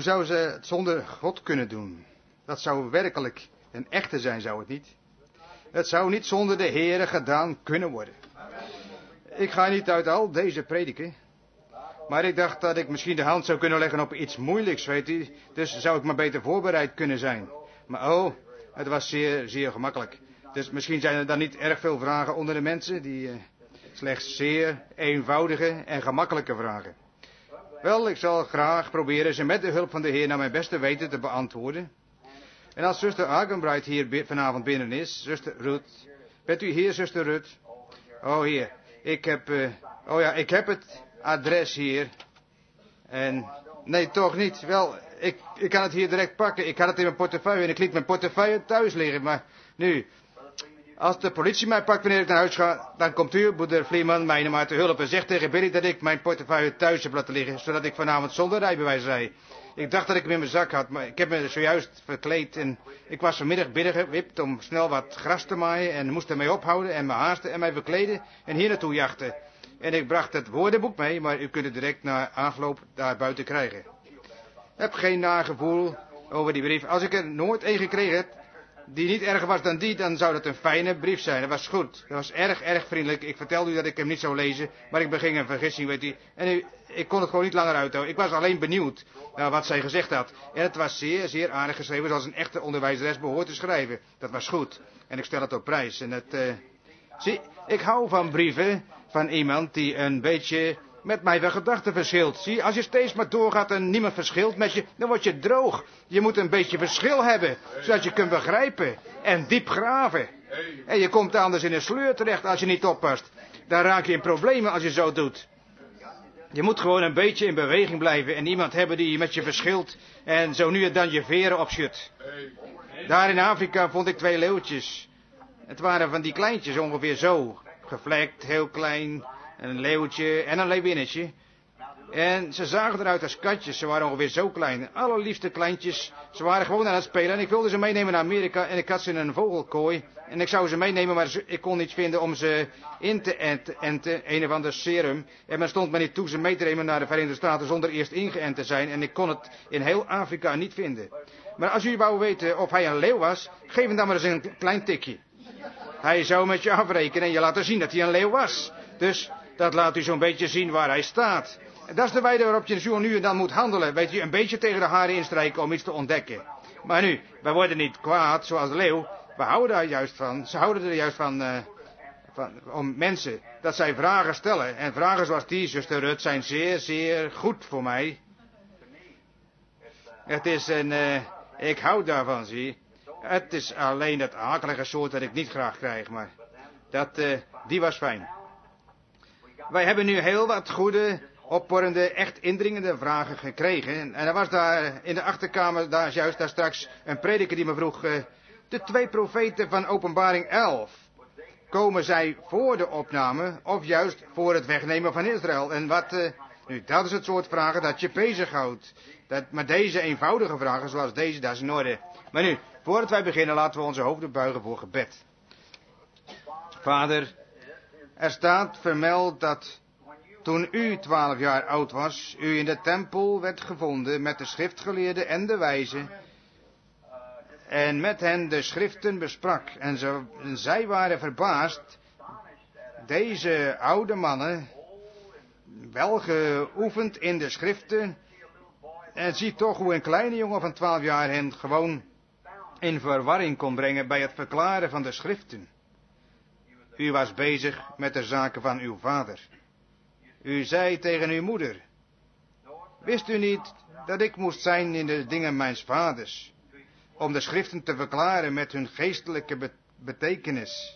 zou ze het zonder God kunnen doen? Dat zou werkelijk een echte zijn, zou het niet? Het zou niet zonder de Heere gedaan kunnen worden. Ik ga niet uit al deze prediken. Maar ik dacht dat ik misschien de hand zou kunnen leggen op iets moeilijks, weet u. Dus zou ik maar beter voorbereid kunnen zijn. Maar oh, het was zeer, zeer gemakkelijk. Dus misschien zijn er dan niet erg veel vragen onder de mensen. Slechts zeer eenvoudige en gemakkelijke vragen. Wel, ik zal graag proberen ze met de hulp van de Heer naar mijn beste weten te beantwoorden. En als zuster Argenbright hier vanavond binnen is, zuster Ruth. Bent u hier, zuster Ruth? Oh, hier. Ik heb het adres hier. En, nee, toch niet. Wel, ik kan het hier direct pakken. Ik had het in mijn portefeuille en ik liet mijn portefeuille thuis liggen. Maar nu, als de politie mij pakt wanneer ik naar huis ga, dan komt u, broeder Vleeman, mij maar te hulp en zegt tegen Billy dat ik mijn portefeuille thuis heb laten liggen, zodat ik vanavond zonder rijbewijs rijd. Ik dacht dat ik hem in mijn zak had, maar ik heb me zojuist verkleed en ik was vanmiddag binnengewipt om snel wat gras te maaien en moest ermee ophouden en me haasten en mij verkleden en hier naartoe jachten. En ik bracht het woordenboek mee, maar u kunt het direct na afloop daar buiten krijgen. Ik heb geen nagevoel over die brief. Als ik er nooit een gekregen heb die niet erger was dan die, dan zou dat een fijne brief zijn. Dat was goed. Dat was erg, erg vriendelijk. Ik vertelde u dat ik hem niet zou lezen, maar ik beging een vergissing, weet u. En ik kon het gewoon niet langer uithouden. Ik was alleen benieuwd naar wat zij gezegd had. En het was zeer, zeer aardig geschreven, zoals een echte onderwijzeres behoort te schrijven. Dat was goed. En ik stel het op prijs. En zie, ik hou van brieven van iemand die een beetje met mij van gedachten verschilt. Zie, als je steeds maar doorgaat en niemand verschilt met je, dan word je droog. Je moet een beetje verschil hebben, zodat je kunt begrijpen en diep graven. En je komt anders in een sleur terecht als je niet oppast. Dan raak je in problemen als je zo doet. Je moet gewoon een beetje in beweging blijven en iemand hebben die met je verschilt en zo nu en dan je veren opschudt. Daar in Afrika vond ik 2 leeuwtjes. Het waren van die kleintjes ongeveer zo. Gevlekt, heel klein, een leeuwtje en een leeuwinnetje. En ze zagen eruit als katjes, ze waren ongeveer zo klein. Allerliefste kleintjes, ze waren gewoon aan het spelen en ik wilde ze meenemen naar Amerika en ik had ze in een vogelkooi. En ik zou ze meenemen, maar ik kon niets vinden om ze in te enten, een of ander serum. En men stond me niet toe ze mee te nemen naar de Verenigde Staten zonder eerst ingeënt te zijn. En ik kon het in heel Afrika niet vinden. Maar als u wou weten of hij een leeuw was, geef hem dan maar eens een klein tikje. Hij zou met je afrekenen en je laten zien dat hij een leeuw was. Dus dat laat u zo'n beetje zien waar hij staat. En dat is de wijze waarop je zo nu en dan moet handelen. Weet je, een beetje tegen de haren instrijken om iets te ontdekken. Maar nu, wij worden niet kwaad zoals de leeuw. We houden daar juist van. Ze houden er juist van om mensen. Dat zij vragen stellen. En vragen zoals die, zuster Ruth, zijn zeer, zeer goed voor mij. Het is ik hou daarvan, zie. Het is alleen dat akelige soort dat ik niet graag krijg, maar die was fijn. Wij hebben nu heel wat goede, opporrende, echt indringende vragen gekregen. En er was daar in de achterkamer, daar straks, een prediker die me vroeg, de 2 profeten van Openbaring 11, komen zij voor de opname of juist voor het wegnemen van Israël? En nu, dat is het soort vragen dat je bezighoudt. Maar deze eenvoudige vragen, zoals deze, dat is in orde. Maar nu, voordat wij beginnen, laten we onze hoofden buigen voor gebed. Vader, er staat vermeld dat toen u 12 jaar oud was, u in de tempel werd gevonden met de schriftgeleerden en de wijzen, en met hen de schriften besprak. En zij waren verbaasd, deze oude mannen, wel geoefend in de schriften, en zie toch hoe een kleine jongen van 12 jaar hen gewoon in verwarring kon brengen bij het verklaren van de schriften. U was bezig met de zaken van uw vader. U zei tegen uw moeder, wist u niet dat ik moest zijn in de dingen mijns vaders, om de schriften te verklaren met hun geestelijke betekenis.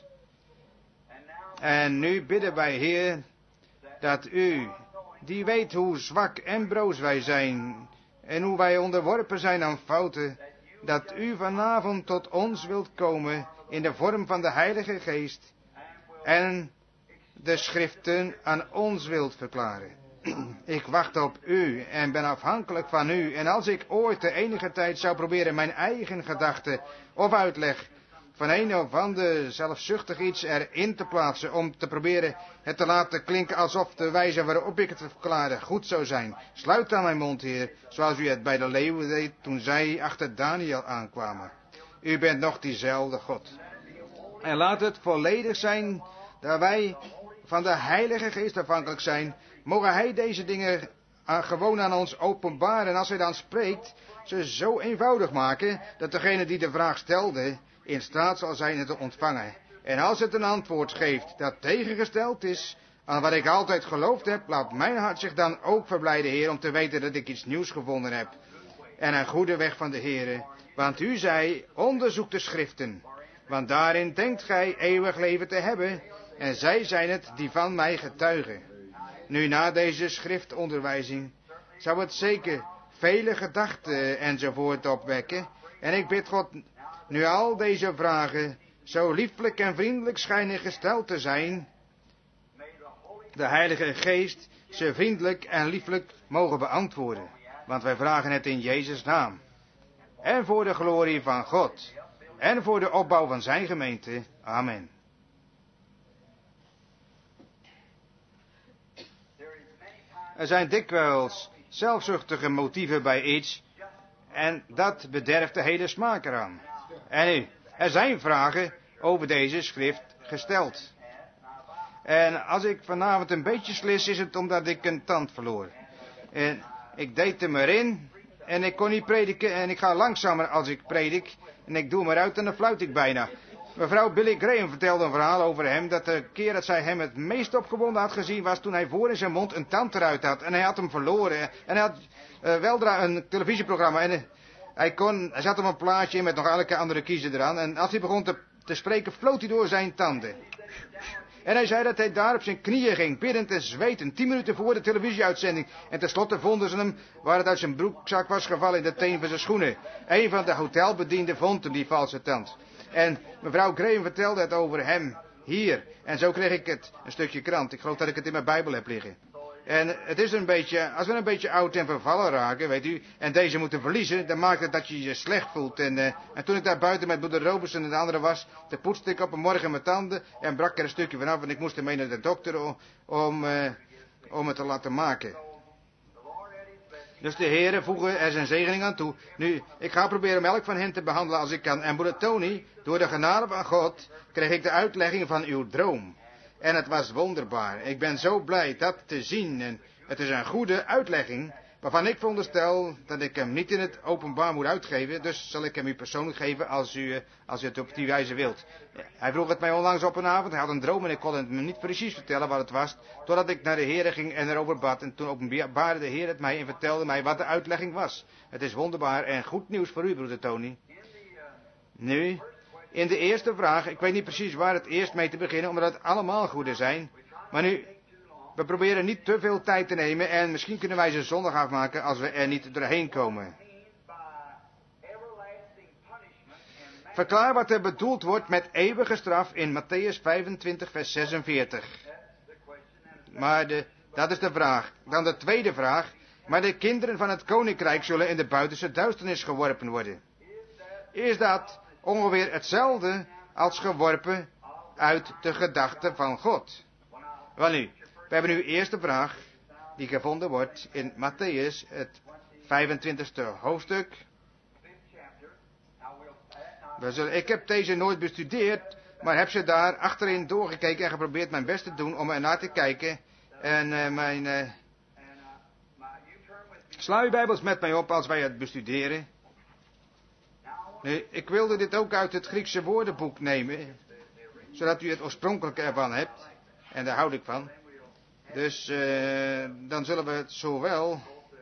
En nu bidden wij, Heer, dat u, die weet hoe zwak en broos wij zijn, en hoe wij onderworpen zijn aan fouten, dat u vanavond tot ons wilt komen in de vorm van de Heilige Geest en de schriften aan ons wilt verklaren. Ik wacht op u en ben afhankelijk van u. En als ik ooit de enige tijd zou proberen mijn eigen gedachten of uitleg van een of ander zelfzuchtig iets erin te plaatsen om te proberen het te laten klinken alsof de wijze waarop ik het verklaarde goed zou zijn. Sluit dan mijn mond, Heer, zoals u het bij de leeuwen deed toen zij achter Daniel aankwamen. U bent nog diezelfde God. En laat het volledig zijn dat wij van de Heilige Geest afhankelijk zijn. Mogen Hij deze dingen gewoon aan ons openbaren. En als Hij dan spreekt, ze zo eenvoudig maken dat degene die de vraag stelde in staat zal zijn het te ontvangen. En als het een antwoord geeft dat tegengesteld is aan wat ik altijd geloofd heb, laat mijn hart zich dan ook verblijden, Heer, om te weten dat ik iets nieuws gevonden heb. En een goede weg van de Heere. Want u zei, onderzoek de schriften. Want daarin denkt gij eeuwig leven te hebben. En zij zijn het die van mij getuigen. Nu na deze schriftonderwijzing zou het zeker vele gedachten enzovoort opwekken. En ik bid God, nu al deze vragen zo lieflijk en vriendelijk schijnen gesteld te zijn, de Heilige Geest ze vriendelijk en lieflijk mogen beantwoorden. Want wij vragen het in Jezus' naam. En voor de glorie van God. En voor de opbouw van zijn gemeente. Amen. Er zijn dikwijls zelfzuchtige motieven bij iets. En dat bederft de hele smaak eraan. En nu, er zijn vragen over deze schrift gesteld. En als ik vanavond een beetje slis, is het omdat ik een tand verloor. En ik deed hem erin. En ik kon niet prediken. En ik ga langzamer als ik predik. En ik doe hem eruit en dan fluit ik bijna. Mevrouw Billy Graham vertelde een verhaal over hem. Dat de keer dat zij hem het meest opgewonden had gezien was toen hij voor in zijn mond een tand eruit had. En hij had hem verloren. En hij had weldra een televisieprogramma. En hij zat op een plaatje met nog elke andere kiezer eraan. En als hij begon te spreken, floot hij door zijn tanden. En hij zei dat hij daar op zijn knieën ging, biddend en zwetend, 10 minuten voor de televisieuitzending. En tenslotte vonden ze hem, waar het uit zijn broekzak was gevallen, in de teen van zijn schoenen. Een van de hotelbedienden vond hem, die valse tand. En mevrouw Graham vertelde het over hem, hier. En zo kreeg ik het, een stukje krant. Ik geloof dat ik het in mijn Bijbel heb liggen. En het is een beetje, als we een beetje oud en vervallen raken, weet u, en deze moeten verliezen, dan maakt het dat je je slecht voelt. En toen ik daar buiten met broeder Robertson en de andere was, toen poetste ik op een morgen mijn tanden en brak er een stukje vanaf en ik moest ermee naar de dokter om het te laten maken. Dus de heren voegen er zijn zegening aan toe. Nu, ik ga proberen om elk van hen te behandelen als ik kan. En broeder Tony, door de genade van God, kreeg ik de uitlegging van uw droom. En het was wonderbaar. Ik ben zo blij dat te zien. En het is een goede uitlegging, waarvan ik veronderstel dat ik hem niet in het openbaar moet uitgeven. Dus zal ik hem u persoonlijk geven als u het op die wijze wilt. Hij vroeg het mij onlangs op een avond. Hij had een droom en ik kon het me niet precies vertellen wat het was. Totdat ik naar de Heer ging en erover bad. En toen openbaarde de Heer het mij en vertelde mij wat de uitlegging was. Het is wonderbaar en goed nieuws voor u, broeder Tony. Nu, in de eerste vraag, ik weet niet precies waar het eerst mee te beginnen, omdat het allemaal goede zijn. Maar nu, we proberen niet te veel tijd te nemen en misschien kunnen wij ze zondag afmaken als we er niet doorheen komen. Verklaar wat er bedoeld wordt met eeuwige straf in Matthäus 25 vers 46. Maar dat is de vraag. Dan de tweede vraag. Maar de kinderen van het koninkrijk zullen in de buitenste duisternis geworpen worden. Is dat ongeveer hetzelfde als geworpen uit de gedachten van God? Wel nu, we hebben nu eerst de vraag die gevonden wordt in Matthäus, het 25e hoofdstuk. Ik heb deze nooit bestudeerd, maar heb ze daar achterin doorgekeken en geprobeerd mijn best te doen om er naar te kijken. En sla uw Bijbels met mij op als wij het bestuderen. Nu, ik wilde dit ook uit het Griekse woordenboek nemen, zodat u het oorspronkelijke ervan hebt. En daar houd ik van. Dus dan zullen we het zowel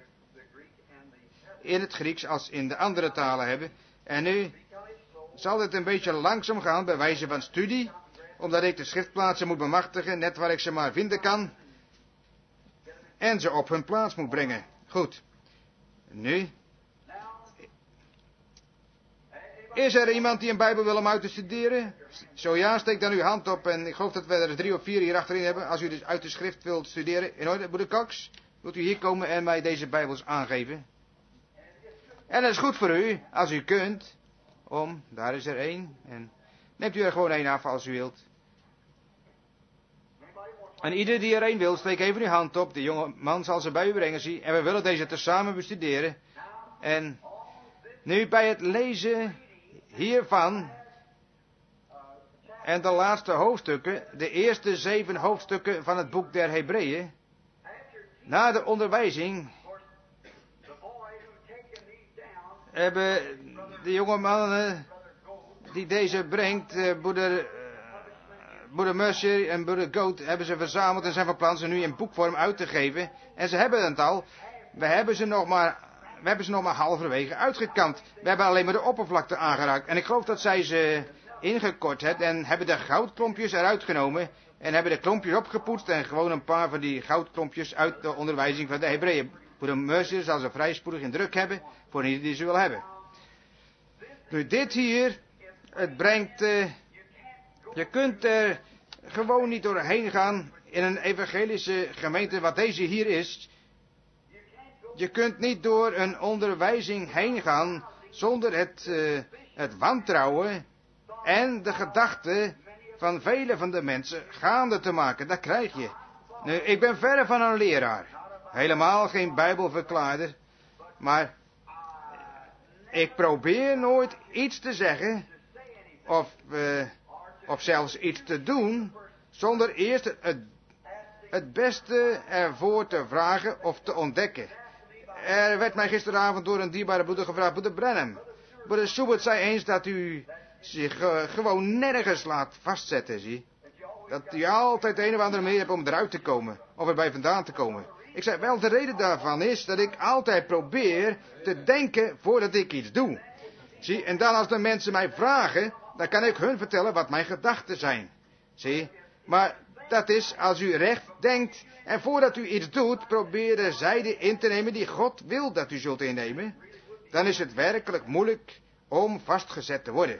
in het Grieks als in de andere talen hebben. En nu zal het een beetje langzaam gaan bij wijze van studie, omdat ik de schriftplaatsen moet bemachtigen, net waar ik ze maar vinden kan. En ze op hun plaats moet brengen. Goed. Nu. Is er iemand die een Bijbel wil om uit te studeren? Zo ja, steek dan uw hand op en ik geloof dat we er 3 of 4 hier achterin hebben. Als u dus uit de schrift wilt studeren. In orde, broeder Cox, wilt u hier komen en mij deze Bijbels aangeven? En dat is goed voor u, als u kunt. Daar is er 1. En Neemt u er gewoon één af als u wilt. En ieder die er één wil, steek even uw hand op. De jonge man zal ze bij u brengen, zie. En we willen deze tezamen bestuderen. En nu bij het lezen hiervan en de laatste hoofdstukken, de eerste 7 hoofdstukken van het boek der Hebreeën, na de onderwijzing hebben de jonge mannen die deze brengt, broeder Mercier en broeder Goat, hebben ze verzameld en zijn van plan ze nu in boekvorm uit te geven. En ze hebben het al. We hebben ze nog maar halverwege uitgekant. We hebben alleen maar de oppervlakte aangeraakt. En ik geloof dat zij ze ingekort hebben en hebben de goudklompjes eruit genomen. En hebben de klompjes opgepoetst en gewoon een paar van die goudklompjes uit de onderwijzing van de Hebreeën. Broeder Mercier zal ze vrij spoedig in druk hebben, voor ieder die ze wil hebben. Nu dit hier, het brengt, je kunt er gewoon niet doorheen gaan in een evangelische gemeente wat deze hier is. Je kunt niet door een onderwijzing heen gaan zonder het wantrouwen en de gedachten van vele van de mensen gaande te maken. Dat krijg je. Nu, ik ben verre van een leraar. Helemaal geen bijbelverklaarder. Maar ik probeer nooit iets te zeggen of zelfs iets te doen zonder eerst het beste ervoor te vragen of te ontdekken. Er werd mij gisteravond door een dierbare broeder gevraagd, broeder Branham. Broeder Schubert zei eens dat u zich gewoon nergens laat vastzetten, zie. Dat u altijd de een of andere manier hebt om eruit te komen, of erbij vandaan te komen. Ik zei, wel, de reden daarvan is dat ik altijd probeer te denken voordat ik iets doe. Zie, en dan als de mensen mij vragen, dan kan ik hun vertellen wat mijn gedachten zijn. Zie, maar dat is als u recht denkt en voordat u iets doet, probeer de zijde in te nemen die God wil dat u zult innemen. Dan is het werkelijk moeilijk om vastgezet te worden.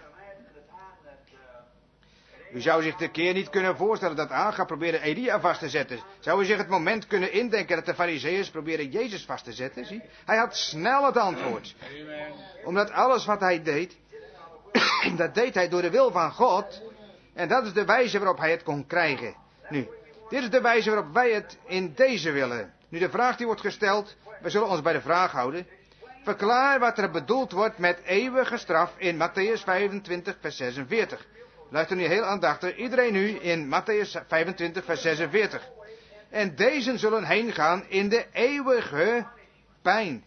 U zou zich de keer niet kunnen voorstellen dat Agab probeerde Elia vast te zetten. Zou u zich het moment kunnen indenken dat de Farizeeërs probeerden Jezus vast te zetten? Zie? Hij had snel het antwoord. Omdat alles wat hij deed, dat deed hij door de wil van God. En dat is de wijze waarop hij het kon krijgen. Nu, dit is de wijze waarop wij het in deze willen. Nu, de vraag die wordt gesteld, we zullen ons bij de vraag houden. Verklaar wat er bedoeld wordt met eeuwige straf in Matthäus 25 vers 46. Luister nu heel aandachtig, iedereen nu in Matthäus 25 vers 46. En deze zullen heen gaan in de eeuwige pijn.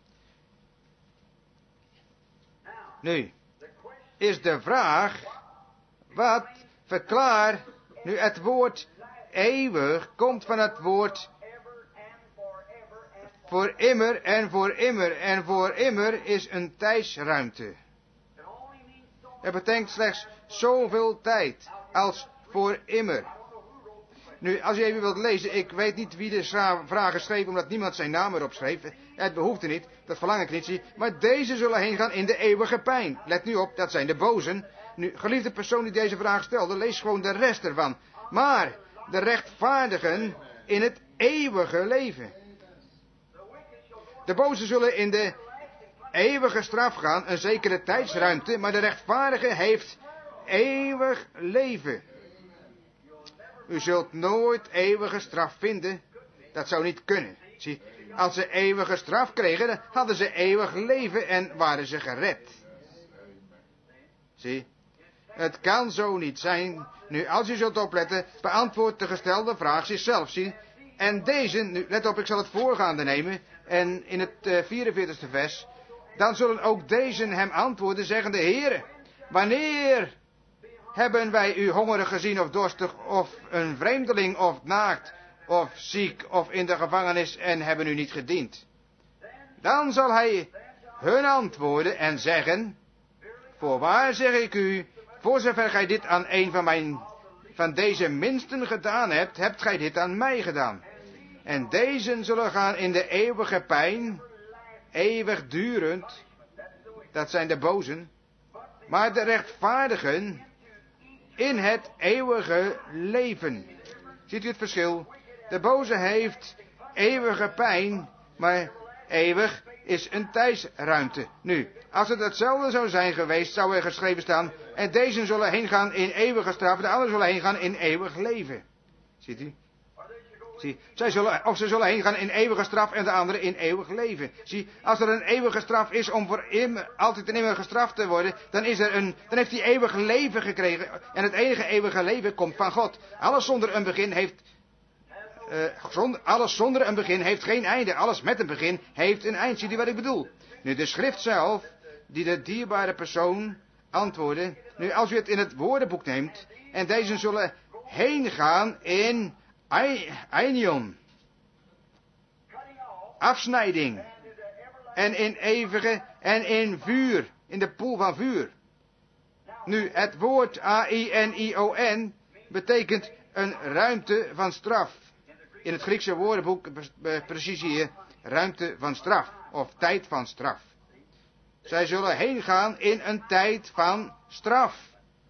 Nu, is de vraag, wat verklaar, nu het woord eeuwig komt van het woord voor immer en voor immer. En voor immer is een tijdsruimte. Het betekent slechts zoveel tijd als voor immer. Nu, als je even wilt lezen, ik weet niet wie de vragen schreef, omdat niemand zijn naam erop schreef. Het behoefte niet, dat verlang ik niet, zie. Maar deze zullen heen gaan in de eeuwige pijn. Let nu op, dat zijn de bozen. Nu, geliefde persoon die deze vraag stelde, lees gewoon de rest ervan. Maar de rechtvaardigen in het eeuwige leven. De bozen zullen in de eeuwige straf gaan, een zekere tijdsruimte, maar de rechtvaardige heeft eeuwig leven. U zult nooit eeuwige straf vinden. Dat zou niet kunnen. Zie, als ze eeuwige straf kregen, dan hadden ze eeuwig leven en waren ze gered. Zie, het kan zo niet zijn. Nu, als u zult opletten, beantwoord de gestelde vraag zichzelf. Zie, en deze, nu, let op, ik zal het voorgaande nemen. En in het 44e vers, dan zullen ook deze hem antwoorden, zeggende, Heere, wanneer hebben wij u hongerig gezien of dorstig, of een vreemdeling, of naakt, of ziek, of in de gevangenis, en hebben u niet gediend? Dan zal hij hun antwoorden en zeggen, voorwaar zeg ik u, voor zover gij dit aan een van deze minsten gedaan hebt, hebt gij dit aan mij gedaan. En deze zullen gaan in de eeuwige pijn, eeuwigdurend, dat zijn de bozen, maar de rechtvaardigen in het eeuwige leven. Ziet u het verschil? De boze heeft eeuwige pijn, maar eeuwig is een tijdsruimte. Nu, als het hetzelfde zou zijn geweest, zou er geschreven staan, En deze zullen heen gaan in eeuwige straf, de anderen zullen heen gaan in eeuwig leven. Ziet u? Zie, ze zullen heen gaan in eeuwige straf en de anderen in eeuwig leven. Zie, als er een eeuwige straf is om voor altijd en immer gestraft te worden, dan heeft hij eeuwig leven gekregen. En het enige eeuwige leven komt van God. Alles zonder een begin heeft geen einde. Alles met een begin heeft een eind. Ziet u wat ik bedoel? Nu, de schrift zelf, die de dierbare persoon antwoordde. Nu, als u het in het woordenboek neemt, en deze zullen heen gaan in Aion, afsnijding, en in eeuwige, en in vuur, in de poel van vuur. Nu, het woord Aion betekent een ruimte van straf. In het Griekse woordenboek, precies hier, ruimte van straf, of tijd van straf. Zij zullen heen gaan in een tijd van straf.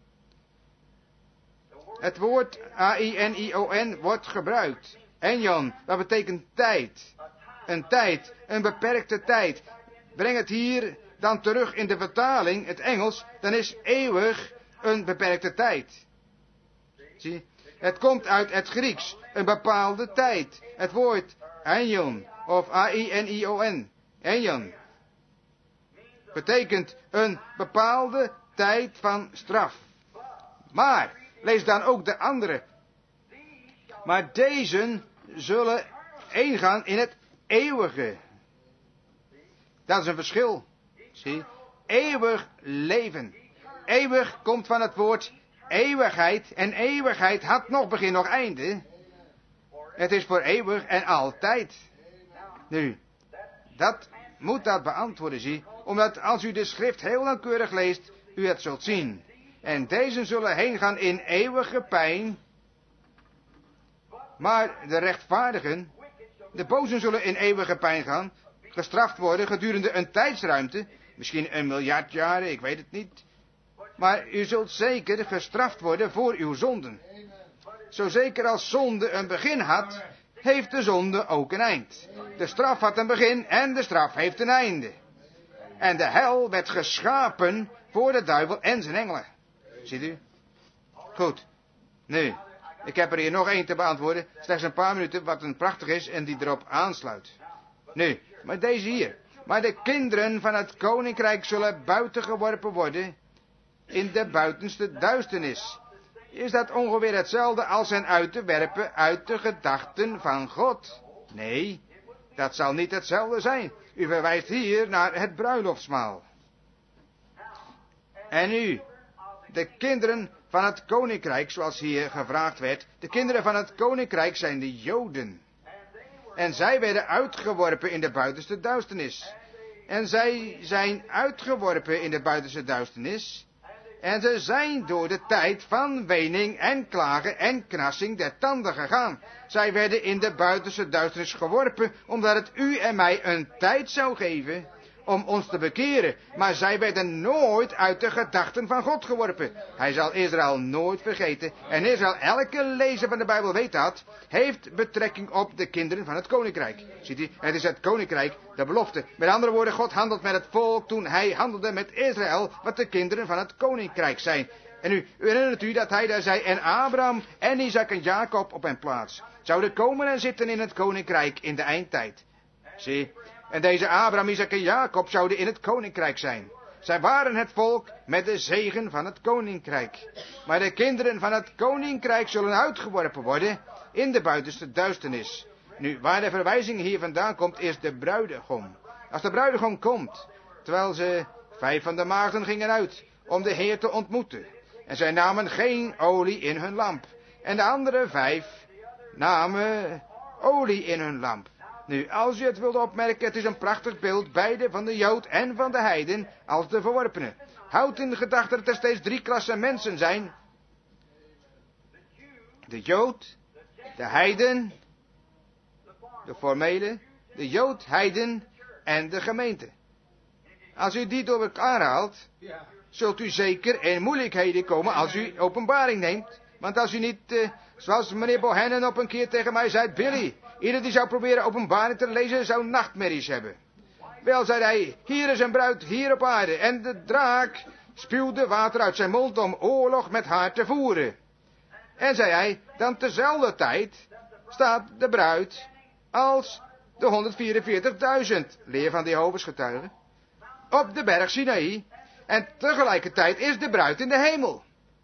Het woord Aion wordt gebruikt. Aion, dat betekent tijd. Een tijd, een beperkte tijd. Breng het hier dan terug in de vertaling, het Engels, dan is eeuwig een beperkte tijd. Zie, het komt uit het Grieks, een bepaalde tijd. Het woord Aion, of Aion, Aion, betekent een bepaalde tijd van straf. Maar, lees dan ook de andere. Maar deze zullen ingaan in het eeuwige. Dat is een verschil. Zie, eeuwig leven. Eeuwig komt van het woord eeuwigheid. En eeuwigheid had nog begin, nog einde. Het is voor eeuwig en altijd. Nu, dat moet dat beantwoorden, zie. Omdat als u de schrift heel nauwkeurig leest, u het zult zien. En deze zullen heen gaan in eeuwige pijn. Maar de rechtvaardigen, de bozen zullen in eeuwige pijn gaan. Gestraft worden gedurende een tijdsruimte. Misschien 1 miljard jaren, ik weet het niet. Maar u zult zeker gestraft worden voor uw zonden. Zo zeker als zonde een begin had, heeft de zonde ook een eind. De straf had een begin en de straf heeft een einde. En de hel werd geschapen voor de duivel en zijn engelen. Ziet u? Goed. Nu, ik heb er hier nog 1 te beantwoorden. Slechts een paar minuten, wat een prachtig is en die erop aansluit. Nu, maar deze hier. Maar de kinderen van het koninkrijk zullen buiten geworpen worden in de buitenste duisternis. Is dat ongeveer hetzelfde als hen uit te werpen uit de gedachten van God? Nee, dat zal niet hetzelfde zijn. U verwijst hier naar het bruiloftsmaal. En nu, de kinderen van het koninkrijk, zoals hier gevraagd werd, de kinderen van het koninkrijk zijn de Joden. En zij werden uitgeworpen in de buitenste duisternis. En zij zijn uitgeworpen in de buitenste duisternis. En ze zijn door de tijd van wening en klagen en knarsing der tanden gegaan. Zij werden in de buitenste duisternis geworpen, omdat het u en mij een tijd zou geven om ons te bekeren. Maar zij werden nooit uit de gedachten van God geworpen. Hij zal Israël nooit vergeten. En Israël, elke lezer van de Bijbel weet dat, heeft betrekking op de kinderen van het koninkrijk. Ziet u, het is het koninkrijk, de belofte. Met andere woorden, God handelt met het volk toen hij handelde met Israël, wat de kinderen van het koninkrijk zijn. En u herinnert u dat hij daar zei, en Abraham en Isaac en Jacob op hun plaats zouden komen en zitten in het koninkrijk in de eindtijd. Zie, en deze Abraham, Isaac en Jacob zouden in het koninkrijk zijn. Zij waren het volk met de zegen van het koninkrijk. Maar de kinderen van het koninkrijk zullen uitgeworpen worden in de buitenste duisternis. Nu, waar de verwijzing hier vandaan komt, is de bruidegom. Als de bruidegom komt, terwijl ze 5 van de maagden gingen uit om de Heer te ontmoeten. En zij namen geen olie in hun lamp. En de andere 5 namen olie in hun lamp. Nu, als u het wilt opmerken, het is een prachtig beeld, beide van de Jood en van de heiden, als de verworpenen. Houd in de gedachte dat er steeds 3 klassen mensen zijn. De Jood, de heiden, de formele, de Jood, heiden en de gemeente. Als u die door elkaar haalt, zult u zeker in moeilijkheden komen als u openbaring neemt. Want als u niet, zoals meneer Bohannon op een keer tegen mij zei, Billy, ieder die zou proberen openbaring te lezen, zou nachtmerries hebben. Wel, zei hij, hier is een bruid, hier op aarde, en de draak spuwde water uit zijn mond om oorlog met haar te voeren. En zei hij, dan tezelfde tijd staat de bruid als de 144.000, leer van de Jehovah's getuigen, op de berg Sinaï. En tegelijkertijd is de bruid in de hemel.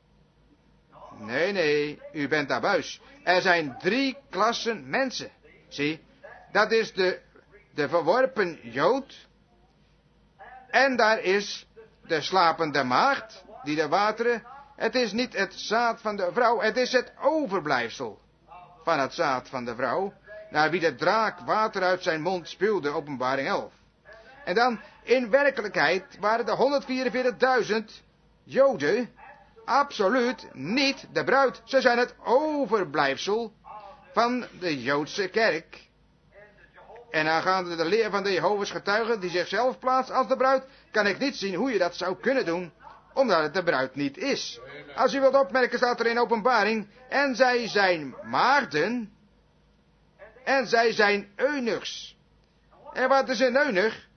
Nee, u bent daar buis. Er zijn 3 klassen mensen. Zie, dat is de verworpen Jood. En daar is de slapende maagd, die de wateren. Het is niet het zaad van de vrouw, het is het overblijfsel van het zaad van de vrouw, naar wie de draak water uit zijn mond spuwde, Openbaring 11. En dan, in werkelijkheid waren de 144.000 Joden absoluut niet de bruid. Ze zijn het overblijfsel van de Joodse kerk. En aangaande de leer van de Jehovah's getuigen, die zichzelf plaatst als de bruid, kan ik niet zien hoe je dat zou kunnen doen, omdat het de bruid niet is. Als u wilt opmerken, staat er in Openbaring, en zij zijn maagden, en zij zijn eunuchs. En wat is een eunuch?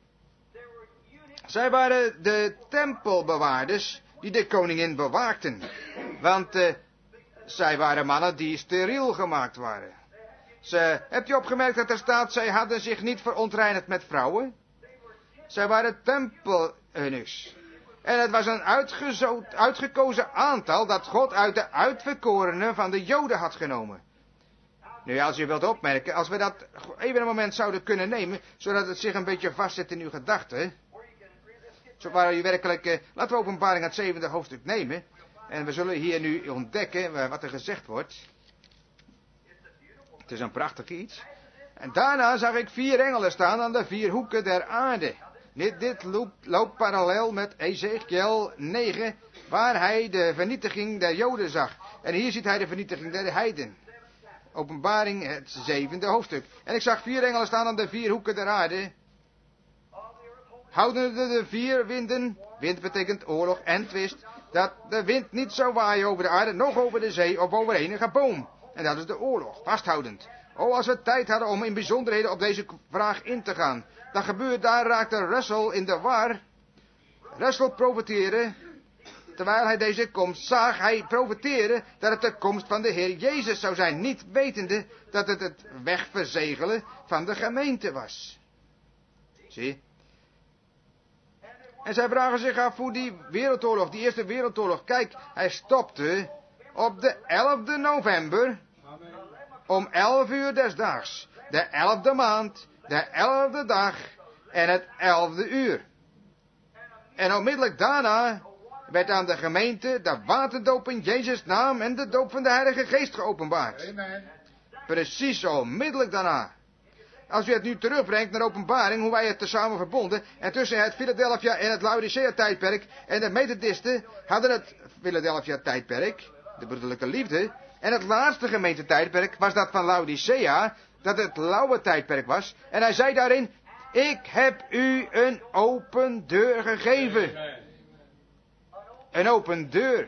Zij waren de tempelbewaarders die de koningin bewaakten. Want zij waren mannen die steriel gemaakt waren. Hebt u opgemerkt dat er staat, zij hadden zich niet verontreinigd met vrouwen? Zij waren tempel-eunuchs. En het was een uitgekozen aantal dat God uit de uitverkorenen van de Joden had genomen. Nu, als u wilt opmerken, als we dat even een moment zouden kunnen nemen, zodat het zich een beetje vastzet in uw gedachten. Zo waar u werkelijk, laten we Openbaring het 7e hoofdstuk nemen. En we zullen hier nu ontdekken wat er gezegd wordt. Het is een prachtig iets. En daarna zag ik 4 engelen staan aan de 4 hoeken der aarde. Dit loopt parallel met Ezekiel 9, waar hij de vernietiging der Joden zag. En hier ziet hij de vernietiging der heiden. Openbaring het 7e hoofdstuk. En ik zag 4 engelen staan aan de 4 hoeken der aarde. Houdende de 4 winden, wind betekent oorlog en twist, dat de wind niet zou waaien over de aarde, noch over de zee of over enige boom. En dat is de oorlog, vasthoudend. Als we tijd hadden om in bijzonderheden op deze vraag in te gaan. Dat gebeurt, daar raakte Russell in de war. Russell profeteerde, terwijl hij deze komst zag, hij profeteerde dat het de komst van de Heer Jezus zou zijn, niet wetende dat het wegverzegelen van de gemeente was. Zie. En zij vragen zich af hoe die wereldoorlog, die eerste wereldoorlog, kijk, hij stopte op de 11e november, om 11 uur des daags, de 11e maand, de 11e dag en het 11e uur. En onmiddellijk daarna werd aan de gemeente de waterdoop in Jezus' naam en de doop van de Heilige Geest geopenbaard. Amen. Precies onmiddellijk daarna. Als u het nu terugbrengt naar Openbaring, hoe wij het tezamen verbonden, en tussen het Philadelphia en het Laodicea-tijdperk, en de Methodisten hadden het Philadelphia-tijdperk, de broederlijke liefde, en het laatste gemeentetijdperk was dat van Laodicea, dat het lauwe tijdperk was, en hij zei daarin, ik heb u een open deur gegeven. Een open deur.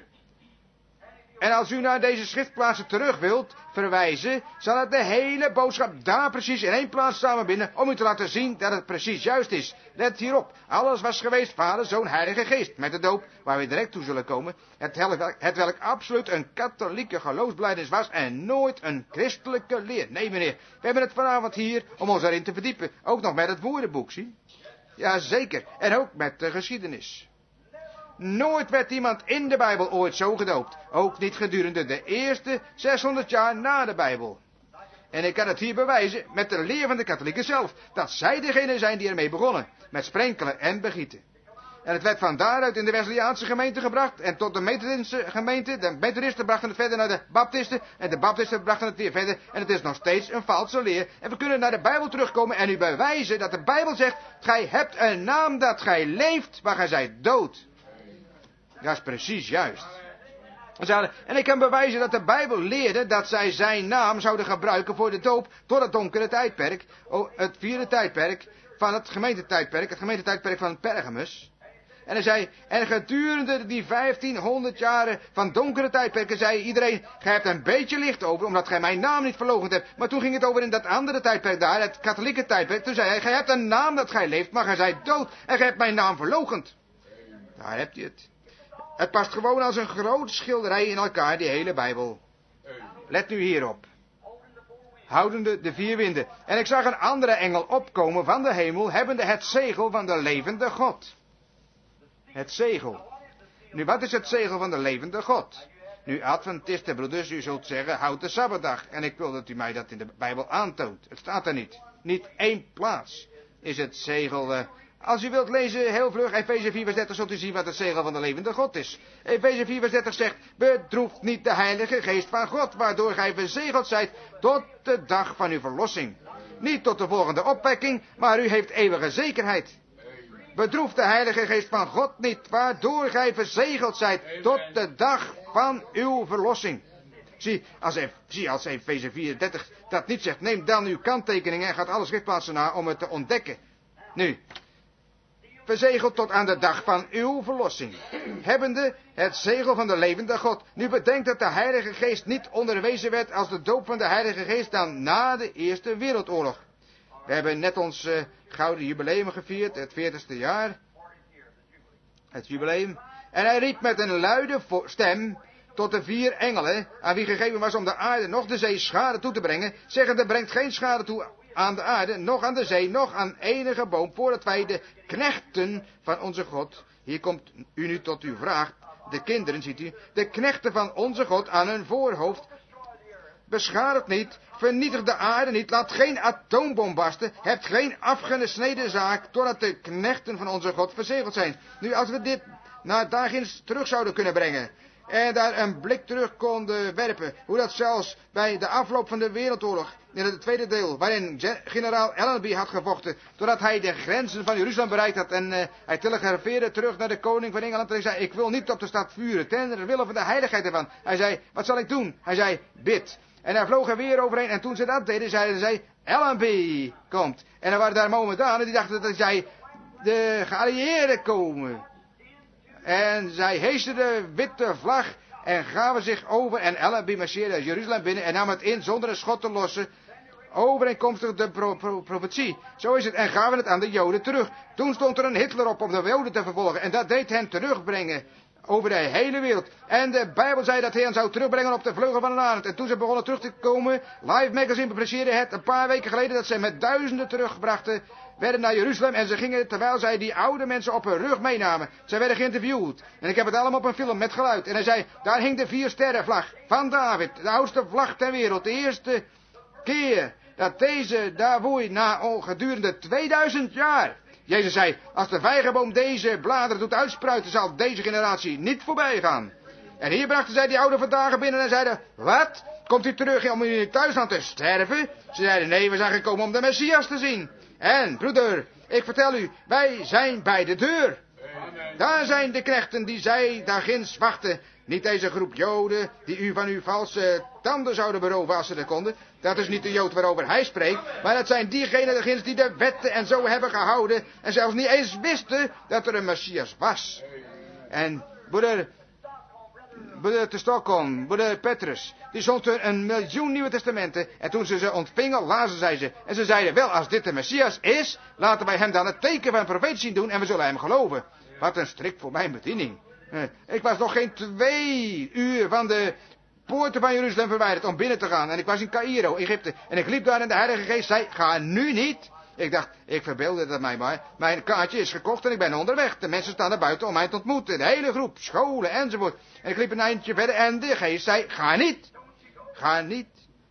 En als u naar deze schriftplaatsen terug wilt verwijzen, zal het de hele boodschap daar precies in één plaats samenbinden, om u te laten zien dat het precies juist is. Let hierop, alles was geweest Vader, Zoon, Heilige Geest, met de doop, waar we direct toe zullen komen, het welk absoluut een katholieke geloofsbelijdenis was en nooit een christelijke leer. Nee meneer, we hebben het vanavond hier om ons daarin te verdiepen, ook nog met het woordenboek, zie? Ja zeker, en ook met de geschiedenis. Nooit werd iemand in de Bijbel ooit zo gedoopt. Ook niet gedurende de eerste 600 jaar na de Bijbel. En ik kan het hier bewijzen met de leer van de katholieken zelf. Dat zij degene zijn die ermee begonnen. Met sprenkelen en begieten. En het werd van daaruit in de Wesleyaanse gemeente gebracht. En tot de Methodistische gemeente. De Methodisten brachten het verder naar de Baptisten. En de Baptisten brachten het weer verder. En het is nog steeds een valse leer. En we kunnen naar de Bijbel terugkomen en u bewijzen dat de Bijbel zegt. Gij hebt een naam dat gij leeft, maar gij zijt dood. Dat is precies juist. En ik kan bewijzen dat de Bijbel leerde dat zij zijn naam zouden gebruiken voor de doop tot het donkere tijdperk. Het 4e tijdperk van het gemeentetijdperk van Pergamus. En hij zei, en gedurende die 1500 jaren van donkere tijdperken zei iedereen, gij hebt een beetje licht over, omdat gij mijn naam niet verloochend hebt. Maar toen ging het over in dat andere tijdperk daar, het katholieke tijdperk. Toen zei hij, gij hebt een naam dat gij leeft, maar gij zijt dood en gij hebt mijn naam verloochend. Daar hebt u het. Het past gewoon als een groot schilderij in elkaar, die hele Bijbel. Let nu hierop. Houdende de 4 winden. En ik zag een andere engel opkomen van de hemel, hebbende het zegel van de levende God. Het zegel. Nu, wat is het zegel van de levende God? Nu, Adventisten, broeders, u zult zeggen, houd de Sabbatdag. En ik wil dat u mij dat in de Bijbel aantoont. Het staat er niet. Niet 1 plaats is het zegel. Als u wilt lezen, heel vlug, Efeze 4 vers 30, zult u zien wat het zegel van de levende God is. Efeze 4 vers 30 zegt, bedroeft niet de Heilige Geest van God, waardoor gij verzegeld zijt tot de dag van uw verlossing. Niet tot de volgende opwekking, maar u heeft eeuwige zekerheid. Bedroef de Heilige Geest van God niet, waardoor gij verzegeld zijt tot de dag van uw verlossing. Zie, als Efeze 34 dat niet zegt, neem dan uw kanttekeningen en gaat alle schriftplaatsen na om het te ontdekken. Nu, verzegeld tot aan de dag van uw verlossing, hebbende het zegel van de levende God. Nu bedenk dat de Heilige Geest niet onderwezen werd als de doop van de Heilige Geest dan na de Eerste Wereldoorlog. We hebben net ons gouden jubileum gevierd, het 40ste jaar. Het jubileum. En hij riep met een luide stem tot de 4 engelen, aan wie gegeven was om de aarde nog de zee schade toe te brengen, zeggende, brengt geen schade toe aan de aarde, nog aan de zee, nog aan enige boom, voordat wij de knechten van onze God, hier komt u nu tot uw vraag, de kinderen, ziet u, de knechten van onze God aan hun voorhoofd, beschadigt niet, vernietigt de aarde niet, laat geen atoombom barsten, hebt geen afgesneden zaak, totdat de knechten van onze God verzegeld zijn. Nu, als we dit naar daarginds terug zouden kunnen brengen, en daar een blik terug konden werpen, hoe dat zelfs bij de afloop van de Wereldoorlog, in het tweede deel, waarin generaal Allenby had gevochten, totdat hij de grenzen van Jeruzalem bereikt had, en hij telegrafeerde terug naar de koning van Engeland, en hij zei, ik wil niet op de stad vuren, ten wille van de heiligheid ervan. Hij zei, wat zal ik doen? Hij zei, bid. En hij vloog er weer overheen, en toen ze dat deden, zeiden zij, Allenby komt. En er waren daar Mohammedanen die dachten dat zij de geallieerden komen. En zij heesten de witte vlag en gaven zich over, en Allenby marcheerde Jeruzalem binnen en nam het in zonder een schot te lossen, overeenkomstig de profetie. Zo is het, en gaven het aan de Joden terug. Toen stond er een Hitler op om de Joden te vervolgen, en dat deed hen terugbrengen over de hele wereld. En de Bijbel zei dat hij hen zou terugbrengen op de vleugel van een arend. En toen ze begonnen terug te komen, Life Magazine publiceerde het een paar weken geleden, dat ze met duizenden terugbrachten, werden naar Jeruzalem, en ze gingen, terwijl zij die oude mensen op hun rug meenamen. Zij werden geïnterviewd. En ik heb het allemaal op een film met geluid. En hij zei, daar hing de 4 sterrenvlag van David, de oudste vlag ter wereld. De eerste keer dat deze daar woei na gedurende 2000 jaar. Jezus zei, als de vijgenboom deze bladeren doet uitspruiten, zal deze generatie niet voorbij gaan. En hier brachten zij die oude vandaag binnen en zeiden, wat? Komt u terug om in uw thuisland te sterven? Ze zeiden, nee, we zijn gekomen om de Messias te zien. En, broeder, ik vertel u, wij zijn bij de deur. Daar zijn de knechten die zij daar ginds wachten. Niet deze groep Joden die u van uw valse tanden zouden beroven als ze dat konden. Dat is niet de Jood waarover hij spreekt. Maar dat zijn diegenen daar ginds die de wetten en zo hebben gehouden. En zelfs niet eens wisten dat er een Messias was. En broeder te Stockholm, broeder Petrus, die zond hun 1 miljoen Nieuwe Testamenten. En toen ze ontvingen, lazen zij ze. En ze zeiden, wel, als dit de Messias is, laten wij hem dan het teken van een profeet zien doen en we zullen hem geloven. Wat een strik voor mijn bediening. Ik was nog geen 2 uur van de poorten van Jeruzalem verwijderd om binnen te gaan. En ik was in Caïro, Egypte. En ik liep daar en de Heilige Geest zei, ga nu niet. Ik dacht, ik verbeeldde dat mij maar. Mijn kaartje is gekocht en ik ben onderweg. De mensen staan er buiten om mij te ontmoeten. De hele groep, scholen enzovoort. En ik liep een eindje verder en de Geest zei, ga niet. Ga niet.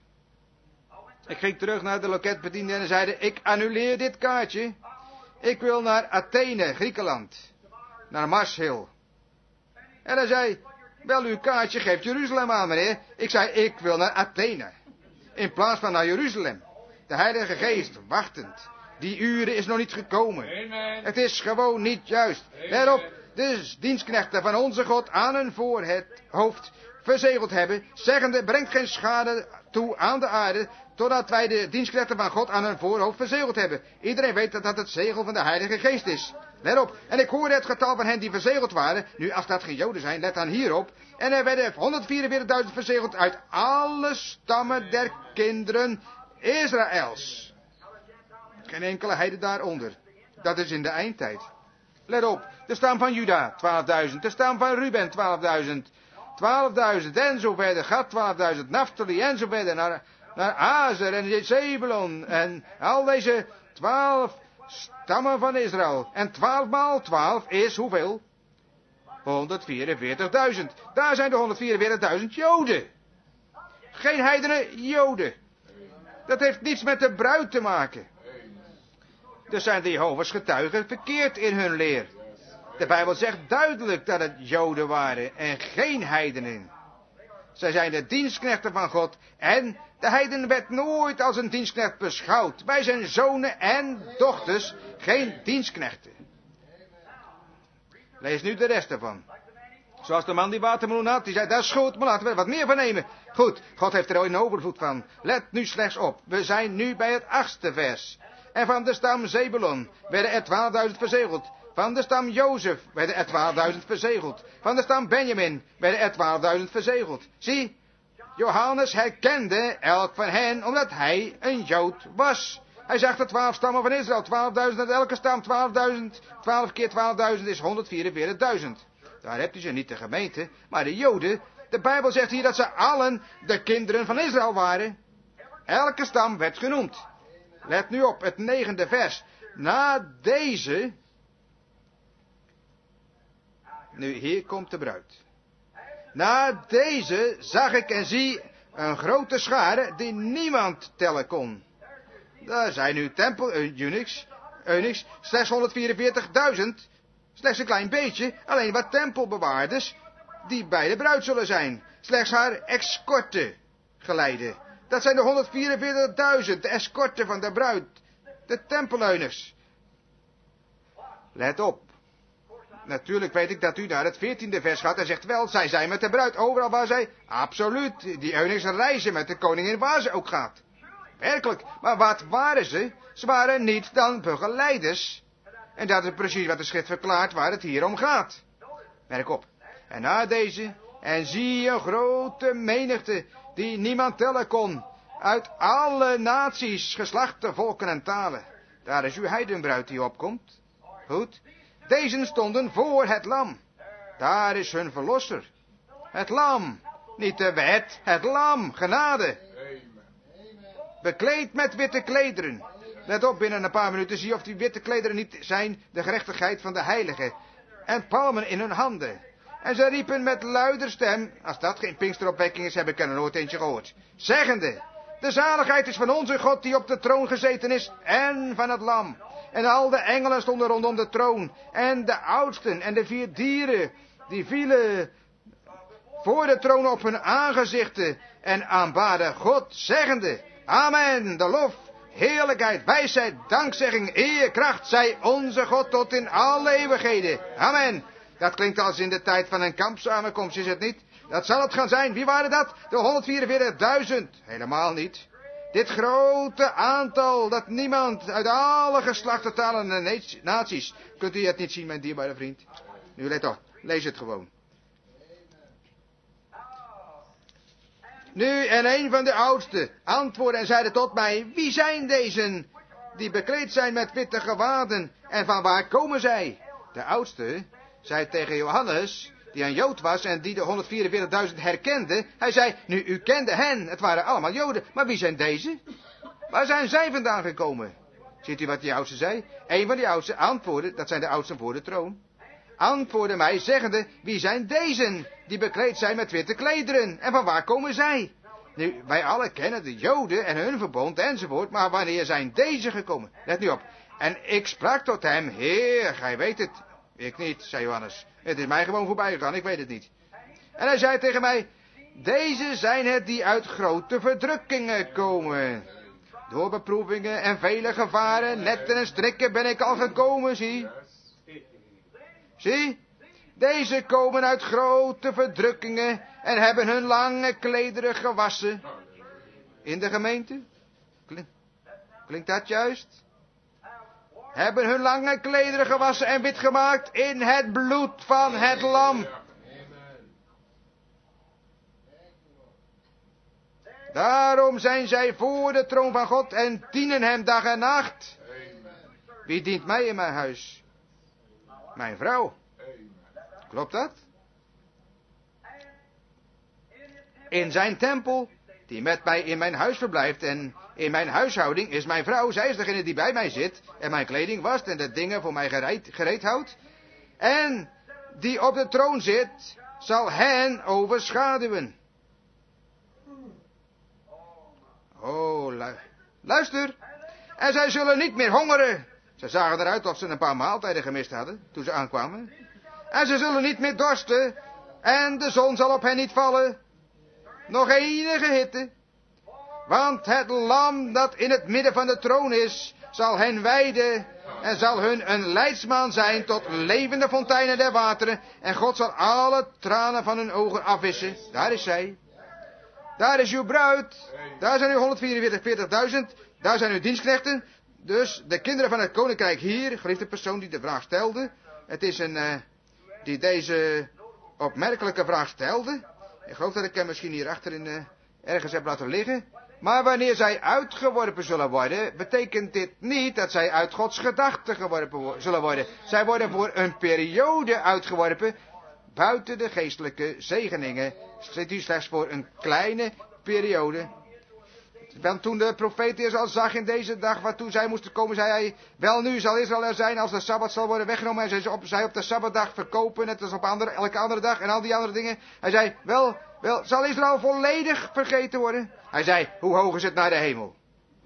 Ik ging terug naar de loketbediende en zeide, ik annuleer dit kaartje. Ik wil naar Athene, Griekenland. Naar Marshill. En hij zei, wel, uw kaartje geeft Jeruzalem aan, meneer. Ik zei, ik wil naar Athene. In plaats van naar Jeruzalem. De Heilige Geest, wachtend. Die uren is nog niet gekomen. Amen. Het is gewoon niet juist. Daarop de dienstknechten van onze God aan hun voorhoofd verzegeld hebben, zeggende, brengt geen schade toe aan de aarde, totdat wij de dienstknechten van God aan hun voorhoofd verzegeld hebben. Iedereen weet dat dat het zegel van de Heilige Geest is. Let op. En ik hoorde het getal van hen die verzegeld waren. Nu, als dat geen Joden zijn, let dan hierop. En er werden 144.000 verzegeld uit alle stammen der kinderen Israëls. Geen enkele heide daaronder. Dat is in de eindtijd. Let op, de stam van Juda, 12.000. De stam van Ruben, 12.000. 12.000 en zo verder. Gad, 12.000. Naphtali en zo verder. Naar Azer en Zebulon. En al deze 12 stammen van Israël. En 12 maal 12 is hoeveel? 144.000. Daar zijn de 144.000 Joden. Geen heidenen, Joden. Dat heeft niets met de bruid te maken. Dus zijn de Jehovah's getuigen verkeerd in hun leer. De Bijbel zegt duidelijk dat het Joden waren en geen heidenen. Zij zijn de dienstknechten van God en de heiden werd nooit als een dienstknecht beschouwd. Wij zijn zonen en dochters, geen dienstknechten. Lees nu de rest ervan. Zoals de man die watermeloen had, die zei, dat is goed, maar laten we er wat meer van nemen. Goed, God heeft er een overvloed van. Let nu slechts op, we zijn nu bij het 8e vers. En van de stam Zebulon werden er 12.000 verzegeld. Van de stam Jozef werden er 12.000 verzegeld. Van de stam Benjamin werden er 12.000 verzegeld. Zie, Johannes herkende elk van hen, omdat hij een Jood was. Hij zag de 12 stammen van Israël, 12.000 uit elke stam, 12.000, 12 keer 12.000 is 144.000. Daar hebt u ze niet de gemeente, maar de Joden. De Bijbel zegt hier dat ze allen de kinderen van Israël waren. Elke stam werd genoemd. Let nu op, het 9e vers. Na deze... Nu, hier komt de bruid. Na deze zag ik en zie een grote schare die niemand tellen kon. Daar zijn nu eunuchs, slechts 144.000, slechts een klein beetje, alleen wat tempelbewaarders, die bij de bruid zullen zijn. Slechts haar escorte geleiden. Dat zijn de 144.000, de escorte van de bruid, de tempeleunuchs. Let op. Natuurlijk weet ik dat u naar het 14e vers gaat en zegt wel, zij zijn met de bruid overal waar zij... Absoluut, die eunuchs reizen met de koningin waar ze ook gaat. Werkelijk, maar wat waren ze? Ze waren niet dan begeleiders. En dat is precies wat de schrift verklaart waar het hier om gaat. Merk op. En na deze, en zie een grote menigte die niemand tellen kon. Uit alle naties, geslachten, volken en talen. Daar is uw heidenbruid die opkomt. Goed. Deze stonden voor het lam. Daar is hun verlosser. Het lam. Niet de wet, het lam. Genade. Bekleed met witte klederen. Let op, binnen een paar minuten zie je of die witte klederen niet zijn de gerechtigheid van de heiligen. En palmen in hun handen. En ze riepen met luider stem, als dat geen Pinksteropwekking is, heb ik er nooit eentje gehoord. Zeggende, de zaligheid is van onze God die op de troon gezeten is en van het lam. En al de engelen stonden rondom de troon. En de oudsten en de 4 dieren, die vielen voor de troon op hun aangezichten en aanbaden God, zeggende, amen, de lof, heerlijkheid, wijsheid, dankzegging, eer, kracht, zij onze God tot in alle eeuwigheden. Amen. Dat klinkt als in de tijd van een kampsamenkomst, is het niet? Dat zal het gaan zijn. Wie waren dat? De 144.000. Helemaal niet. Dit grote aantal, dat niemand uit alle geslachten, talen en naties. Kunt u het niet zien, mijn dierbare vriend? Nu let op, lees het gewoon. Nu, en een van de oudsten antwoordde en zeide tot mij, wie zijn deze die bekleed zijn met witte gewaden en van waar komen zij? De oudste zei tegen Johannes, die een Jood was en die de 144.000 herkende. Hij zei, nu u kende hen, het waren allemaal Joden, maar wie zijn deze? Waar zijn zij vandaan gekomen? Ziet u wat die oudste zei? Een van die oudsten antwoordde, dat zijn de oudsten voor de troon, antwoordde mij zeggende, wie zijn deze die bekleed zijn met witte klederen en van waar komen zij? Nu, wij alle kennen de Joden en hun verbond enzovoort, maar wanneer zijn deze gekomen? Let nu op. En ik sprak tot hem, Heer, gij weet het. Ik niet, zei Johannes. Het is mij gewoon voorbij gegaan, ik weet het niet. En hij zei tegen mij, deze zijn het die uit grote verdrukkingen komen. Door beproevingen en vele gevaren, netten en strikken ben ik al gekomen, zie. Zie, deze komen uit grote verdrukkingen en hebben hun lange klederen gewassen. In de gemeente? Klinkt dat juist? Hebben hun lange klederen gewassen en wit gemaakt in het bloed van het lam. Daarom zijn zij voor de troon van God en dienen hem dag en nacht. Wie dient mij in mijn huis? Mijn vrouw. Klopt dat? In zijn tempel, die met mij in mijn huis verblijft en in mijn huishouding is mijn vrouw. Zij is degene die bij mij zit en mijn kleding wast en de dingen voor mij gereed houdt. En die op de troon zit, zal hen overschaduwen. Oh, luister. En zij zullen niet meer hongeren. Ze zagen eruit of ze een paar maaltijden gemist hadden toen ze aankwamen. En ze zullen niet meer dorsten. En de zon zal op hen niet vallen. Nog enige hitte. Want het lam dat in het midden van de troon is, zal hen weiden en zal hun een leidsman zijn tot levende fonteinen der wateren. En God zal alle tranen van hun ogen afwissen. Daar is zij. Daar is uw bruid. Daar zijn uw 144.000. Daar zijn uw dienstknechten. Dus de kinderen van het koninkrijk hier, geliefde persoon die de vraag stelde. Het is een die deze opmerkelijke vraag stelde. Ik geloof dat ik hem misschien hier achterin ergens heb laten liggen. Maar wanneer zij uitgeworpen zullen worden, betekent dit niet dat zij uit Gods gedachten geworpen zullen worden. Zij worden voor een periode uitgeworpen, buiten de geestelijke zegeningen. Zit u slechts voor een kleine periode. Want toen de profeet eerst al zag in deze dag waartoe zij moesten komen, zei hij, wel nu zal Israël er zijn als de Sabbat zal worden weggenomen en zij op de Sabbatdag verkopen, net als op elke andere dag en al die andere dingen. Hij zei, wel, zal Israël volledig vergeten worden? Hij zei, hoe hoog is het naar de hemel?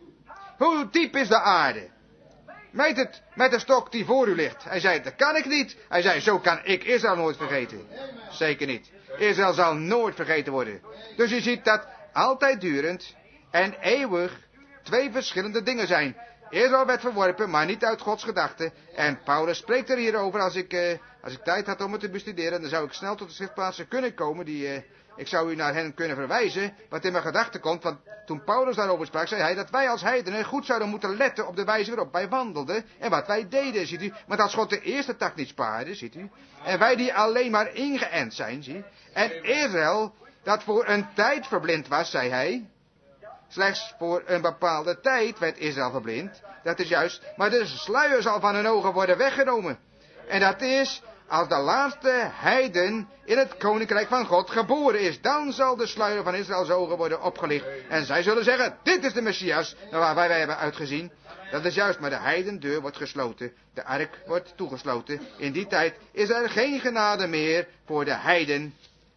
Hoe diep is de aarde? Meet het met de stok die voor u ligt. Hij zei, dat kan ik niet. Hij zei, zo kan ik Israël nooit vergeten. Zeker niet. Israël zal nooit vergeten worden. Dus je ziet dat altijd durend en eeuwig twee verschillende dingen zijn. Israël werd verworpen, maar niet uit Gods gedachten. En Paulus spreekt er hierover. Als ik tijd had om het te bestuderen, dan zou ik snel tot de schriftplaatsen kunnen komen. Ik zou u naar hen kunnen verwijzen, wat in mijn gedachten komt. Want toen Paulus daarover sprak, zei hij dat wij als heidenen goed zouden moeten letten op de wijze waarop wij wandelden. En wat wij deden, ziet u. Want als God de eerste tak niet spaarde, ziet u. En wij die alleen maar ingeënt zijn, zie. En Israël, dat voor een tijd verblind was, zei hij. Slechts voor een bepaalde tijd werd Israël verblind. Dat is juist. Maar de sluier zal van hun ogen worden weggenomen. En dat is als de laatste heiden in het koninkrijk van God geboren is. Dan zal de sluier van Israëls ogen worden opgelicht. En zij zullen zeggen, dit is de Messias waar wij hebben uitgezien. Dat is juist, maar de heidendeur wordt gesloten. De ark wordt toegesloten. In die tijd is er geen genade meer voor de heiden.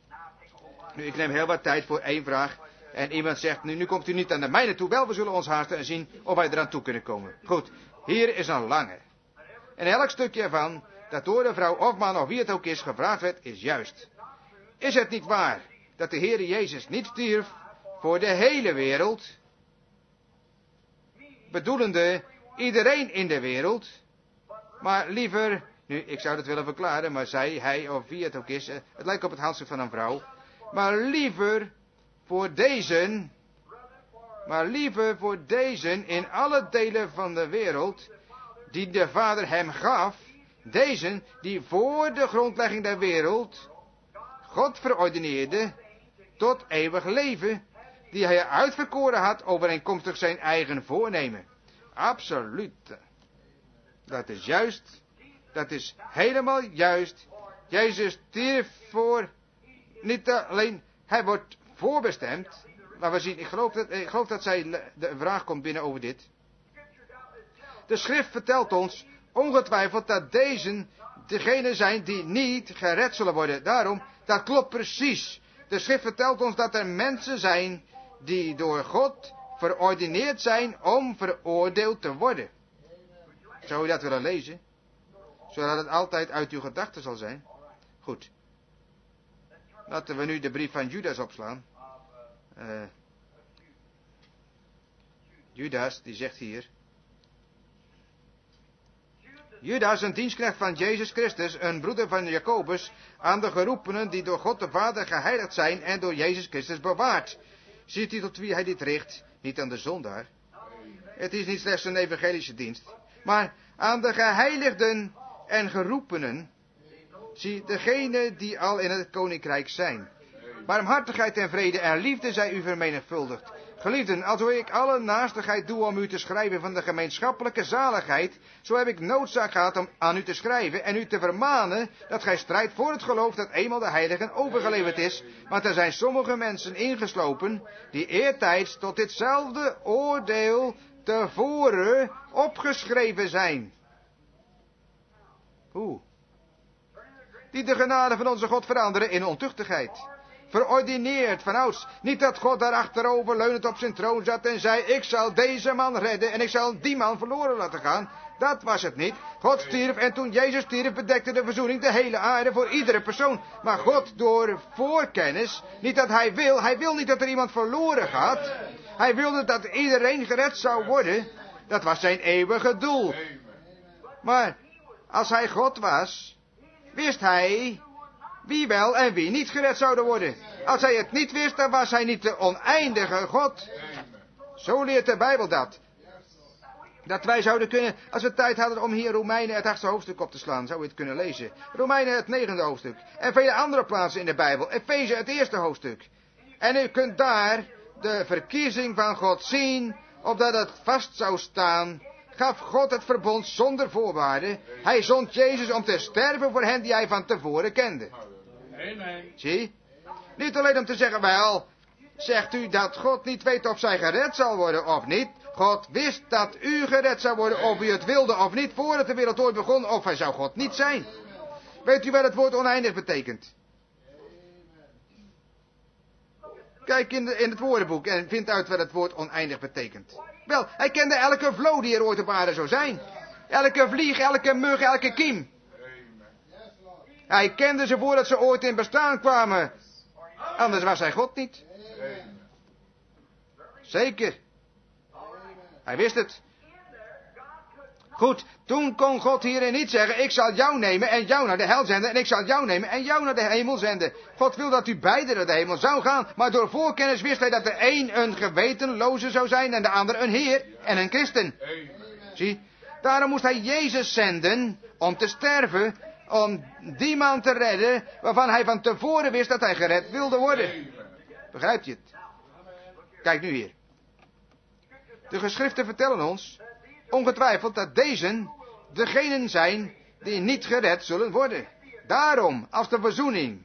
Nu, ik neem heel wat tijd voor één vraag. En iemand zegt, nu komt u niet aan de mijne toe. Wel, we zullen ons haasten en zien of wij eraan toe kunnen komen. Goed, hier is een lange. En elk stukje ervan, dat door de vrouw of man of wie het ook is gevraagd werd, is juist. Is het niet waar dat de Heere Jezus niet stierf voor de hele wereld? Bedoelende iedereen in de wereld. Maar liever, nu ik zou het willen verklaren, maar zij, hij of wie het ook is, het lijkt op het handstuk van een vrouw. Maar liever voor deze in alle delen van de wereld, die de Vader hem gaf, deze die voor de grondlegging der wereld God verordeneerde tot eeuwig leven, die hij uitverkoren had overeenkomstig zijn eigen voornemen. Absoluut. Dat is juist. Dat is helemaal juist. Jezus stierf voor, niet alleen, hij wordt voorbestemd. Laten we zien, ik geloof dat de vraag komt binnen over dit. De schrift vertelt ons ongetwijfeld dat deze degenen zijn die niet gered zullen worden. Daarom, dat klopt precies. De schrift vertelt ons dat er mensen zijn die door God verordineerd zijn om veroordeeld te worden. Zou u dat willen lezen? Zodat het altijd uit uw gedachten zal zijn? Goed. Laten we nu de brief van Judas opslaan. Judas, die zegt hier. Judas, een dienstknecht van Jezus Christus, een broeder van Jacobus, aan de geroepenen die door God de Vader geheiligd zijn en door Jezus Christus bewaard. Ziet u tot wie hij dit richt? Niet aan de zondaar. Het is niet slechts een evangelische dienst, maar aan de geheiligden en geroepenen. Zie, degenen die al in het koninkrijk zijn. Barmhartigheid en vrede en liefde zij u vermenigvuldigd. Geliefden, als ik alle naastigheid doe om u te schrijven van de gemeenschappelijke zaligheid, zo heb ik noodzaak gehad om aan u te schrijven en u te vermanen dat gij strijdt voor het geloof dat eenmaal de heiligen overgeleverd is, want er zijn sommige mensen ingeslopen die eertijds tot ditzelfde oordeel tevoren opgeschreven zijn. Hoe? Die de genade van onze God veranderen in ontuchtigheid. Verordineerd vanouds. Niet dat God daar achterover leunend op zijn troon zat en zei, ik zal deze man redden en ik zal die man verloren laten gaan. Dat was het niet. God stierf en toen Jezus stierf bedekte de verzoening de hele aarde voor iedere persoon. Maar God door voorkennis, niet dat hij wil niet dat er iemand verloren gaat. Hij wilde dat iedereen gered zou worden. Dat was zijn eeuwige doel. Maar als hij God was, wist hij wie wel en wie niet gered zouden worden. Als hij het niet wist, dan was hij niet de oneindige God. Zo leert de Bijbel dat. Dat wij zouden kunnen, als we tijd hadden om hier Romeinen het 8e hoofdstuk op te slaan, zou je het kunnen lezen. Romeinen het 9e hoofdstuk. En vele andere plaatsen in de Bijbel. Efeze het 1e hoofdstuk. En u kunt daar de verkiezing van God zien, opdat het vast zou staan. Gaf God het verbond zonder voorwaarden. Hij zond Jezus om te sterven voor hen die hij van tevoren kende. Amen. Zie? Niet alleen om te zeggen, wel, zegt u dat God niet weet of zij gered zal worden of niet. God wist dat u gered zou worden of u het wilde of niet, voordat de wereld ooit begon, of hij zou God niet zijn. Weet u wat het woord oneindig betekent? Kijk in het woordenboek en vind uit wat het woord oneindig betekent. Wel, hij kende elke vlo die er ooit op aarde zou zijn. Elke vlieg, elke mug, elke kiem. Hij kende ze voordat ze ooit in bestaan kwamen. Anders was hij God niet. Zeker. Hij wist het. Goed, toen kon God hierin niet zeggen, ik zal jou nemen en jou naar de hel zenden, en ik zal jou nemen en jou naar de hemel zenden. God wil dat u beiden naar de hemel zou gaan, maar door voorkennis wist hij dat de een een gewetenloze zou zijn en de ander een heer en een christen. Zie, daarom moest hij Jezus zenden om te sterven, om die man te redden waarvan hij van tevoren wist dat hij gered wilde worden. Begrijpt je het? Kijk nu hier. De geschriften vertellen ons ongetwijfeld dat deze degenen zijn die niet gered zullen worden. Daarom, als de verzoening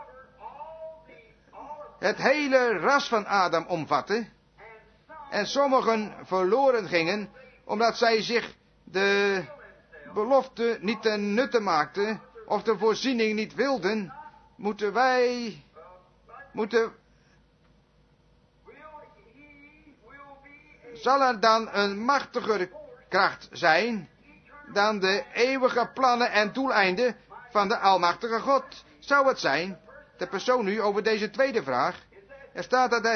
het hele ras van Adam omvatte en sommigen verloren gingen omdat zij zich de belofte niet ten nutte maakten of de voorziening niet wilden, zal er dan een machtiger kracht zijn dan de eeuwige plannen en doeleinden van de almachtige God? Zou het zijn, de persoon nu over deze tweede vraag, er staat dat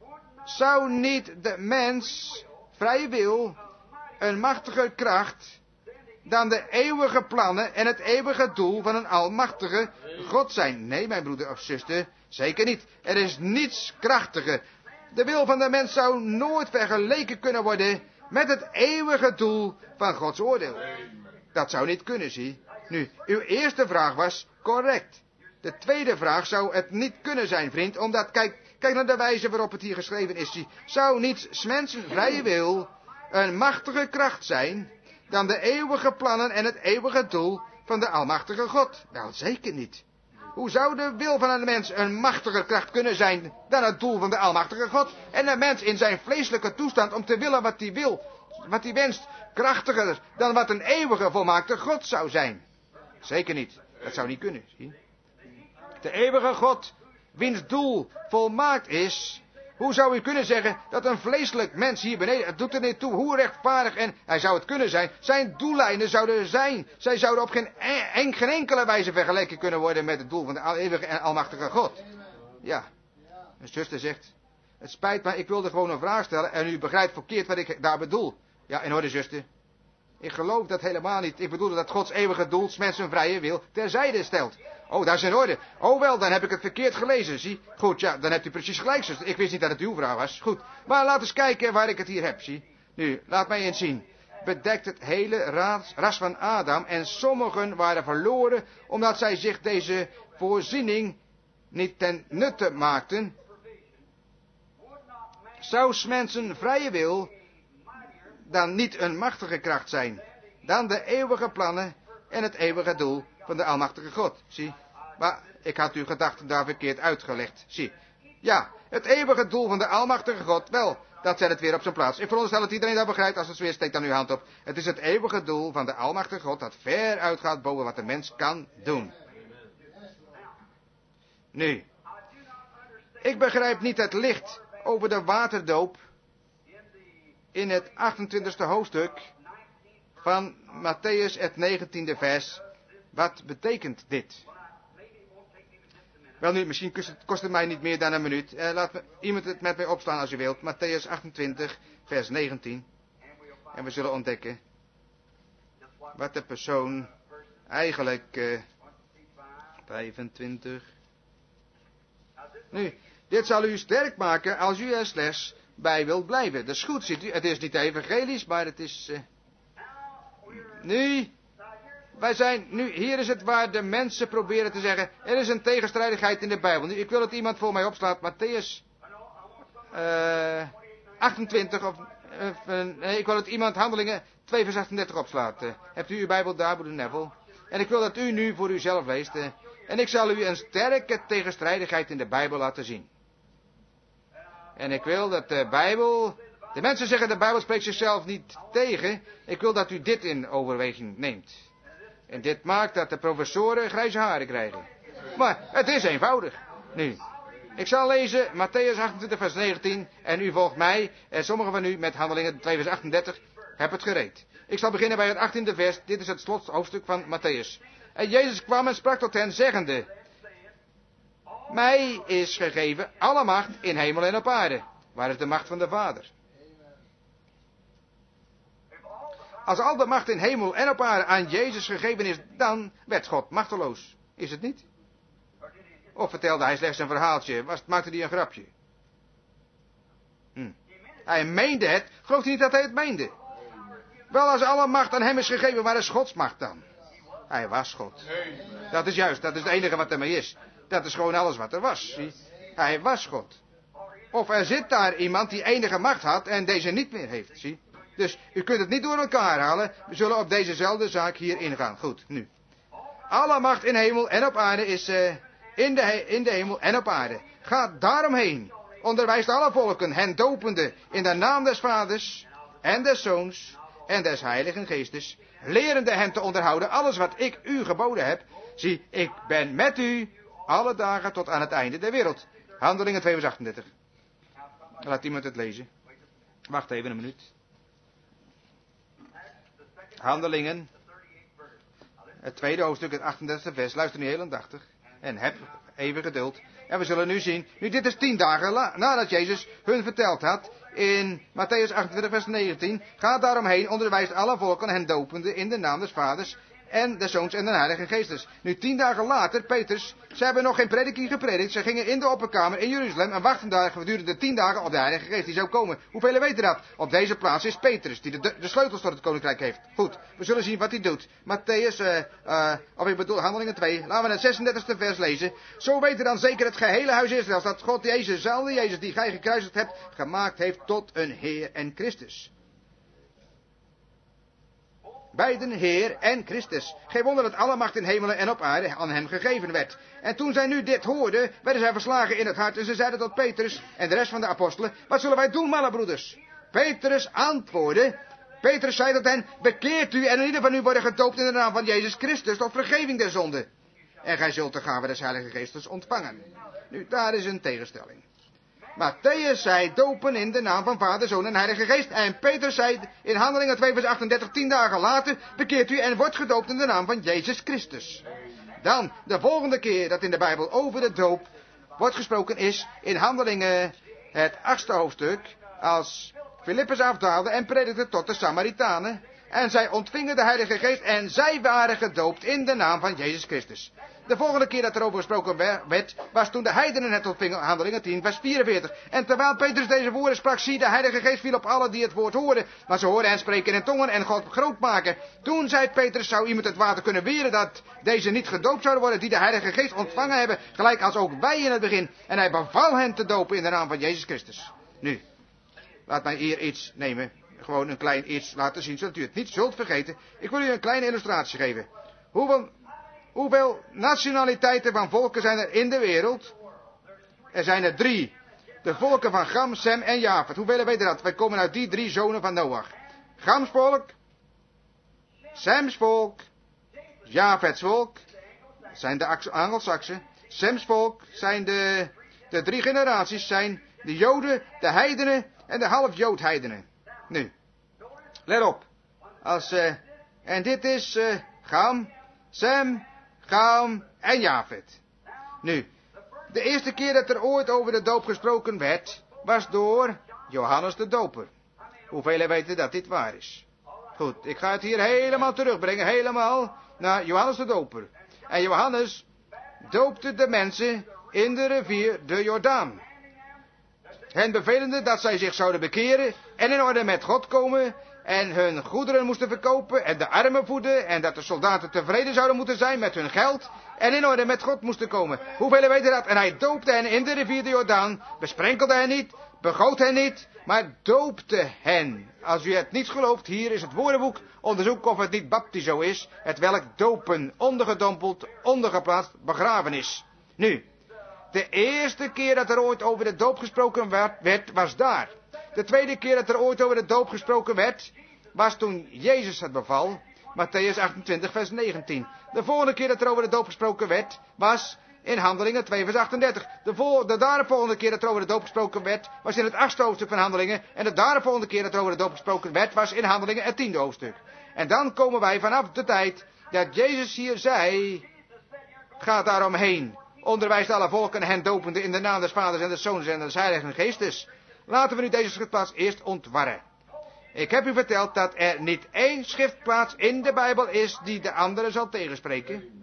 zou niet de mens vrije wil een machtiger kracht dan de eeuwige plannen en het eeuwige doel van een almachtige God zijn? Nee, mijn broeder of zuster, zeker niet. Er is niets krachtiger. De wil van de mens zou nooit vergeleken kunnen worden met het eeuwige doel van Gods oordeel. Dat zou niet kunnen, zie. Nu, uw eerste vraag was correct. De tweede vraag zou het niet kunnen zijn, vriend, omdat, kijk naar de wijze waarop het hier geschreven is, zie. Zou niet 's mensen vrije wil een machtige kracht zijn dan de eeuwige plannen en het eeuwige doel van de almachtige God? Wel, zeker niet. Hoe zou de wil van een mens een machtiger kracht kunnen zijn dan het doel van de almachtige God? En een mens in zijn vleeselijke toestand om te willen wat hij wil, wat hij wenst, krachtiger dan wat een eeuwige volmaakte God zou zijn? Zeker niet. Dat zou niet kunnen, zie. De eeuwige God, wiens doel volmaakt is. Hoe zou u kunnen zeggen dat een vleeselijk mens hier beneden, het doet er niet toe hoe rechtvaardig en hij zou het kunnen zijn, zijn doeleinden zouden zijn. Zij zouden op geen enkele wijze vergeleken kunnen worden met het doel van de eeuwige en almachtige God. Ja, mijn zuster zegt, het spijt me, ik wilde gewoon een vraag stellen en u begrijpt verkeerd wat ik daar bedoel. Ja, in orde, zuster. Ik geloof dat helemaal niet. Ik bedoel dat Gods eeuwige doel 's mensen vrije wil terzijde stelt. Oh, dat is in orde. Oh wel, dan heb ik het verkeerd gelezen, zie. Goed, ja, dan hebt u precies gelijk, zuster. Ik wist niet dat het uw vraag was. Goed, maar laat eens kijken waar ik het hier heb, zie. Nu, laat mij eens zien. Bedekt het hele ras van Adam en sommigen waren verloren omdat zij zich deze voorziening niet ten nutte maakten. zou 's mensen vrije wil dan niet een machtige kracht zijn dan de eeuwige plannen en het eeuwige doel van de almachtige God. Zie, maar ik had uw gedachten daar verkeerd uitgelegd. Zie, ja, het eeuwige doel van de almachtige God, wel, dat zet het weer op zijn plaats. Ik veronderstel dat iedereen dat begrijpt. Als het weer steekt dan uw hand op. Het is het eeuwige doel van de almachtige God dat ver uitgaat boven wat de mens kan doen. Nu, ik begrijp niet het licht over de waterdoop in het 28e hoofdstuk van Matthäus het 19e vers. Wat betekent dit? Wel nu, misschien kost het mij niet meer dan een minuut. Laat iemand het met mij opslaan als u wilt. Matthäus 28 vers 19. En we zullen ontdekken wat de persoon eigenlijk 25. Nu, dit zal u sterk maken als u er slechts bij wilt blijven. Dat is goed, ziet u. Het is niet evangelisch, maar het is... Nu, wij zijn, nu, hier is het waar de mensen proberen te zeggen, er is een tegenstrijdigheid in de Bijbel. Nu, ik wil dat iemand voor mij opslaat, Matthäus 28, nee, ik wil dat iemand Handelingen 2 vers 38 opslaat. Hebt u uw Bijbel daar, broeder Neville? En ik wil dat u nu voor uzelf leest. En ik zal u een sterke tegenstrijdigheid in de Bijbel laten zien. En ik wil dat de Bijbel... De mensen zeggen de Bijbel spreekt zichzelf niet tegen. Ik wil dat u dit in overweging neemt. En dit maakt dat de professoren grijze haren krijgen. Maar het is eenvoudig. Nu, ik zal lezen Matthäus 28 vers 19. En u volgt mij. En sommigen van u met Handelingen 2 vers 38. Heb het gereed. Ik zal beginnen bij het 18e vers. Dit is het slothoofdstuk van Matthäus. En Jezus kwam en sprak tot hen zeggende: mij is gegeven alle macht in hemel en op aarde. Waar is de macht van de Vader? Als al de macht in hemel en op aarde aan Jezus gegeven is, dan werd God machteloos. Is het niet? Of vertelde hij slechts een verhaaltje? Maakte hij een grapje? Hij meende het. Gelooft u niet dat hij het meende? Wel, als alle macht aan hem is gegeven, waar is Gods macht dan? Hij was God. Dat is juist, dat is het enige wat er mee is. Dat is gewoon alles wat er was. Zie? Hij was God. Of er zit daar iemand die enige macht had en deze niet meer heeft. Zie? Dus u kunt het niet door elkaar halen. We zullen op dezezelfde zaak hier ingaan. Goed, nu. Alle macht in hemel en op aarde is in de hemel en op aarde. Ga daaromheen. Onderwijst alle volken, hen dopende in de naam des Vaders en des Zoons en des Heiligen Geestes, lerende hen te onderhouden alles wat ik u geboden heb. Zie, ik ben met u alle dagen tot aan het einde der wereld. Handelingen 2 vers 38. Laat iemand het lezen. Wacht even een minuut. Handelingen, het tweede hoofdstuk, het 38e vers. Luister nu heel aandachtig. En heb even geduld. En we zullen nu zien. Nu, dit is 10 dagen nadat Jezus hun verteld had. In Matthäus 28 vers 19. Ga daaromheen, onderwijst alle volken, hen dopende in de naam des Vaders en des Zoons en de Heilige Geestes. Nu 10 dagen later, Petrus, ze hebben nog geen prediking gepredikt. Ze gingen in de opperkamer in Jeruzalem en wachten daar gedurende 10 dagen op de Heilige Geest die zou komen. Hoeveel weten dat? Op deze plaats is Petrus, die de sleutels tot het koninkrijk heeft. Goed, we zullen zien wat hij doet. Matthäus, of ik bedoel Handelingen 2, laten we het 36e vers lezen. Zo weten dan zeker het gehele huis Israëls dat God Jezus, dezelfde Jezus die gij gekruisigd hebt, gemaakt heeft tot een Heer en Christus. Beiden Heer en Christus. Geen wonder dat alle macht in hemelen en op aarde aan hem gegeven werd. En toen zij nu dit hoorden, werden zij verslagen in het hart. En ze zeiden tot Petrus en de rest van de apostelen: wat zullen wij doen, mannen broeders? Petrus antwoordde. Petrus zei tot hen: bekeert u en ieder van u worden gedoopt in de naam van Jezus Christus tot vergeving der zonde. En gij zult de gave des Heilige Geestes ontvangen. Nu, daar is een tegenstelling. Matthäus zei dopen in de naam van Vader, Zoon en Heilige Geest. En Petrus zei in Handelingen 2 vers 38, 10 dagen later, bekeert u en wordt gedoopt in de naam van Jezus Christus. Dan, de volgende keer dat in de Bijbel over de doop wordt gesproken is in Handelingen het 8e hoofdstuk, als Filippus afdaalde en predikte tot de Samaritanen. En zij ontvingen de Heilige Geest en zij waren gedoopt in de naam van Jezus Christus. De volgende keer dat erover gesproken werd, was toen de heidenen het ontvingen, Handelingen 10, vers 44. En terwijl Petrus deze woorden sprak, zie, de Heilige Geest viel op alle die het woord hoorden. Maar ze hoorden hen spreken in tongen en God groot maken. Toen zei Petrus, zou iemand het water kunnen weren dat deze niet gedoopt zouden worden, die de Heilige Geest ontvangen hebben, gelijk als ook wij in het begin. En hij beval hen te dopen in de naam van Jezus Christus. Nu, Laat mij hier iets nemen. Gewoon een klein iets laten zien, zodat u het niet zult vergeten. Ik wil u een kleine illustratie geven. Hoeveel nationaliteiten van volken zijn er in de wereld? Er zijn er 3. De volken van Cham, Sem en Jafet. Hoeveel weten dat? Wij komen uit die 3 zonen van Noach. Chams volk, Sems volk, Jafets volk, dat zijn de Angelsaksen. Sems volk zijn de 3 generaties, zijn de Joden, de heidenen en de half-Jood-heidenen. Nu, let op. En dit is Cham, Sem, Cham en Jafet. Nu, de eerste keer dat er ooit over de doop gesproken werd, was door Johannes de Doper. Hoeveel weten dat dit waar is? Goed, ik ga het hier helemaal terugbrengen, helemaal naar Johannes de Doper. En Johannes doopte de mensen in de rivier de Jordaan. Hen bevelende dat zij zich zouden bekeren en in orde met God komen en hun goederen moesten verkopen en de armen voeden en dat de soldaten tevreden zouden moeten zijn met hun geld en in orde met God moesten komen. Hoeveel weten dat? En hij doopte hen in de rivier de Jordaan, besprenkelde hen niet, begoot hen niet, maar doopte hen. Als u het niet gelooft, hier is het woordenboek, onderzoek of het niet baptizo is, het welk dopen, ondergedompeld, ondergeplaatst, begraven is. Nu, de eerste keer dat er ooit over de doop gesproken werd, was daar. De tweede keer dat er ooit over de doop gesproken werd, was toen Jezus het beval. Matthäus 28, vers 19. De volgende keer dat er over de doop gesproken werd, was in Handelingen 2, vers 38. De daaropvolgende keer dat er over de doop gesproken werd, was in het 8e hoofdstuk van Handelingen. En de daaropvolgende keer dat er over de doop gesproken werd, was in Handelingen het 10e hoofdstuk. En dan komen wij vanaf de tijd dat Jezus hier zei, ga daaromheen. Onderwijst alle volken hen dopende in de naam des Vaders en des Zoons en des Heiligen Geestes. Laten we nu deze schriftplaats eerst ontwarren. Ik heb u verteld dat er niet één schriftplaats in de Bijbel is die de andere zal tegenspreken.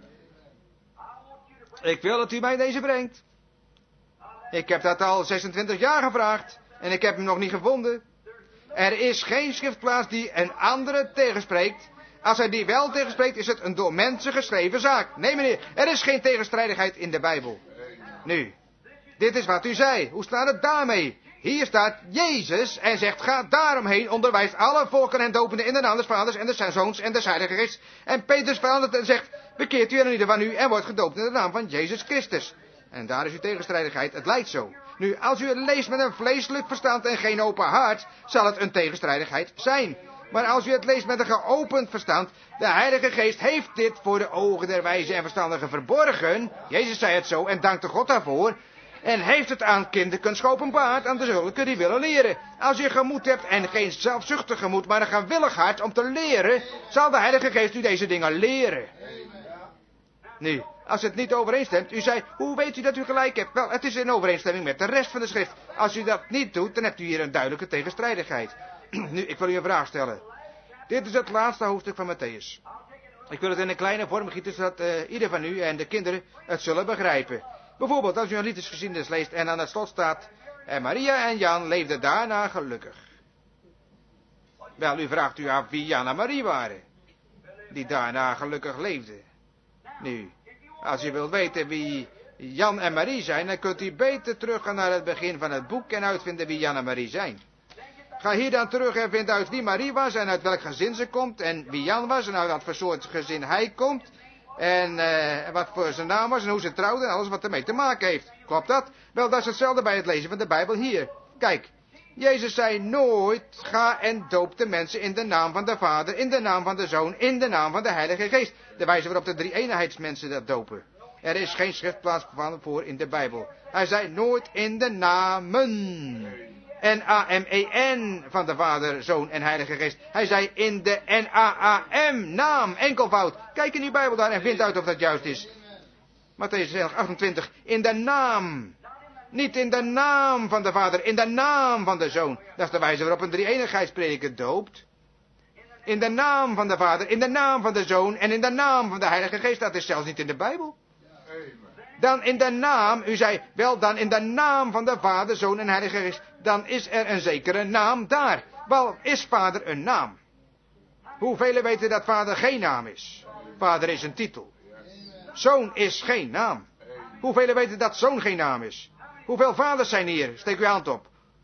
Ik wil dat u mij deze brengt. Ik heb dat al 26 jaar gevraagd en ik heb hem nog niet gevonden. Er is geen schriftplaats die een andere tegenspreekt. Als hij die wel tegenspreekt, is het een door mensen geschreven zaak. Nee meneer, er is geen tegenstrijdigheid in de Bijbel. Nu, dit is wat u zei. Hoe staat het daarmee? Hier staat Jezus en zegt, ga daaromheen, onderwijst alle volken en dopende in de naam des Vaders en des Zoons en des Heilige Geest. En Petrus verandert en zegt, bekeert u en ieder van u en wordt gedoopt in de naam van Jezus Christus. En daar is uw tegenstrijdigheid, het lijkt zo. Nu, als u het leest met een vleeselijk verstand en geen open hart, zal het een tegenstrijdigheid zijn. Maar als u het leest met een geopend verstand, de Heilige Geest heeft dit voor de ogen der wijze en verstandigen verborgen. Jezus zei het zo en dankte God daarvoor. En heeft het aan kinderkunst geopenbaard aan de zulken die willen leren. Als je gemoed hebt en geen zelfzuchtig gemoed, maar een gewillig hart om te leren, zal de Heilige Geest u deze dingen leren. Nu, als het niet overeenstemt, u zei, hoe weet u dat u gelijk hebt? Wel, het is in overeenstemming met de rest van de schrift. Als u dat niet doet, dan hebt u hier een duidelijke tegenstrijdigheid. Nu, ik wil u een vraag stellen. Dit is het laatste hoofdstuk van Matthäus. Ik wil het in een kleine vorm gieten, zodat ieder van u en de kinderen het zullen begrijpen. Bijvoorbeeld, als u een liefdesgeschiedenis leest en aan het slot staat, en Maria en Jan leefden daarna gelukkig. Wel, u vraagt u af wie Jan en Marie waren, die daarna gelukkig leefden. Nu, als u wilt weten wie Jan en Marie zijn, dan kunt u beter teruggaan naar het begin van het boek en uitvinden wie Jan en Marie zijn. Ga hier dan terug en vind uit wie Marie was en uit welk gezin ze komt en wie Jan was en uit wat voor soort gezin hij komt. En wat voor zijn naam was en hoe ze trouwden en alles wat ermee te maken heeft. Klopt dat? Wel, dat is hetzelfde bij het lezen van de Bijbel hier. Kijk, Jezus zei nooit, ga en doop de mensen in de naam van de Vader, in de naam van de Zoon, in de naam van de Heilige Geest. De wijze waarop de drie-eenheidsmensen dat dopen. Er is geen schriftplaats voor in de Bijbel. Hij zei nooit in de namen. N-A-M-E-N van de Vader, Zoon en Heilige Geest. Hij zei in de N-A-A-M, naam, enkelvoud. Kijk in uw Bijbel daar en vind uit of dat juist is. Matthäus 28, in de naam. Niet in de naam van de Vader, in de naam van de Zoon. Dat is de wijze waarop een drie-eenigheidsprediker doopt. In de naam van de Vader, in de naam van de Zoon en in de naam van de Heilige Geest. Dat is zelfs niet in de Bijbel. Dan in de naam, u zei, wel dan in de naam van de Vader, Zoon en Heilige Geest. Dan is er een zekere naam daar. Wel, is Vader een naam? Hoeveel weten dat Vader geen naam is? Vader is een titel. Zoon is geen naam. Hoeveel weten dat Zoon geen naam is? Hoeveel vaders zijn hier? Steek uw hand op.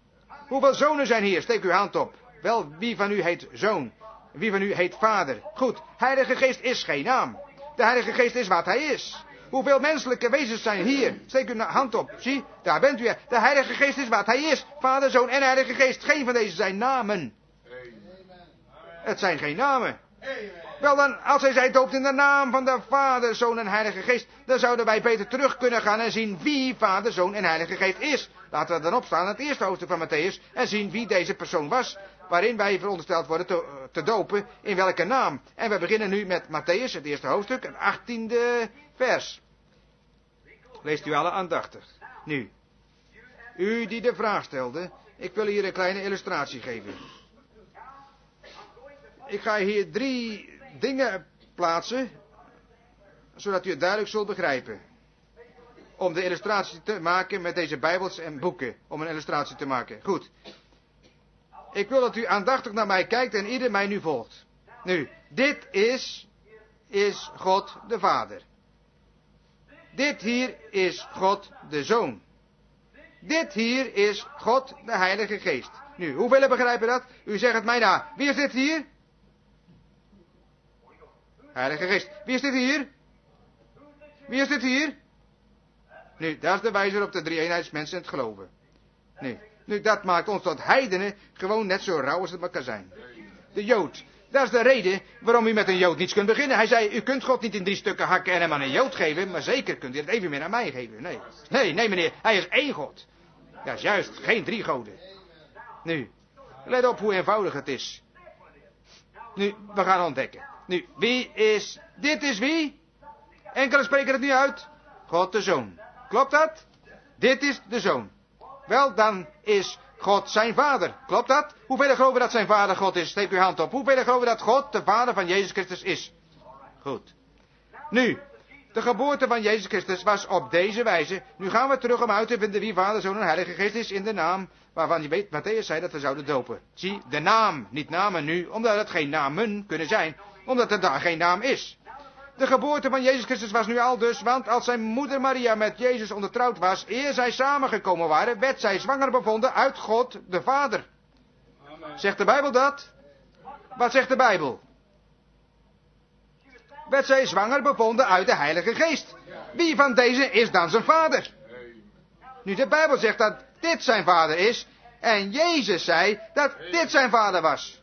Hoeveel zonen zijn hier? Steek uw hand op. Wel, wie van u heet zoon? Wie van u heet vader? Goed, Heilige Geest is geen naam. De Heilige Geest is wat hij is. Hoeveel menselijke wezens zijn hier? Steek uw hand op. Zie, daar bent u. De Heilige Geest is wat hij is. Vader, Zoon en Heilige Geest. Geen van deze zijn namen. Het zijn geen namen. Wel dan, als hij zij doopt in de naam van de Vader, Zoon en Heilige Geest, dan zouden wij beter terug kunnen gaan en zien wie Vader, Zoon en Heilige Geest is. Laten we dan opstaan, het eerste hoofdstuk van Matthäus, en zien wie deze persoon was, waarin wij verondersteld worden te dopen, in welke naam. En we beginnen nu met Matthäus, het eerste hoofdstuk, het 18e vers. Leest u alle aandachtig. Nu, u die de vraag stelde, ik wil hier een kleine illustratie geven. Ik ga hier 3 dingen plaatsen, zodat u het duidelijk zult begrijpen. Om de illustratie te maken met deze bijbels en boeken. Om een illustratie te maken. Goed. Ik wil dat u aandachtig naar mij kijkt en ieder mij nu volgt. Nu, dit is God de Vader. Dit hier is God de Zoon. Dit hier is God de Heilige Geest. Nu, hoeveel begrijpen dat? U zegt het mij na. Wie is dit hier? Heilige Geest. Wie is dit hier? Wie is dit hier? Nu, dat is de wijzer op de drie-eenheidsmensen en het geloven. Nu, dat maakt ons tot heidenen gewoon net zo rauw als het maar kan zijn. De Jood. Dat is de reden waarom u met een Jood niets kunt beginnen. Hij zei, u kunt God niet in 3 stukken hakken en hem aan een Jood geven, maar zeker kunt u het even meer aan mij geven. Nee meneer, hij is 1 God. Dat is juist, geen 3 goden. Nu, let op hoe eenvoudig het is. Nu, we gaan ontdekken. Nu, dit is wie? Enkele spreken het nu uit. God de Zoon. Klopt dat? Dit is de Zoon. Wel, dan is God zijn vader. Klopt dat? Hoeveel geloven dat zijn vader God is? Steek uw hand op. Hoeveel geloven dat God de vader van Jezus Christus is? Goed. Nu, de geboorte van Jezus Christus was op deze wijze. Nu gaan we terug om uit te vinden wie Vader, Zoon en Heilige Geest is in de naam waarvan je weet, Matthäus zei dat we zouden dopen. Zie, de naam, niet namen nu, omdat het geen namen kunnen zijn, omdat er daar geen naam is. De geboorte van Jezus Christus was nu al dus, want als zijn moeder Maria met Jezus ondertrouwd was, eer zij samengekomen waren, werd zij zwanger bevonden uit God de Vader. Amen. Zegt de Bijbel dat? Wat zegt de Bijbel? Werd zij zwanger bevonden uit de Heilige Geest. Wie van deze is dan zijn vader? Nu, de Bijbel zegt dat dit zijn vader is, en Jezus zei dat dit zijn vader was.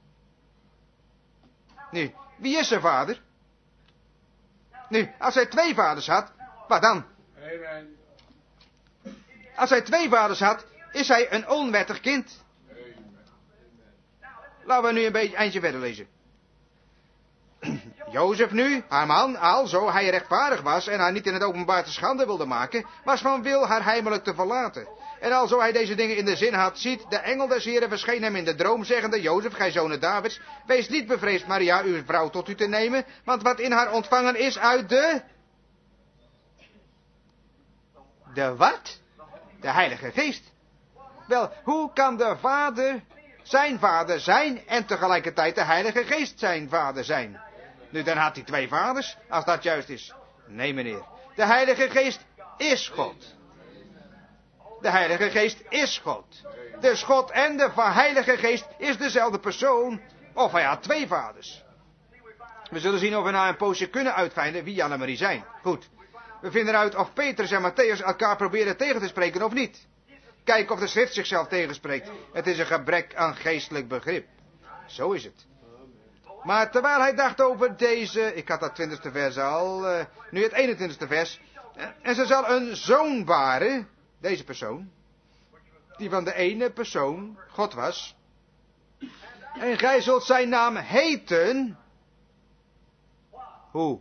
Nu, wie is zijn vader? Nu, als hij 2 vaders had, wat dan? Amen. Als hij 2 vaders had, is hij een onwettig kind. Amen. Laten we nu een beetje eindje verder lezen. Jozef nu, haar man, alzo hij rechtvaardig was en haar niet in het openbaar te schande wilde maken, was van wil haar heimelijk te verlaten. En alzo hij deze dingen in de zin had, ziet, de engel des Heren verscheen hem in de droom, zeggende, Jozef, gij zoon Davids, wees niet bevreesd Maria, uw vrouw, tot u te nemen, want wat in haar ontvangen is uit de wat? De Heilige Geest. Wel, hoe kan de Vader zijn en tegelijkertijd de Heilige Geest zijn vader zijn? Nu, dan had hij 2 vaders, als dat juist is. Nee, meneer. De Heilige Geest is God. De Heilige Geest is God. Dus God en de Heilige Geest is dezelfde persoon, of hij had 2 vaders. We zullen zien of we na een poosje kunnen uitvinden wie Jan en Marie zijn. Goed. We vinden uit of Petrus en Matthäus elkaar proberen tegen te spreken of niet. Kijk of de schrift zichzelf tegenspreekt. Het is een gebrek aan geestelijk begrip. Zo is het. Maar terwijl hij dacht over deze, ik had dat 20e vers al, nu het 21e vers. En ze zal een zoon baren, deze persoon, die van de ene persoon God was. En gij zult zijn naam heten. Hoe?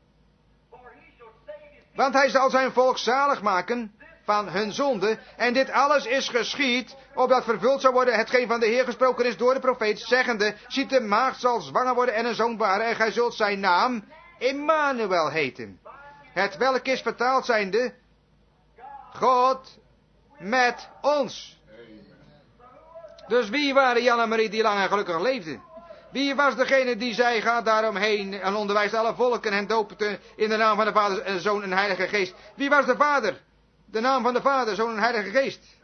Want hij zal zijn volk zalig maken van hun zonde. En dit alles is geschied, opdat vervuld zou worden hetgeen van de Heer gesproken is door de profeet, zeggende, ziet de maagd zal zwanger worden en een zoon baren, en gij zult zijn naam Immanuel heten. Het welk is vertaald zijnde, God met ons. Dus wie waren Jan en Marie die lang en gelukkig leefden? Wie was degene die zei, ga daaromheen en onderwijst alle volken en doopt in de naam van de Vader en Zoon en Heilige Geest? Wie was de Vader? De naam van de Vader, Zoon en Heilige Geest.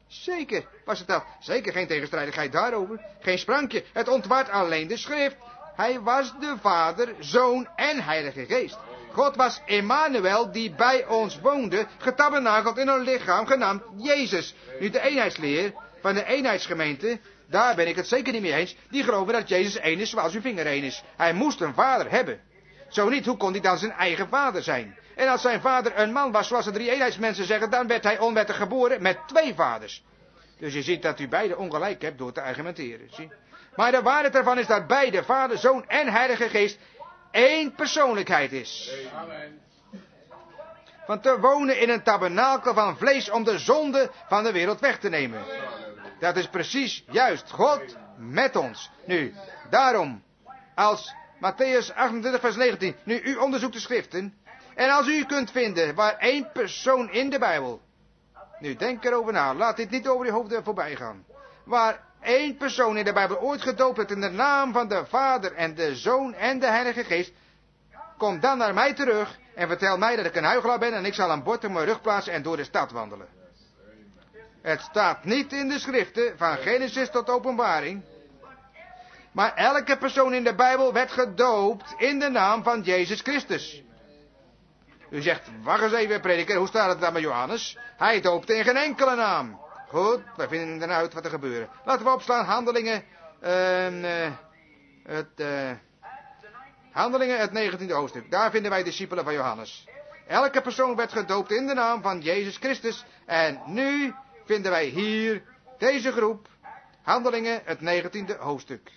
Zeker was het dat. Zeker geen tegenstrijdigheid daarover. Geen sprankje. Het ontwaart alleen de schrift. Hij was de Vader, Zoon en Heilige Geest. God was Emmanuel die bij ons woonde, getabernakeld in een lichaam genaamd Jezus. Nu de eenheidsleer van de eenheidsgemeente, daar ben ik het zeker niet mee eens. Die geloven dat Jezus één is zoals uw vinger één is. Hij moest een vader hebben. Zo niet, hoe kon hij dan zijn eigen vader zijn? En als zijn vader een man was, zoals de drie eenheidsmensen zeggen, dan werd hij onwettig geboren met twee vaders. Dus je ziet dat u beide ongelijk hebt door te argumenteren. Zie? Maar de waarheid ervan is dat beide, Vader, Zoon en Heilige Geest, één persoonlijkheid is. Amen. Van te wonen in een tabernakel van vlees om de zonde van de wereld weg te nemen. Dat is precies juist God met ons. Nu, daarom, als Matthäus 28 vers 19, nu u onderzoekt de schriften, en als u kunt vinden waar één persoon in de Bijbel, nu denk erover na, laat dit niet over je hoofd voorbij gaan, waar één persoon in de Bijbel ooit gedoopt werd in de naam van de Vader en de Zoon en de Heilige Geest, kom dan naar mij terug en vertel mij dat ik een huichelaar ben en ik zal een bord op mijn rug plaatsen en door de stad wandelen. Het staat niet in de schriften, van Genesis tot Openbaring. Maar elke persoon in de Bijbel werd gedoopt in de naam van Jezus Christus. U zegt, wacht eens even prediker, hoe staat het dan met Johannes? Hij doopte in geen enkele naam. Goed, wij vinden dan uit wat er gebeurt. Laten we opslaan, Handelingen, Handelingen, het 19e hoofdstuk. Daar vinden wij discipelen van Johannes. Elke persoon werd gedoopt in de naam van Jezus Christus. En nu vinden wij hier deze groep, Handelingen, het 19e hoofdstuk.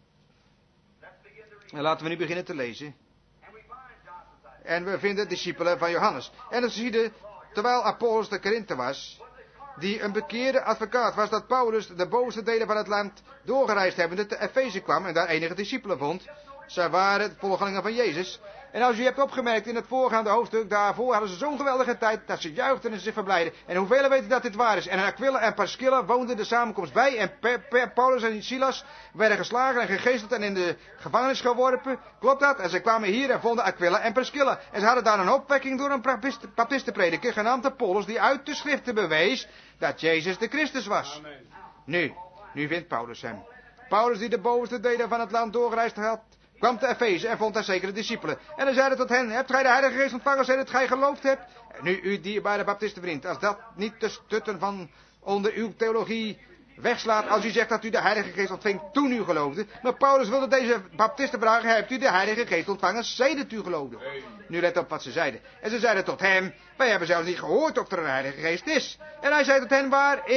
En laten we nu beginnen te lezen. En we vinden discipelen van Johannes. En dan zie je, terwijl Apollos de Korinthe was, die een bekeerde advocaat was, dat Paulus de bovenste delen van het land doorgereisd hebbende te Efeze kwam en daar enige discipelen vond. Zij waren volgelingen van Jezus. En als u hebt opgemerkt in het voorgaande hoofdstuk, daarvoor hadden ze zo'n geweldige tijd dat ze juichten en zich verblijden. En hoeveel weten dat dit waar is? En Aquila en Priscilla woonden de samenkomst bij en Paulus en Silas werden geslagen en gegeesteld en in de gevangenis geworpen. Klopt dat? En ze kwamen hier en vonden Aquila en Priscilla. En ze hadden daar een opwekking door een baptistenprediker genaamd Apollos, die uit de schriften bewees dat Jezus de Christus was. Nu vindt Paulus hem. Paulus die de bovenste delen van het land doorgereisd had, kwam te Efeze en vond daar zekere discipelen. En hij zeide tot hen, hebt gij de Heilige Geest ontvangen, zei dat gij geloofd hebt? Nu, u dierbare baptistenvriend, als dat niet de stutten van onder uw theologie wegslaat, als u zegt dat u de Heilige Geest ontving toen u geloofde. Maar Paulus wilde deze baptisten vragen, hebt u de Heilige Geest ontvangen sedert u geloofde? Nu let op wat ze zeiden. En ze zeiden tot hem, wij hebben zelfs niet gehoord of er een Heilige Geest is. En hij zei tot hen,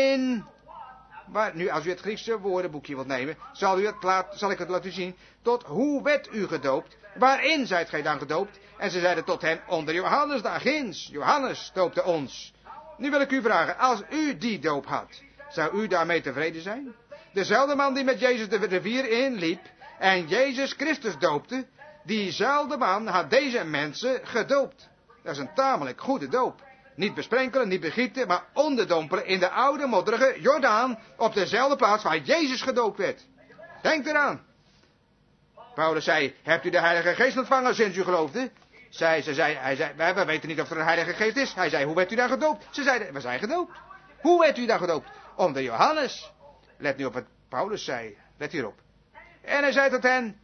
nu, als u het Griekse woordenboekje wilt nemen, zal ik het laten zien. Tot hoe werd u gedoopt? Waarin zijt gij dan gedoopt? En ze zeiden tot hem, onder Johannes daar ginds. Johannes doopte ons. Nu wil ik u vragen, als u die doop had, zou u daarmee tevreden zijn? Dezelfde man die met Jezus de rivier inliep en Jezus Christus doopte, diezelfde man had deze mensen gedoopt. Dat is een tamelijk goede doop. Niet besprenkelen, niet begieten, maar onderdompelen in de oude modderige Jordaan op dezelfde plaats waar Jezus gedoopt werd. Denk eraan. Paulus zei, hebt u de Heilige Geest ontvangen sinds u geloofde? Hij zei, we weten niet of er een Heilige Geest is. Hij zei, hoe werd u dan gedoopt? Ze zeiden, we zijn gedoopt. Hoe werd u dan gedoopt? Onder Johannes. Let nu op wat Paulus zei. Let hierop. En hij zei tot hen,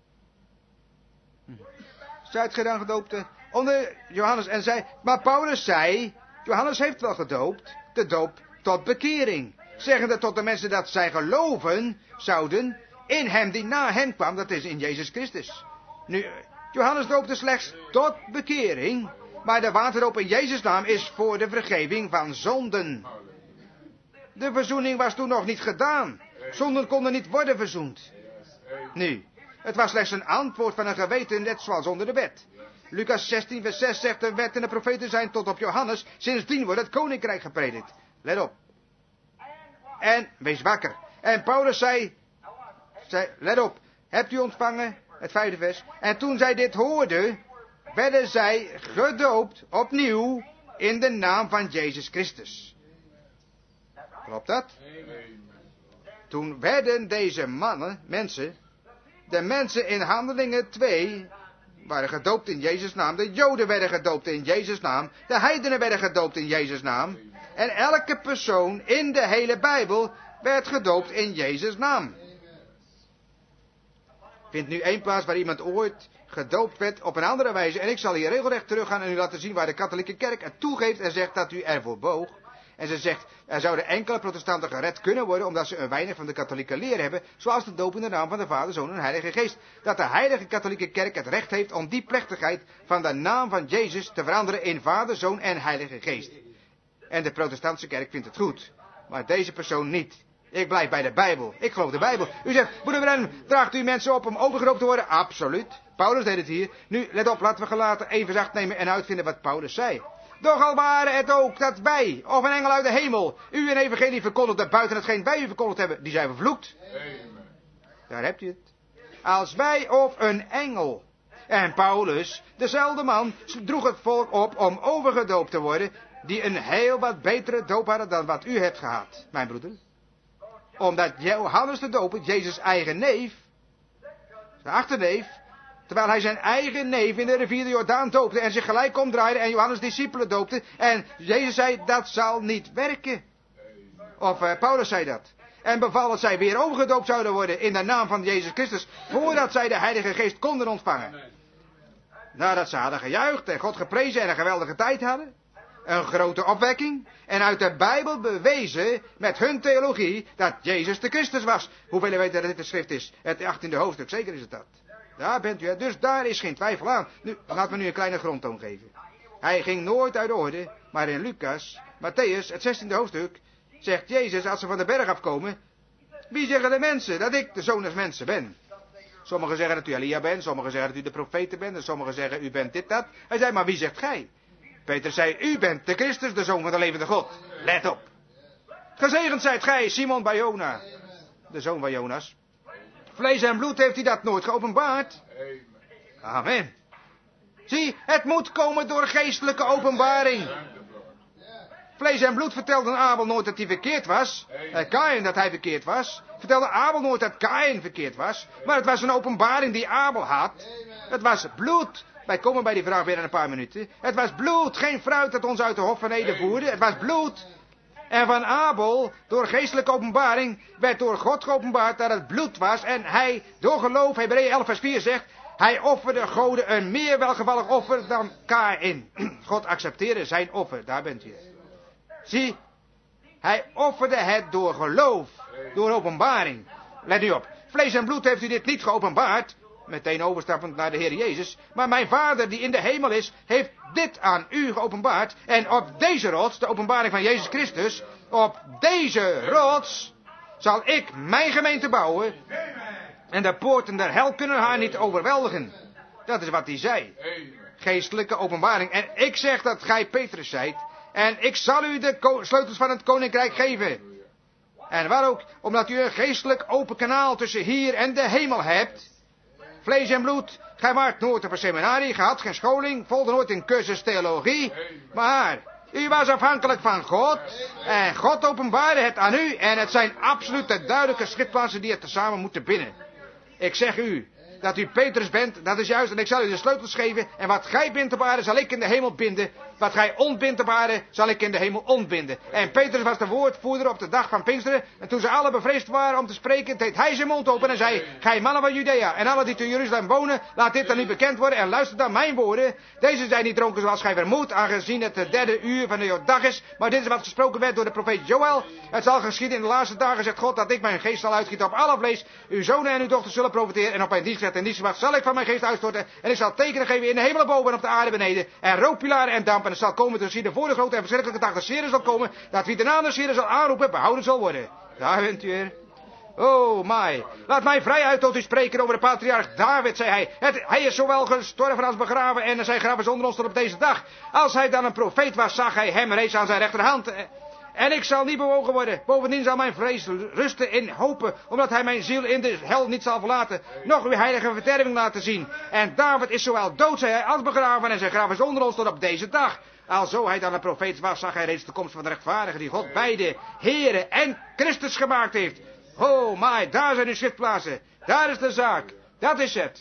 zijt gij dan gedoopt? Onder Johannes en zei, maar Paulus zei, Johannes heeft wel gedoopt, de doop tot bekering. Zeggende tot de mensen dat zij geloven zouden in hem die na hen kwam, dat is in Jezus Christus. Nu, Johannes doopte slechts tot bekering, maar de waterdoop in Jezus' naam is voor de vergeving van zonden. De verzoening was toen nog niet gedaan. Zonden konden niet worden verzoend. Nu, het was slechts een antwoord van een geweten, net zoals onder de wet. Lucas 16 vers 6 zegt, de wet en de profeten zijn tot op Johannes. Sindsdien wordt het koninkrijk gepredikt. Let op. En wees wakker. En Paulus zei, let op, hebt u ontvangen? Het 5e vers. En toen zij dit hoorden, werden zij gedoopt opnieuw in de naam van Jezus Christus. Klopt dat? Toen werden deze mensen, de mensen in Handelingen 2, waren gedoopt in Jezus' naam. De Joden werden gedoopt in Jezus' naam. De heidenen werden gedoopt in Jezus' naam. En elke persoon in de hele Bijbel werd gedoopt in Jezus' naam. Ik vind nu één plaats waar iemand ooit gedoopt werd op een andere wijze. En ik zal hier regelrecht teruggaan en u laten zien waar de katholieke kerk het toegeeft en zegt dat u ervoor boog. En ze zegt, er zouden enkele protestanten gered kunnen worden omdat ze een weinig van de katholieke leer hebben, zoals de doop in de naam van de Vader, Zoon en Heilige Geest. Dat de heilige katholieke kerk het recht heeft om die plechtigheid van de naam van Jezus te veranderen in Vader, Zoon en Heilige Geest. En de protestantse kerk vindt het goed, maar deze persoon niet. Ik blijf bij de Bijbel. Ik geloof de Bijbel. U zegt, broeder Branham, draagt u mensen op om overgedoopt te worden? Absoluut. Paulus deed het hier. Nu, let op, laten we gelaten even zacht nemen en uitvinden wat Paulus zei. Doch al waren het ook dat wij, of een engel uit de hemel, u een evangelie verkondigde buiten hetgeen wij u verkondigd hebben, die zijn vervloekt. Amen. Daar hebt u het. Als wij of een engel. En Paulus, dezelfde man, droeg het volk op om overgedoopt te worden, die een heel wat betere doop hadden dan wat u hebt gehad, mijn broeder. Omdat Johannes de Doper, Jezus' eigen neef, zijn achterneef, terwijl hij zijn eigen neef in de rivier de Jordaan doopte en zich gelijk omdraaide en Johannes' discipelen doopte. En Jezus zei, dat zal niet werken. Of Paulus zei dat. En beval dat zij weer overgedoopt zouden worden in de naam van Jezus Christus, voordat zij de Heilige Geest konden ontvangen. Nadat ze hadden gejuicht en God geprezen en een geweldige tijd hadden. Een grote opwekking. En uit de Bijbel bewezen met hun theologie dat Jezus de Christus was. Hoeveel weten dat dit de schrift is? Het 18e hoofdstuk, zeker is het dat. Daar bent u, hè? Dus daar is geen twijfel aan. Nu, laten we nu een kleine grondtoon geven. Hij ging nooit uit de orde, maar in Lucas, Matthäus, het 16e hoofdstuk, zegt Jezus als ze van de berg afkomen, wie zeggen de mensen dat ik de Zoon des Mensen ben? Sommigen zeggen dat u Elia bent, sommigen zeggen dat u de profeten bent, en sommigen zeggen u bent dit, dat. Hij zei, maar wie zegt gij? Petrus zei, u bent de Christus, de Zoon van de levende God. Let op. Gezegend zijt gij, Simon Bar-Jona, de zoon van Jonas. Vlees en bloed heeft hij dat nooit geopenbaard. Amen. Zie, het moet komen door geestelijke openbaring. Vlees en bloed vertelde Abel nooit dat hij verkeerd was. Kaïn dat hij verkeerd was. Vertelde Abel nooit dat Kaïn verkeerd was. Maar het was een openbaring die Abel had. Het was bloed. Wij komen bij die vraag weer in een paar minuten. Het was bloed, geen fruit dat ons uit de hof van Eden voerde. Het was bloed. En van Abel, door geestelijke openbaring, werd door God geopenbaard dat het bloed was. En hij, door geloof, Hebreeën 11 vers 4 zegt, hij offerde goden een meer welgevallig offer dan Kaïn. God accepteerde zijn offer, daar bent u. Zie, hij offerde het door geloof, door openbaring. Let nu op, vlees en bloed heeft u dit niet geopenbaard, meteen overstappend naar de Heer Jezus, maar mijn Vader die in de hemel is, heeft dit aan u geopenbaard. En op deze rots, de openbaring van Jezus Christus, op deze rots zal ik mijn gemeente bouwen. En de poorten der hel kunnen haar niet overweldigen. Dat is wat hij zei. Geestelijke openbaring. En ik zeg dat gij Petrus zijt. En ik zal u de sleutels van het koninkrijk geven. En waar ook, omdat u een geestelijk open kanaal tussen hier en de hemel hebt. Vlees en bloed, gij waart nooit op een seminarie, gij had geen scholing, volgde nooit een cursus theologie. Maar u was afhankelijk van God. En God openbaarde het aan u. En het zijn absoluut de duidelijke schriftplaatsen die het tezamen moeten binden. Ik zeg u, dat u Petrus bent, dat is juist, en ik zal u de sleutels geven. En wat gij bindt op aarde, zal ik in de hemel binden. Wat gij ontbindt op aarde, zal ik in de hemel ontbinden. En Petrus was de woordvoerder op de dag van Pinksteren. En toen ze alle bevreesd waren om te spreken, deed hij zijn mond open en zei, gij mannen van Judea en alle die te Jeruzalem wonen, laat dit dan nu bekend worden en luister dan mijn woorden. Deze zijn niet dronken zoals gij vermoedt, aangezien het de 3e uur van de dag is. Maar dit is wat gesproken werd door de profeet Joël. Het zal geschieden in de laatste dagen, zegt God, dat ik mijn geest zal uitgieten op alle vlees. Uw zonen en uw dochters zullen profiteren en op mijn dienstrecht en dienstmacht zal ik van mijn geest uitstorten. En ik zal tekenen geven in de hemelen boven en op de aarde beneden. En rookpilaren en damp. En het zal komen te geschieden voor de grote en verschrikkelijke dag des Heren zal komen. Dat wie de naam des Heren zal aanroepen, behouden zal worden. Daar bent u weer. Oh my. Laat mij vrijuit tot u spreken over de patriarch David, zei hij. Hij is zowel gestorven als begraven en zijn graf is onder ons tot op deze dag. Als hij dan een profeet was, zag hij hem reeds aan zijn rechterhand. En ik zal niet bewogen worden. Bovendien zal mijn vrees rusten in hopen, omdat hij mijn ziel in de hel niet zal verlaten. Nog uw heilige verterving laten zien. En David is zowel dood, zei hij, als begraven en zijn graf is onder ons tot op deze dag. Alzo hij dan een profeet was, zag hij reeds de komst van de rechtvaardige die God beide Here en Christus gemaakt heeft. Oh my, daar zijn uw schriftplaatsen. Daar is de zaak. Dat is het.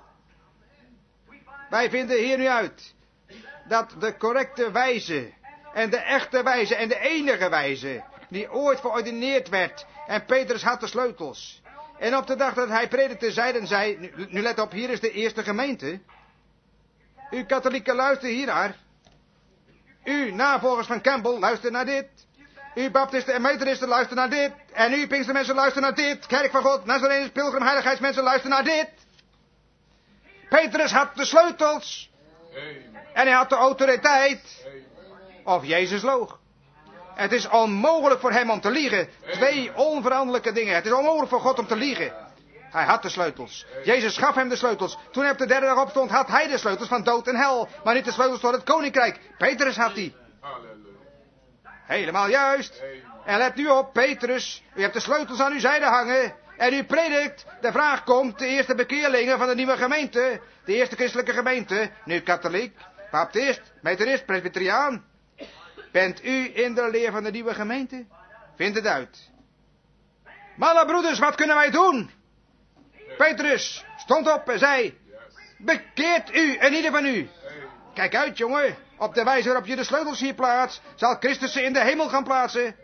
Wij vinden hier nu uit dat de correcte wijze En de echte wijze en de enige wijze die ooit verordineerd werd. En Petrus had de sleutels. En op de dag dat hij predikte, zeiden zij, nu let op, hier is de eerste gemeente. U katholieken, luister hiernaar. U navolgers van Campbell, luister naar dit. U baptisten en methodisten, luister naar dit. En u pinkstermensen, luister naar dit. Kerk van God, Nazarenes, pilgrim, heiligheidsmensen, luister naar dit. Petrus had de sleutels. En hij had de autoriteit. Of Jezus loog. Het is onmogelijk voor hem om te liegen. Twee onveranderlijke dingen. Het is onmogelijk voor God om te liegen. Hij had de sleutels. Jezus gaf hem de sleutels. Toen hij op de derde dag opstond, had hij de sleutels van dood en hel. Maar niet de sleutels tot het koninkrijk. Petrus had die. Helemaal juist. En let nu op, Petrus. U hebt de sleutels aan uw zijde hangen. En u predikt. De vraag komt, de eerste bekeerlingen van de nieuwe gemeente. De eerste christelijke gemeente. Nu katholiek, baptist, methodist, presbyteriaan. Bent u in de leer van de nieuwe gemeente? Vind het uit. Mannen, broeders, wat kunnen wij doen? Petrus stond op en zei, bekeert u en ieder van u. Kijk uit, jongen. Op de wijze waarop je de sleutels hier plaatst, zal Christus ze in de hemel gaan plaatsen.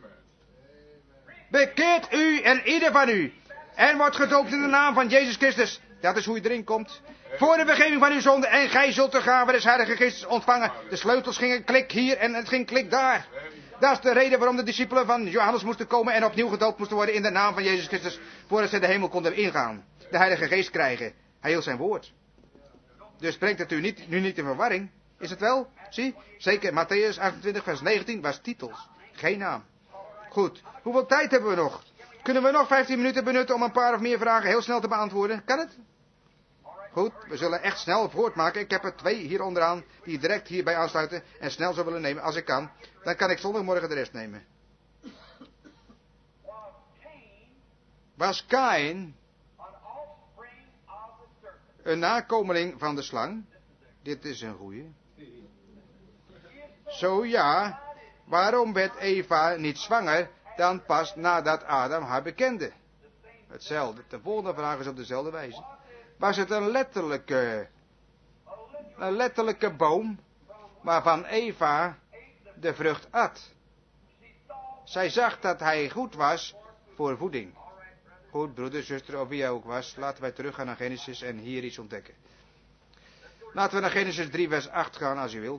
Bekeert u en ieder van u. En wordt gedoopt in de naam van Jezus Christus. Dat is hoe je erin komt. Voor de vergeving van uw zonde. En gij zult de gave des Heilige Geestes ontvangen. De sleutels gingen klik hier en het ging klik daar. Dat is de reden waarom de discipelen van Johannes moesten komen en opnieuw gedoopt moesten worden in de naam van Jezus Christus. Voordat ze de hemel konden ingaan. De Heilige Geest krijgen. Hij hield zijn woord. Dus brengt het u nu niet in verwarring. Is het wel? Zie? Zeker Matthäus 28 vers 19 was titels. Geen naam. Goed. Hoeveel tijd hebben we nog? Kunnen we nog 15 minuten benutten om een paar of meer vragen heel snel te beantwoorden? Kan het? Goed, we zullen echt snel voortmaken. Ik heb er 2 hier onderaan die direct hierbij aansluiten en snel zou willen nemen als ik kan. Dan kan ik zondagmorgen de rest nemen. Was Kaïn een nakomeling van de slang? Dit is een goeie. Zo ja, waarom werd Eva niet zwanger dan pas nadat Adam haar bekende? Hetzelfde. De volgende vraag is op dezelfde wijze. Was het een letterlijke boom waarvan Eva de vrucht at? Zij zag dat hij goed was voor voeding. Goed, broeder, zuster, of wie hij ook was, laten wij teruggaan naar Genesis en hier iets ontdekken. Laten we naar Genesis 3 vers 8 gaan als u wilt.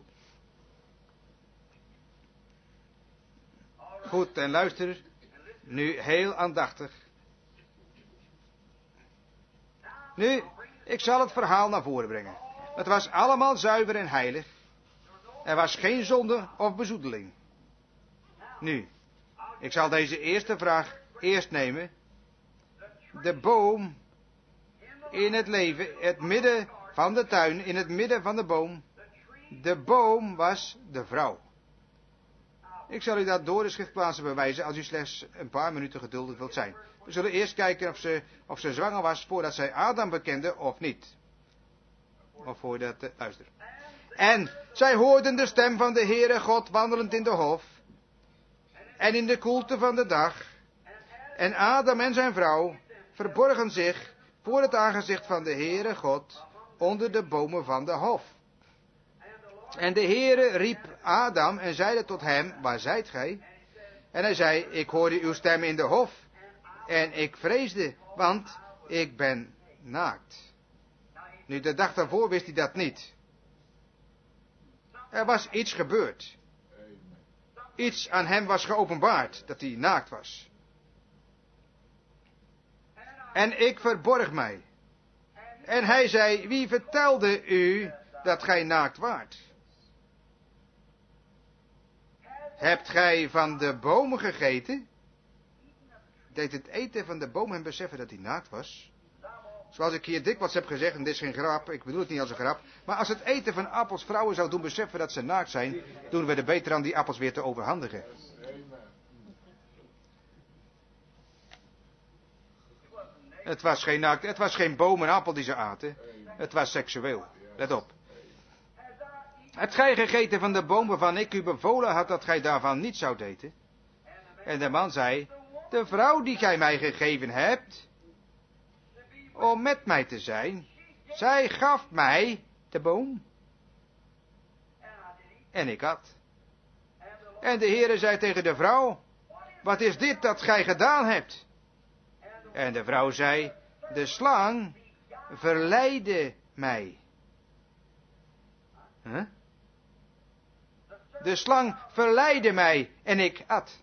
Goed, en luister nu heel aandachtig. Nu, ik zal het verhaal naar voren brengen. Het was allemaal zuiver en heilig. Er was geen zonde of bezoedeling. Nu, ik zal deze eerste vraag eerst nemen. De boom in het leven, het midden van de tuin, in het midden van de boom. De boom was de vrouw. Ik zal u dat door de schriftplaatsen bewijzen als u slechts een paar minuten geduldig wilt zijn. We zullen eerst kijken of ze zwanger was voordat zij Adam bekende of niet. Of voordat, luister. En zij hoorden de stem van de Heere God wandelend in de hof. En in de koelte van de dag. En Adam en zijn vrouw verborgen zich voor het aangezicht van de Heere God onder de bomen van de hof. En de Heere riep Adam en zeide tot hem, waar zijt gij? En hij zei, ik hoorde uw stem in de hof. En ik vreesde, want ik ben naakt. Nu, de dag daarvoor wist hij dat niet. Er was iets gebeurd. Iets aan hem was geopenbaard, dat hij naakt was. En ik verborg mij. En hij zei, wie vertelde u dat gij naakt waart? Hebt gij van de boom gegeten? Deed het eten van de boom hem beseffen dat hij naakt was? Zoals ik hier dikwijls heb gezegd, en dit is geen grap, ik bedoel het niet als een grap. Maar als het eten van appels vrouwen zou doen beseffen dat ze naakt zijn, doen we er beter aan die appels weer te overhandigen. Het was geen naakt, het was geen boom en appel die ze aten. Het was seksueel. Let op. Hebt gij gegeten van de boom waarvan ik u bevolen had dat gij daarvan niet zoudt eten? En de man zei, de vrouw die gij mij gegeven hebt, om met mij te zijn, zij gaf mij de boom. En ik at. En de Heere zei tegen de vrouw, wat is dit dat gij gedaan hebt? En de vrouw zei, de slang verleidde mij. Huh? De slang verleidde mij en ik at.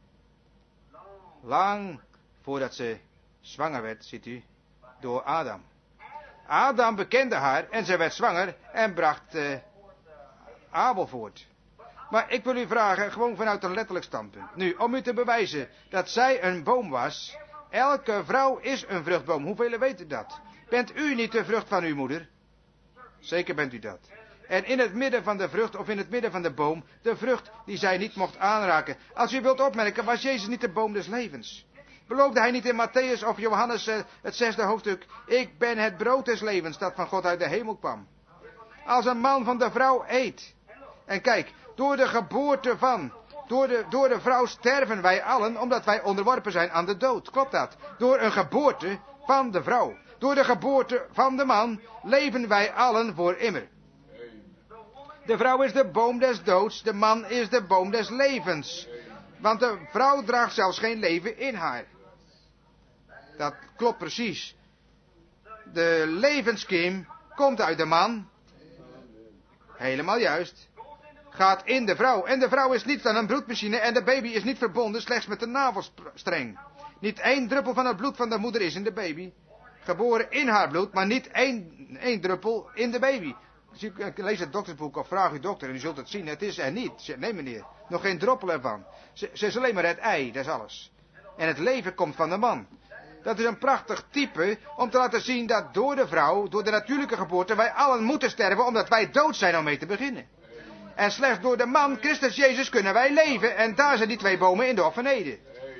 Lang voordat ze zwanger werd, ziet u, door Adam. Adam bekende haar en zij werd zwanger en bracht Abel voort. Maar ik wil u vragen, gewoon vanuit een letterlijk standpunt. Nu, om u te bewijzen dat zij een boom was. Elke vrouw is een vruchtboom. Hoeveel weten dat? Bent u niet de vrucht van uw moeder? Zeker bent u dat. En in het midden van de vrucht, of in het midden van de boom, de vrucht die zij niet mocht aanraken. Als u wilt opmerken, was Jezus niet de boom des levens? Beloofde hij niet in Matthäus of Johannes het 6e hoofdstuk, ik ben het brood des levens dat van God uit de hemel kwam. Als een man van de vrouw eet. En kijk, door de geboorte van, door de vrouw sterven wij allen, omdat wij onderworpen zijn aan de dood. Klopt dat? Door een geboorte van de vrouw. Door de geboorte van de man leven wij allen voor immer. De vrouw is de boom des doods, de man is de boom des levens. Want de vrouw draagt zelfs geen leven in haar. Dat klopt precies. De levenskiem komt uit de man. Helemaal juist. Gaat in de vrouw. En de vrouw is niets dan een broedmachine en de baby is niet verbonden slechts met de navelstreng. Niet één druppel van het bloed van de moeder is in de baby. Geboren in haar bloed, maar niet één druppel in de baby. Dus u leest het doktersboek of vraag uw dokter en u zult het zien. Het is er niet. Nee meneer, nog geen druppel ervan. Ze is alleen maar het ei, dat is alles. En het leven komt van de man. Dat is een prachtig type om te laten zien dat door de vrouw, door de natuurlijke geboorte, wij allen moeten sterven omdat wij dood zijn om mee te beginnen. En slechts door de man, Christus Jezus, kunnen wij leven. En daar zijn die twee bomen in de Offernede.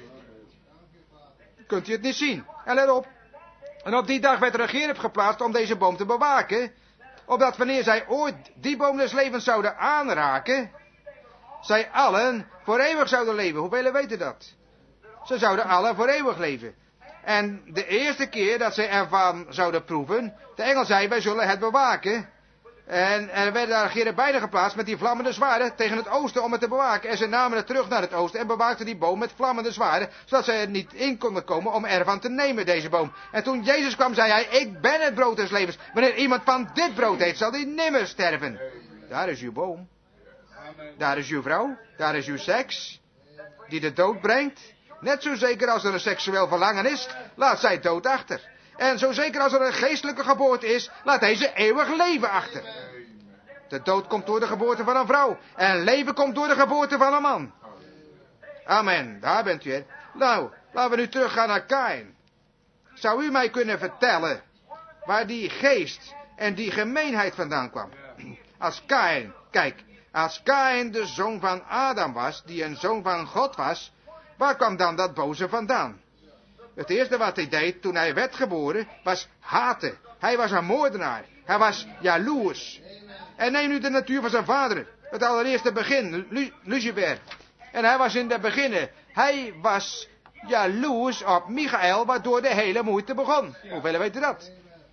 Kunt u het niet zien? En let op. En op die dag werd er een gerub geplaatst om deze boom te bewaken. Opdat wanneer zij ooit die boom des levens zouden aanraken, zij allen voor eeuwig zouden leven. Hoeveel weten dat? Ze zouden allen voor eeuwig leven. En de eerste keer dat ze ervan zouden proeven, de engel zei, wij zullen het bewaken. En er werden daar cherubijnen geplaatst met die vlammende zwaarden tegen het oosten om het te bewaken. En ze namen het terug naar het oosten en bewaakten die boom met vlammende zwaarden, zodat ze er niet in konden komen om ervan te nemen, deze boom. En toen Jezus kwam, zei hij, ik ben het brood des levens. Wanneer iemand van dit brood eet, zal die nimmer sterven. Daar is uw boom. Daar is uw vrouw. Daar is uw seks, die de dood brengt. Net zo zeker als er een seksueel verlangen is, laat zij dood achter. En zo zeker als er een geestelijke geboorte is, laat deze eeuwig leven achter. De dood komt door de geboorte van een vrouw. En leven komt door de geboorte van een man. Amen, daar bent u weer. Nou, laten we nu teruggaan naar Kaïn. Zou u mij kunnen vertellen waar die geest en die gemeenheid vandaan kwam? Als Kaïn, kijk, als Kaïn de zoon van Adam was, die een zoon van God was, waar kwam dan dat boze vandaan? Het eerste wat hij deed toen hij werd geboren, was haten. Hij was een moordenaar. Hij was jaloers. En neem nu de natuur van zijn vader. Het allereerste begin, Lucifer. En hij was in de beginnen. Hij was jaloers op Michael, waardoor de hele moeite begon. Hoeveel weten dat?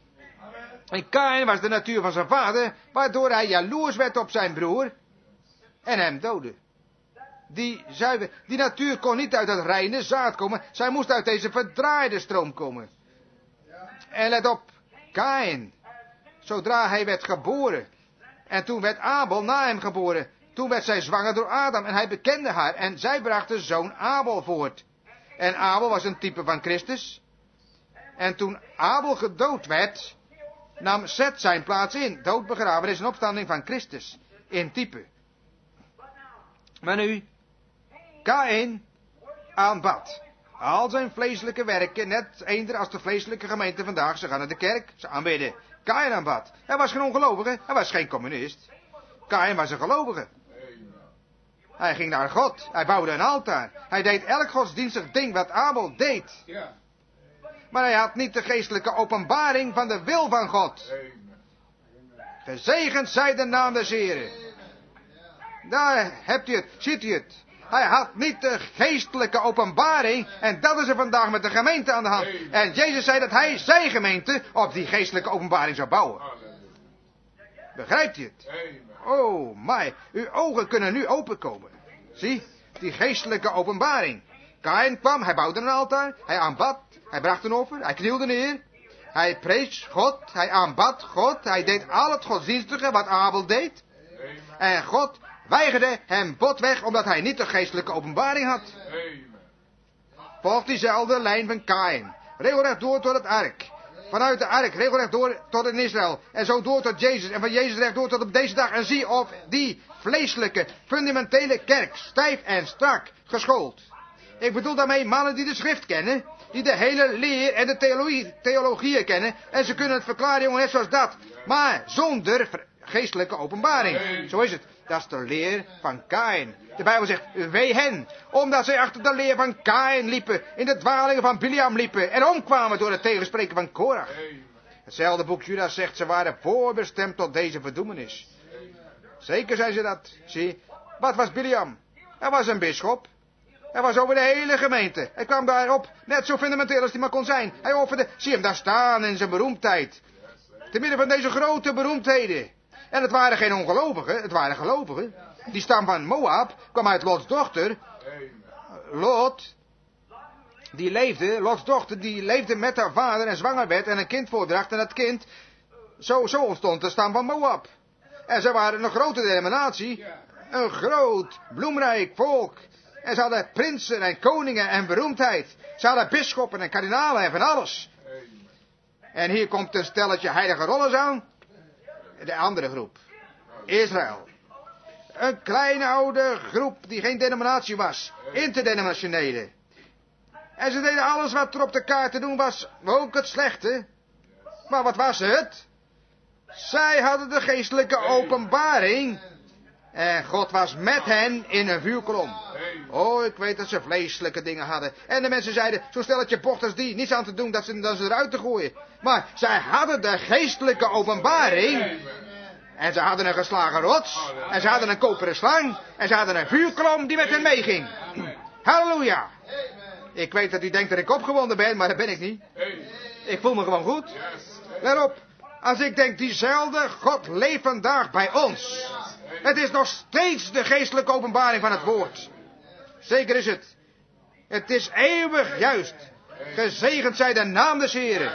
En Kaïn was de natuur van zijn vader, waardoor hij jaloers werd op zijn broer en hem doodde. Die natuur kon niet uit het reine zaad komen. Zij moest uit deze verdraaide stroom komen. En let op, Kaïn. Zodra hij werd geboren. En toen werd Abel na hem geboren. Toen werd zij zwanger door Adam. En hij bekende haar. En zij bracht de zoon Abel voort. En Abel was een type van Christus. En toen Abel gedood werd, nam Seth zijn plaats in. Dood begraven is een opstanding van Christus. In type. Maar nu, Kaïn aanbad. Al zijn vleeselijke werken, net eender als de vleeselijke gemeente vandaag. Ze gaan naar de kerk, ze aanbidden. Kaïn aanbad. Hij was geen ongelovige, hij was geen communist. Kaïn was een gelovige. Hij ging naar God, hij bouwde een altaar. Hij deed elk godsdienstig ding wat Abel deed. Maar hij had niet de geestelijke openbaring van de wil van God. Gezegend zij de naam des Heren. Daar hebt u het, ziet u het. Hij had niet de geestelijke openbaring. En dat is er vandaag met de gemeente aan de hand. En Jezus zei dat hij zijn gemeente op die geestelijke openbaring zou bouwen. Begrijpt u het? Oh my, uw ogen kunnen nu openkomen. Zie, die geestelijke openbaring. Kaïn kwam, hij bouwde een altaar, hij aanbad, hij bracht een offer, hij knielde neer. Hij prees God, hij aanbad God, hij deed al het godsdienstige wat Abel deed. En God weigerde hem botweg omdat hij niet de geestelijke openbaring had. Volgt diezelfde lijn van Kaïn. Regelrecht door tot het ark. Vanuit de ark regelrecht door tot in Israël. En zo door tot Jezus. En van Jezus recht door tot op deze dag. En zie of die vleeselijke, fundamentele kerk stijf en strak geschoold. Ik bedoel daarmee mannen die de schrift kennen. Die de hele leer en de theologieën kennen. En ze kunnen het verklaren, jongen, net zoals dat. Maar zonder geestelijke openbaring. Zo is het. Dat is de leer van Kaïn. De Bijbel zegt, wee hen. Omdat zij achter de leer van Kaïn liepen. In de dwalingen van Biliam liepen. En omkwamen door het tegenspreken van Korach. Hetzelfde boek Judas zegt, ze waren voorbestemd tot deze verdoemenis. Zeker zijn ze dat. Zie, wat was Biliam? Hij was een bisschop. Hij was over de hele gemeente. Hij kwam daarop, net zo fundamenteel als hij maar kon zijn. Hij offerde, zie hem daar staan in zijn beroemdheid. Te midden van deze grote beroemdheden. En het waren geen ongelovigen, het waren gelovigen. Die stam van Moab kwam uit Lots dochter. Lot, Lots dochter, die leefde met haar vader en zwanger werd en een kind voordracht. En dat kind, zo ontstond de stam van Moab. En ze waren een grote denominatie, een groot, bloemrijk volk. En ze hadden prinsen en koningen en beroemdheid. Ze hadden bisschoppen en kardinalen en van alles. En hier komt een stelletje heilige rollers aan. De andere groep. Israël. Een kleine oude groep die geen denominatie was. Interdenominationele. En ze deden alles wat er op de kaart te doen was. Ook het slechte. Maar wat was het? Zij hadden de geestelijke openbaring. En God was met hen in een vuurkolom. Oh, ik weet dat ze vleeselijke dingen hadden. En de mensen zeiden, zo stelletje bocht als die, niets aan te doen dan ze eruit te gooien. Maar zij hadden de geestelijke openbaring. En ze hadden een geslagen rots. En ze hadden een koperen slang. En ze hadden een vuurkolom die met hen meeging. Halleluja. Ik weet dat u denkt dat ik opgewonden ben, maar dat ben ik niet. Ik voel me gewoon goed. Let op. Als ik denk, diezelfde God leeft vandaag bij ons. Het is nog steeds de geestelijke openbaring van het woord. Zeker is het. Het is eeuwig juist. Gezegend zij de naam des Heren.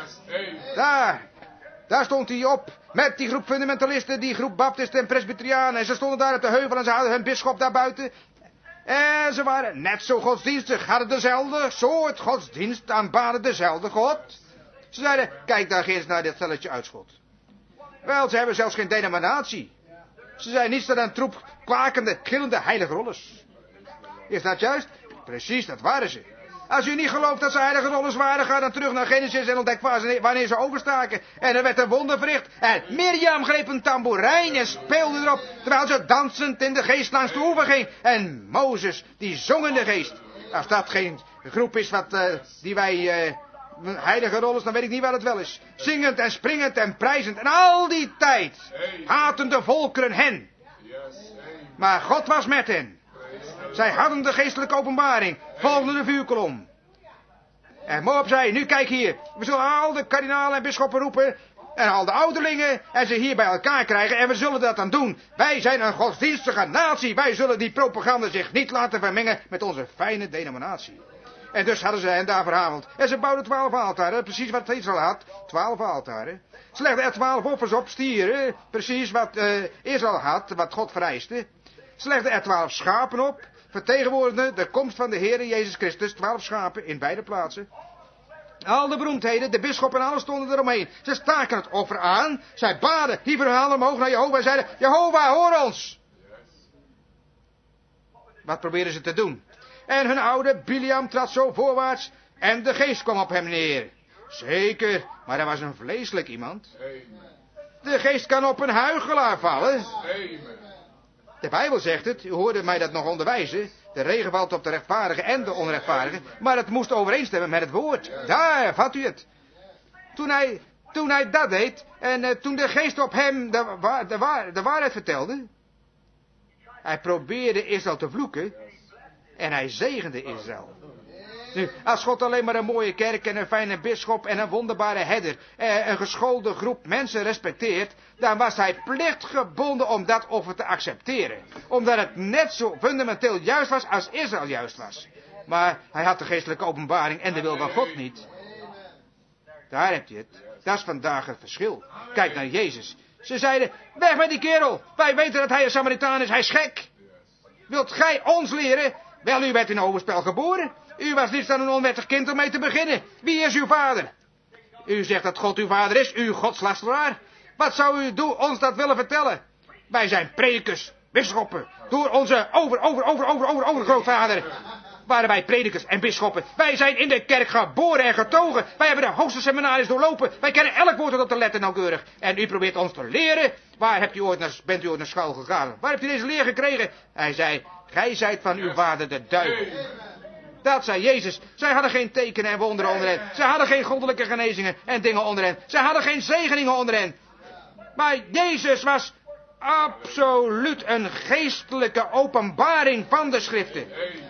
Daar stond hij op. Met die groep fundamentalisten, die groep baptisten en presbyterianen. En ze stonden daar op de heuvel en ze hadden hun bisschop daar buiten. En ze waren net zo godsdienstig. Hadden dezelfde soort godsdienst. Aanbaden dezelfde God. Ze zeiden, kijk daar eens naar dit stelletje uitschot. Wel, ze hebben zelfs geen denominatie. Ze zijn niets dan een troep kwakende, gillende heilige rollers. Is dat juist? Precies, dat waren ze. Als u niet gelooft dat ze heilige rollers waren, ga dan terug naar Genesis en ontdek wanneer ze overstaken. En er werd een wonder verricht. En Mirjam greep een tamboerijn en speelde erop, terwijl ze dansend in de geest langs de oever ging. En Mozes, die zong in de geest. Als dat geen groep is die wij heilige rollers, dan weet ik niet wat het wel is. Zingend en springend en prijzend. En al die tijd haten de volkeren hen. Maar God was met hen. Zij hadden de geestelijke openbaring. Volgden de vuurkolom. En Moab zei, nu kijk hier. We zullen al de kardinalen en bisschoppen roepen. En al de ouderlingen. En ze hier bij elkaar krijgen. En we zullen dat dan doen. Wij zijn een godsdienstige natie. Wij zullen die propaganda zich niet laten vermengen met onze fijne denominatie. En dus hadden ze hen daar verhameld. En ze bouwden 12 altaren. Precies wat Israël had. 12 altaren. Ze legden er 12 offers op, stieren. Precies wat Israël had. Wat God vereiste. Ze legden er 12 schapen op. Vertegenwoordigde de komst van de Heer Jezus Christus. 12 schapen in beide plaatsen. Al de beroemdheden, de bisschoppen en alles stonden eromheen. Ze staken het offer aan. Zij baden, hieven hun handen omhoog naar Jehovah en zeiden, Jehovah, hoor ons. Wat probeerden ze te doen? En hun oude Biliam trad zo voorwaarts en de geest kwam op hem neer. Zeker, maar hij was een vleeselijk iemand. De geest kan op een huichelaar vallen. De Bijbel zegt het, u hoorde mij dat nog onderwijzen. De regen valt op de rechtvaardige en de onrechtvaardige. Maar het moest overeenstemmen met het woord. Daar, vat u het. Toen hij dat deed en toen de geest op hem de waarheid vertelde. Hij probeerde Israël te vloeken. En hij zegende Israël. Nu, als God alleen maar een mooie kerk en een fijne bisschop en een wonderbare herder, een geschoolde groep mensen respecteert, dan was hij plichtgebonden om dat offer te accepteren. Omdat het net zo fundamenteel juist was als Israël juist was. Maar hij had de geestelijke openbaring en de wil van God niet. Daar heb je het. Dat is vandaag het verschil. Kijk naar Jezus. Ze zeiden, weg met die kerel. Wij weten dat hij een Samaritaan is, hij is gek. Wilt gij ons leren? Wel, u werd in overspel geboren. U was niets dan een onwettig kind om mee te beginnen. Wie is uw vader? U zegt dat God uw vader is, u godslasteraar. Wat zou u ons dat willen vertellen? Wij zijn predikers, bisschoppen. Door onze overgrootvader waren wij predikers en bisschoppen. Wij zijn in de kerk geboren en getogen. Wij hebben de hoogste seminaries doorlopen. Wij kennen elk woord op de letter nauwkeurig. En u probeert ons te leren. Waar bent u ooit naar school gegaan? Waar hebt u deze leer gekregen? Hij zei, gij zijt van uw vader de duivel. Dat zei Jezus. Zij hadden geen tekenen en wonderen onder hen. Zij hadden geen goddelijke genezingen en dingen onder hen. Zij hadden geen zegeningen onder hen. Maar Jezus was absoluut een geestelijke openbaring van de schriften.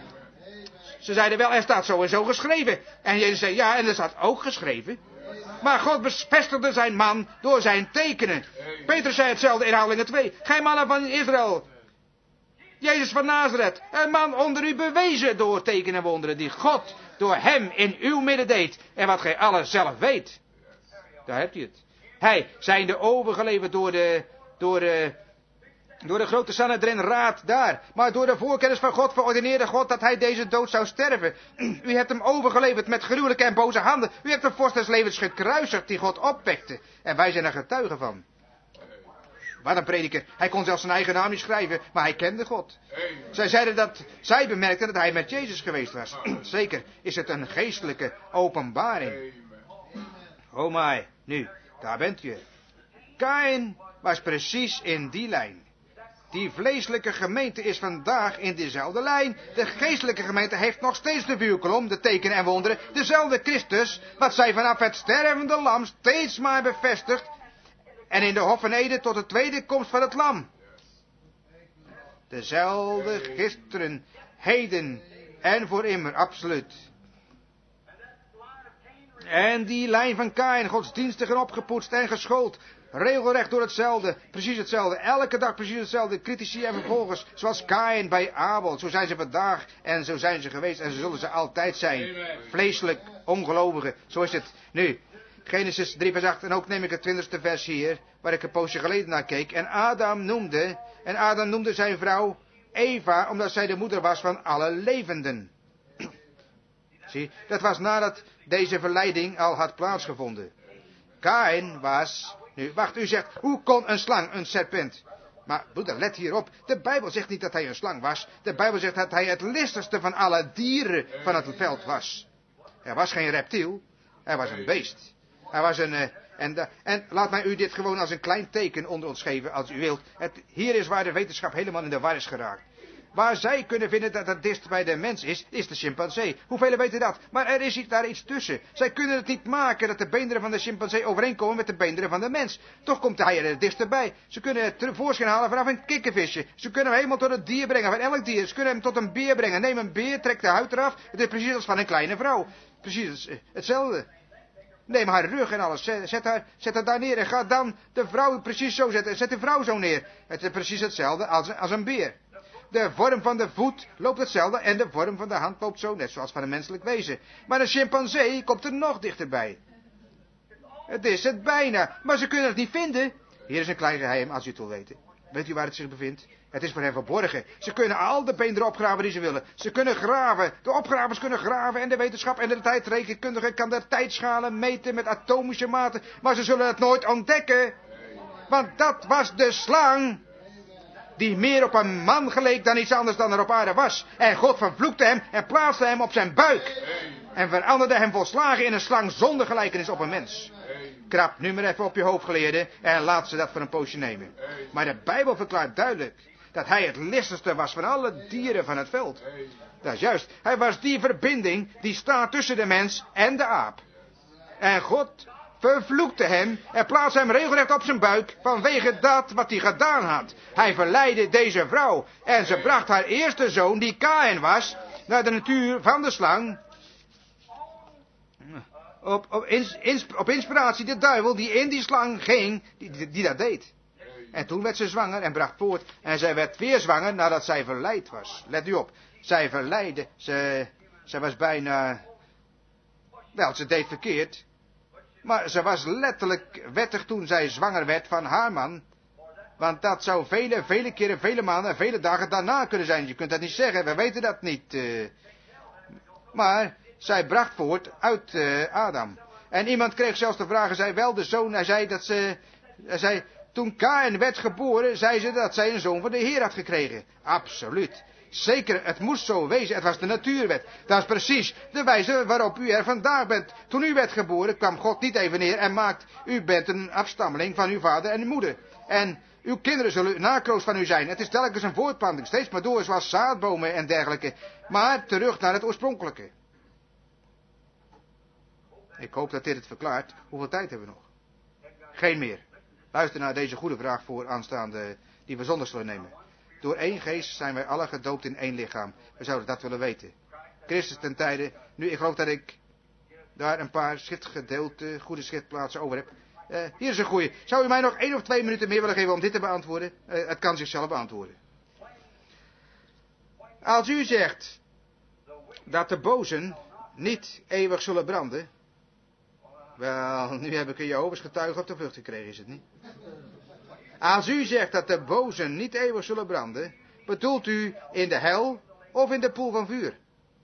Ze zeiden wel, er staat zo en zo geschreven. En Jezus zei, ja, en er staat ook geschreven. Maar God bevestigde zijn man door zijn tekenen. Petrus zei hetzelfde in Handelingen 2. Gij mannen van Israël. Jezus van Nazareth, een man onder u bewezen door tekenen en wonderen die God door hem in uw midden deed. En wat gij alles zelf weet. Daar hebt u het. Hij zijnde overgeleverd door de grote Sanhedrin-raad daar. Maar door de voorkennis van God verordeneerde God dat hij deze dood zou sterven. U hebt hem overgeleverd met gruwelijke en boze handen. U hebt de vorst des levens gekruisigd die God opwekte. En wij zijn er getuigen van. Wat een prediker. Hij kon zelfs zijn eigen naam niet schrijven, maar hij kende God. Zij bemerkten dat hij met Jezus geweest was. Zeker is het een geestelijke openbaring. Oh my, nu, daar bent u. Kaïn was precies in die lijn. Die vleeselijke gemeente is vandaag in dezelfde lijn. De geestelijke gemeente heeft nog steeds de vuurkolom, de tekenen en wonderen. Dezelfde Christus, wat zij vanaf het stervende lam steeds maar bevestigt. En in de Hof van Eden tot de tweede komst van het lam. Dezelfde gisteren, heden en voor immer, absoluut. En die lijn van Kaïn, godsdienstig en opgepoetst en geschoold. Regelrecht door hetzelfde, precies hetzelfde. Elke dag precies hetzelfde. Critici en vervolgers, zoals Kaïn bij Abel. Zo zijn ze vandaag en zo zijn ze geweest en zo zullen ze altijd zijn. Vleeselijk, ongelovigen, zo is het nu. Genesis 3 vers 8 en ook neem ik het 20e vers hier, waar ik een poosje geleden naar keek. En Adam noemde zijn vrouw Eva, omdat zij de moeder was van alle levenden. Zie, dat was nadat deze verleiding al had plaatsgevonden. Kaïn was... Nu, wacht, u zegt, hoe kon een slang, een serpent? Maar, broeder, let hierop. De Bijbel zegt niet dat hij een slang was. De Bijbel zegt dat hij het listigste van alle dieren van het veld was. Hij was geen reptiel. Hij was een beest. Hij was een... En laat mij u dit gewoon als een klein teken onder ons geven, als u wilt. Hier is waar de wetenschap helemaal in de war is geraakt. Waar zij kunnen vinden dat het dichtst bij de mens is de chimpansee. Hoeveel weten dat? Maar er is daar iets tussen. Zij kunnen het niet maken dat de beenderen van de chimpansee overeenkomen met de beenderen van de mens. Toch komt hij er dichtst bij. Ze kunnen het tevoorschijn halen vanaf een kikkervisje. Ze kunnen hem helemaal tot het dier brengen, van elk dier. Ze kunnen hem tot een beer brengen. Neem een beer, trek de huid eraf. Het is precies als van een kleine vrouw. Precies hetzelfde. Neem haar rug en alles. Zet haar daar neer en ga dan de vrouw precies zo zetten. Zet de vrouw zo neer. Het is precies hetzelfde als een beer. De vorm van de voet loopt hetzelfde en de vorm van de hand loopt zo, net zoals van een menselijk wezen. Maar een chimpansee komt er nog dichterbij. Het is het bijna, maar ze kunnen het niet vinden. Hier is een klein geheim, als u het wil weten. Weet u waar het zich bevindt? Het is voor hen verborgen. Ze kunnen al de beenderen opgraven die ze willen. Ze kunnen graven. De opgravers kunnen graven en de wetenschap en de tijdrekenkundige kan de tijdschalen meten met atomische maten. Maar ze zullen het nooit ontdekken. Want dat was de slang. Die meer op een man geleek dan iets anders dan er op aarde was. En God vervloekte hem en plaatste hem op zijn buik. En veranderde hem volslagen in een slang zonder gelijkenis op een mens. Krap nu maar even op je hoofd, geleerde, en laat ze dat voor een poosje nemen. Maar de Bijbel verklaart duidelijk dat hij het listigste was van alle dieren van het veld. Dat is juist. Hij was die verbinding die staat tussen de mens en de aap. En God vervloekte hem en plaatste hem regelrecht op zijn buik vanwege dat wat hij gedaan had. Hij verleidde deze vrouw en ze bracht haar eerste zoon, die Kaïn was, naar de natuur van de slang. Op inspiratie de duivel die in die slang ging, die dat deed. En toen werd ze zwanger en bracht voort. En zij werd weer zwanger nadat zij verleid was. Let u op. Zij verleidde. Zij was bijna... Wel, ze deed verkeerd. Maar ze was letterlijk wettig toen zij zwanger werd van haar man. Want dat zou vele keren, vele maanden en vele dagen daarna kunnen zijn. Je kunt dat niet zeggen, we weten dat niet. Maar zij bracht voort uit Adam. En iemand kreeg zelfs de vraag, zij wel de zoon, hij zei dat toen Kaïn werd geboren, zei ze dat zij een zoon van de Heer had gekregen. Absoluut. Zeker, het moest zo wezen, het was de natuurwet. Dat is precies de wijze waarop u er vandaag bent. Toen u werd geboren, kwam God niet even neer en maakt, u bent een afstammeling van uw vader en uw moeder. En uw kinderen zullen nakroost van u zijn. Het is telkens een voortplanting, steeds maar door, zoals zaadbomen en dergelijke. Maar terug naar het oorspronkelijke. Ik hoop dat dit het verklaart. Hoeveel tijd hebben we nog? Geen meer. Luister naar deze goede vraag voor aanstaande, die we zondag zullen nemen. Door één geest zijn wij alle gedoopt in één lichaam. We zouden dat willen weten. Christus ten tijde. Nu, ik geloof dat ik daar een paar schriftgedeelten, goede schriftplaatsen over heb. Hier is een goeie. Zou u mij nog 1 of 2 minuten meer willen geven om dit te beantwoorden? Het kan zichzelf beantwoorden. Als u zegt dat de bozen niet eeuwig zullen branden. Wel, nu heb ik een Jehovah's getuige op de vlucht gekregen, is het niet? Als u zegt dat de bozen niet eeuwig zullen branden, bedoelt u in de hel of in de poel van vuur?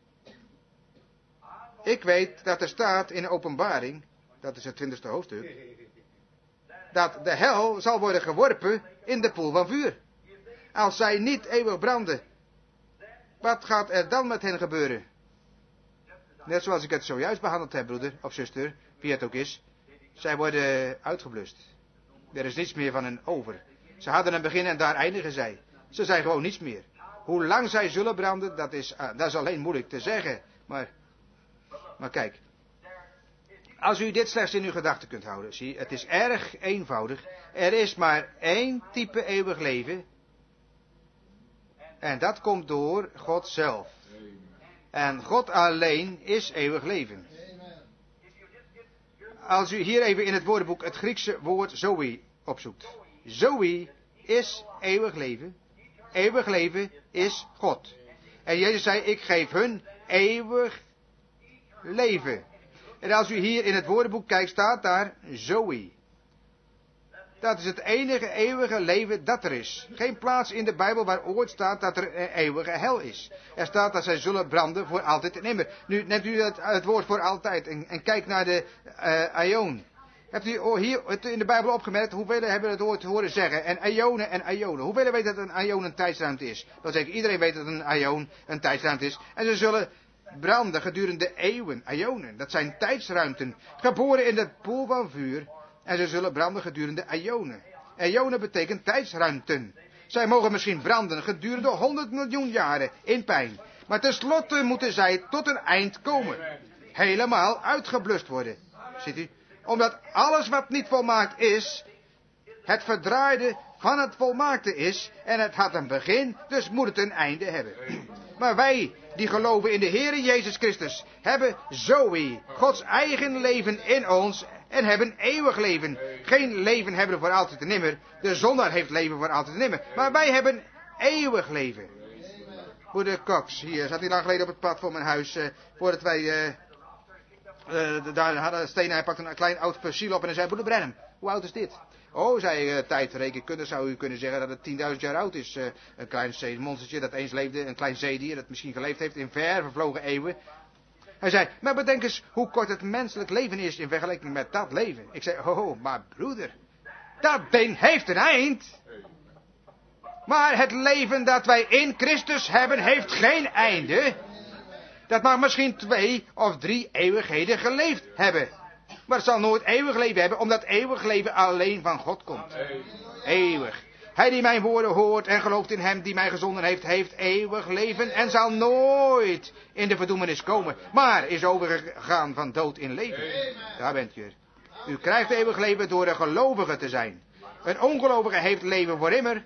Ik weet dat er staat in de Openbaring, dat is het 20e hoofdstuk, dat de hel zal worden geworpen in de poel van vuur. Als zij niet eeuwig branden, wat gaat er dan met hen gebeuren? Net zoals ik het zojuist behandeld heb, broeder of zuster, wie het ook is. Zij worden uitgeblust. Er is niets meer van hen over. Ze hadden een begin en daar eindigen zij. Ze zijn gewoon niets meer. Hoe lang zij zullen branden, dat is alleen moeilijk te zeggen. Maar kijk. Als u dit slechts in uw gedachten kunt houden, zie, het is erg eenvoudig. Er is maar één type eeuwig leven. En dat komt door God zelf. En God alleen is eeuwig leven. Als u hier even in het woordenboek het Griekse woord zoe opzoekt. Zoe is eeuwig leven. Eeuwig leven is God. En Jezus zei, ik geef hun eeuwig leven. En als u hier in het woordenboek kijkt, staat daar zoe. Dat is het enige eeuwige leven dat er is. Geen plaats in de Bijbel waar ooit staat dat er een eeuwige hel is. Er staat dat zij zullen branden voor altijd en immer. Nu neemt u het woord voor altijd en kijk naar de aion. Hebt u hier in de Bijbel opgemerkt, hoeveel hebben het ooit horen zeggen? En aionen. Hoeveel weten dat een aion een tijdsruimte is? Dat zeg ik, iedereen weet dat een aion een tijdsruimte is. En ze zullen branden gedurende eeuwen, aionen. Dat zijn tijdsruimten. Geboren in de poel van vuur. En ze zullen branden gedurende aionen. Aionen betekent tijdsruimten. Zij mogen misschien branden gedurende 100 miljoen jaren in pijn. Maar tenslotte moeten zij tot een eind komen. Helemaal uitgeblust worden. Ziet u? Omdat alles wat niet volmaakt is, het verdraaide van het volmaakte is. En het had een begin, dus moet het een einde hebben. Maar wij, die geloven in de Heere Jezus Christus, hebben zoe, Gods eigen leven in ons en hebben eeuwig leven. Geen leven hebben we voor altijd en nimmer. De zondaar heeft leven voor altijd en nimmer. Maar wij hebben eeuwig leven. Broeder Cox, hier zat hij lang geleden op het pad voor mijn huis, voordat wij daar hadden stenen. Hij pakte een klein oud fossiel op en hij zei, broeder Branham, hoe oud is dit? Oh, zei tijdrekenkunde, zou u kunnen zeggen dat het 10.000 jaar oud is. Een klein zeemonstertje dat eens leefde, een klein zeedier dat misschien geleefd heeft in ver vervlogen eeuwen. Hij zei, maar bedenk eens hoe kort het menselijk leven is in vergelijking met dat leven. Ik zei, oh, maar broeder, dat ding heeft een eind. Maar het leven dat wij in Christus hebben, heeft geen einde. Dat mag misschien 2 of 3 eeuwigheden geleefd hebben. Maar het zal nooit eeuwig leven hebben, omdat eeuwig leven alleen van God komt. Eeuwig. Hij die mijn woorden hoort en gelooft in hem die mij gezonden heeft, heeft eeuwig leven en zal nooit in de verdoemenis komen. Maar is overgegaan van dood in leven. Daar bent u. U krijgt eeuwig leven door een gelovige te zijn. Een ongelovige heeft leven voor immer.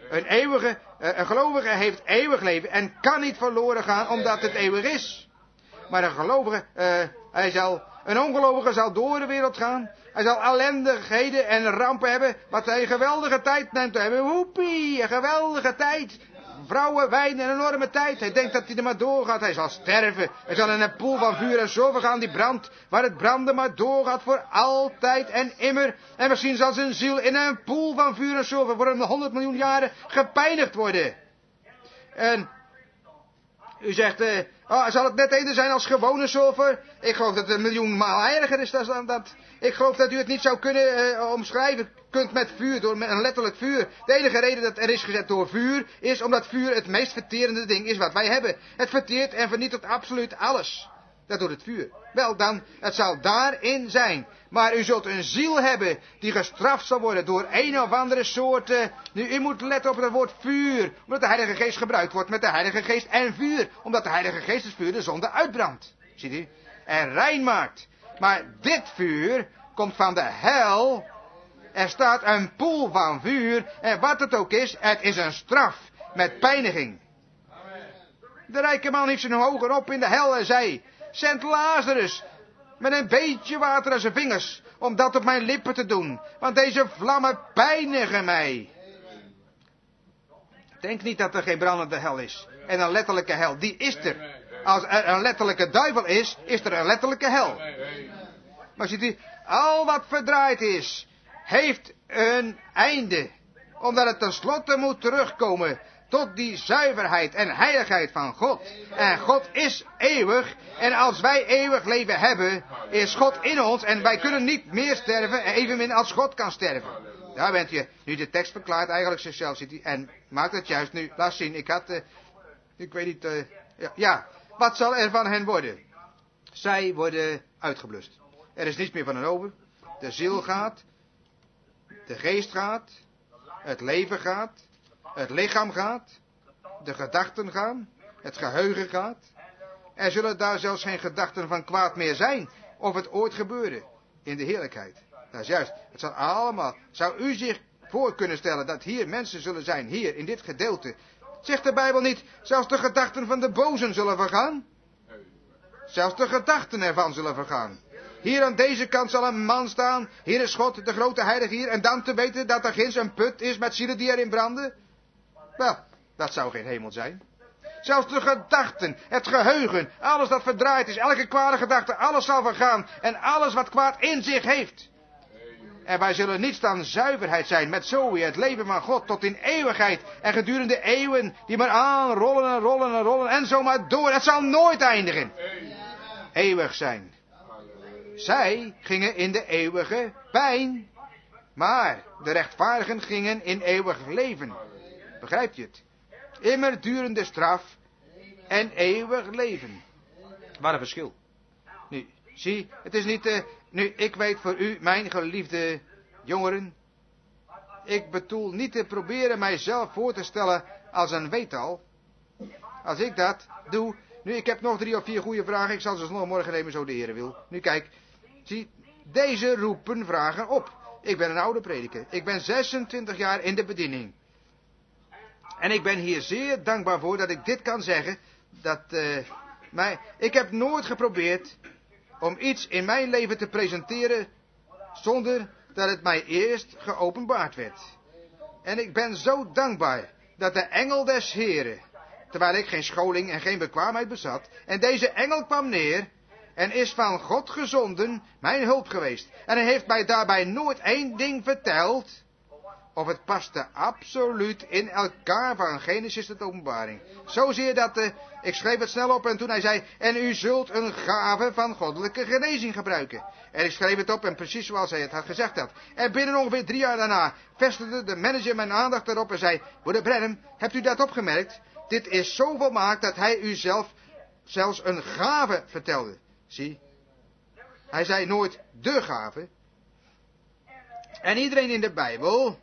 Een gelovige heeft eeuwig leven en kan niet verloren gaan omdat het eeuwig is. Maar een gelovige, hij zal Een ongelovige zal door de wereld gaan. Hij zal ellendigheden en rampen hebben. Wat hij een geweldige tijd neemt te hebben. Woepie, een geweldige tijd. Vrouwen, wijn, een enorme tijd. Hij denkt dat hij er maar doorgaat. Hij zal sterven. Hij zal in een poel van vuur en zilver gaan die brandt. Waar het branden maar doorgaat voor altijd en immer. En misschien zal zijn ziel in een poel van vuur en zilver voor een 100 miljoen jaren gepijnigd worden. En u zegt, zal het net eerder zijn als gewone zilver? Ik geloof dat het 1 miljoen maal erger is dan dat. Ik geloof dat u het niet zou kunnen omschrijven kunt met vuur, door met een letterlijk vuur. De enige reden dat er is gezet door vuur, is omdat vuur het meest verterende ding is wat wij hebben. Het verteert en vernietigt absoluut alles. Dat doet het vuur. Wel dan, het zal daarin zijn. Maar u zult een ziel hebben die gestraft zal worden door een of andere soort... Nu, u moet letten op het woord vuur. Omdat de Heilige Geest gebruikt wordt met de Heilige Geest en vuur. Omdat de Heilige Geest het vuur de zonde uitbrandt. Ziet u? En rein maakt. Maar dit vuur komt van de hel. Er staat een poel van vuur. En wat het ook is, het is een straf met pijniging. De rijke man hief zijn hoger op in de hel en zei... Zend Lazarus met een beetje water aan zijn vingers, om dat op mijn lippen te doen, want deze vlammen pijnigen mij. Denk niet dat er geen brandende hel is. En een letterlijke hel, die is er. Als er een letterlijke duivel is, is er een letterlijke hel. Maar ziet u, al wat verdraaid is, heeft een einde. Omdat het tenslotte moet terugkomen tot die zuiverheid en heiligheid van God. En God is eeuwig. En als wij eeuwig leven hebben, is God in ons. En wij kunnen niet meer sterven, evenmin als God kan sterven. Daar bent je. Nu de tekst verklaart eigenlijk zichzelf. Ziet u, en maakt het juist nu. Laat zien, ik weet niet. Ja, wat zal er van hen worden? Zij worden uitgeblust. Er is niets meer van hen over. De ziel gaat. De geest gaat. Het leven gaat. Het lichaam gaat, de gedachten gaan, het geheugen gaat. Er zullen daar zelfs geen gedachten van kwaad meer zijn, of het ooit gebeurde, in de heerlijkheid. Dat is juist, het zal allemaal, zou u zich voor kunnen stellen dat hier mensen zullen zijn, hier in dit gedeelte. Zegt de Bijbel niet, zelfs de gedachten van de bozen zullen vergaan? Zelfs de gedachten ervan zullen vergaan. Hier aan deze kant zal een man staan, hier is God, de grote heilige hier, en dan te weten dat er ginds een put is met zielen die erin branden? Wel, dat zou geen hemel zijn. Zelfs de gedachten, het geheugen, alles dat verdraaid is, elke kwade gedachte, alles zal vergaan. En alles wat kwaad in zich heeft. En wij zullen niets dan zuiverheid zijn met Zoe, het leven van God, tot in eeuwigheid. En gedurende eeuwen, die maar aanrollen en rollen en rollen en zo maar door. Het zal nooit eindigen. Eeuwig zijn. Zij gingen in de eeuwige pijn. Maar de rechtvaardigen gingen in eeuwig leven. Begrijpt je het? Immer durende straf en eeuwig leven. Wat een verschil. Nu, zie, het is niet... Nu, ik weet voor u, mijn geliefde jongeren... Ik bedoel niet te proberen mijzelf voor te stellen als een weetal. Als ik dat doe... Nu, ik heb nog 3 of 4 goede vragen. Ik zal ze nog morgen nemen, zo de Heer wil. Nu, kijk. Zie, deze roepen vragen op. Ik ben een oude prediker. Ik ben 26 jaar in de bediening. En ik ben hier zeer dankbaar voor dat ik dit kan zeggen. Ik heb nooit geprobeerd om iets in mijn leven te presenteren zonder dat het mij eerst geopenbaard werd. En ik ben zo dankbaar dat de engel des Heren, terwijl ik geen scholing en geen bekwaamheid bezat, en deze engel kwam neer en is van God gezonden mijn hulp geweest. En hij heeft mij daarbij nooit één ding verteld. Of het paste absoluut in elkaar van Genesis tot Openbaring. Zozeer dat, ik schreef het snel op en toen hij zei, en u zult een gave van goddelijke genezing gebruiken. En ik schreef het op en precies zoals hij het had gezegd had. En binnen ongeveer 3 jaar daarna vestigde de manager mijn aandacht erop en zei, broeder Branham, hebt u dat opgemerkt? Dit is zo volmaakt dat hij u zelfs een gave vertelde. Zie, hij zei nooit de gave. En iedereen in de Bijbel,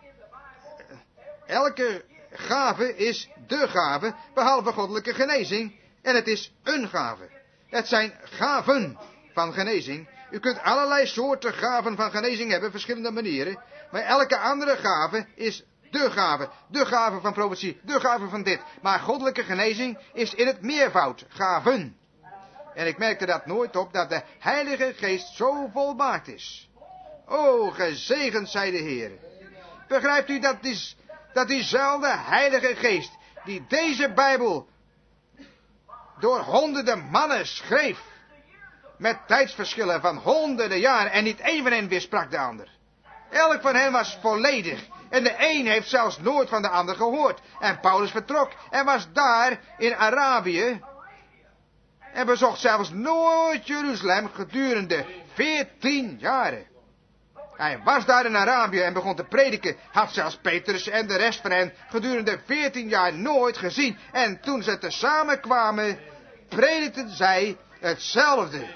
elke gave is de gave, behalve goddelijke genezing. En het is een gave. Het zijn gaven van genezing. U kunt allerlei soorten gaven van genezing hebben, verschillende manieren. Maar elke andere gave is de gave. De gave van profetie, de gave van dit. Maar goddelijke genezing is in het meervoud gaven. En ik merkte dat nooit op, dat de Heilige Geest zo volmaakt is. O, gezegend zij de Heer. Begrijpt u dat diezelfde Heilige Geest, die deze Bijbel door honderden mannen schreef, met tijdsverschillen van honderden jaren, en niet één van hen weersprak de ander. Elk van hen was volledig. En de een heeft zelfs nooit van de ander gehoord. En Paulus vertrok en was daar in Arabië. En bezocht zelfs nooit Jeruzalem gedurende 14 jaren. Hij was daar in Arabië en begon te prediken. Had zelfs Petrus en de rest van hen gedurende 14 jaar nooit gezien. En toen ze tezamen kwamen, predikten zij hetzelfde.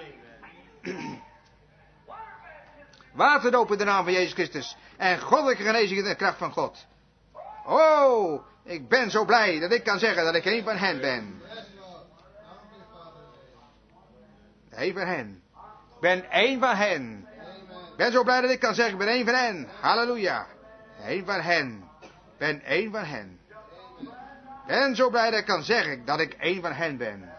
Waterdoop in de naam van Jezus Christus. En goddelijke genezing in de kracht van God. Oh, ik ben zo blij dat ik kan zeggen dat ik een van hen ben. Een van hen. Ik ben een van hen. Ik ben zo blij dat ik kan zeggen, ik ben een van hen. Halleluja. Een van hen. Ik ben een van hen. Ik ben zo blij dat ik kan zeggen dat ik een van hen ben.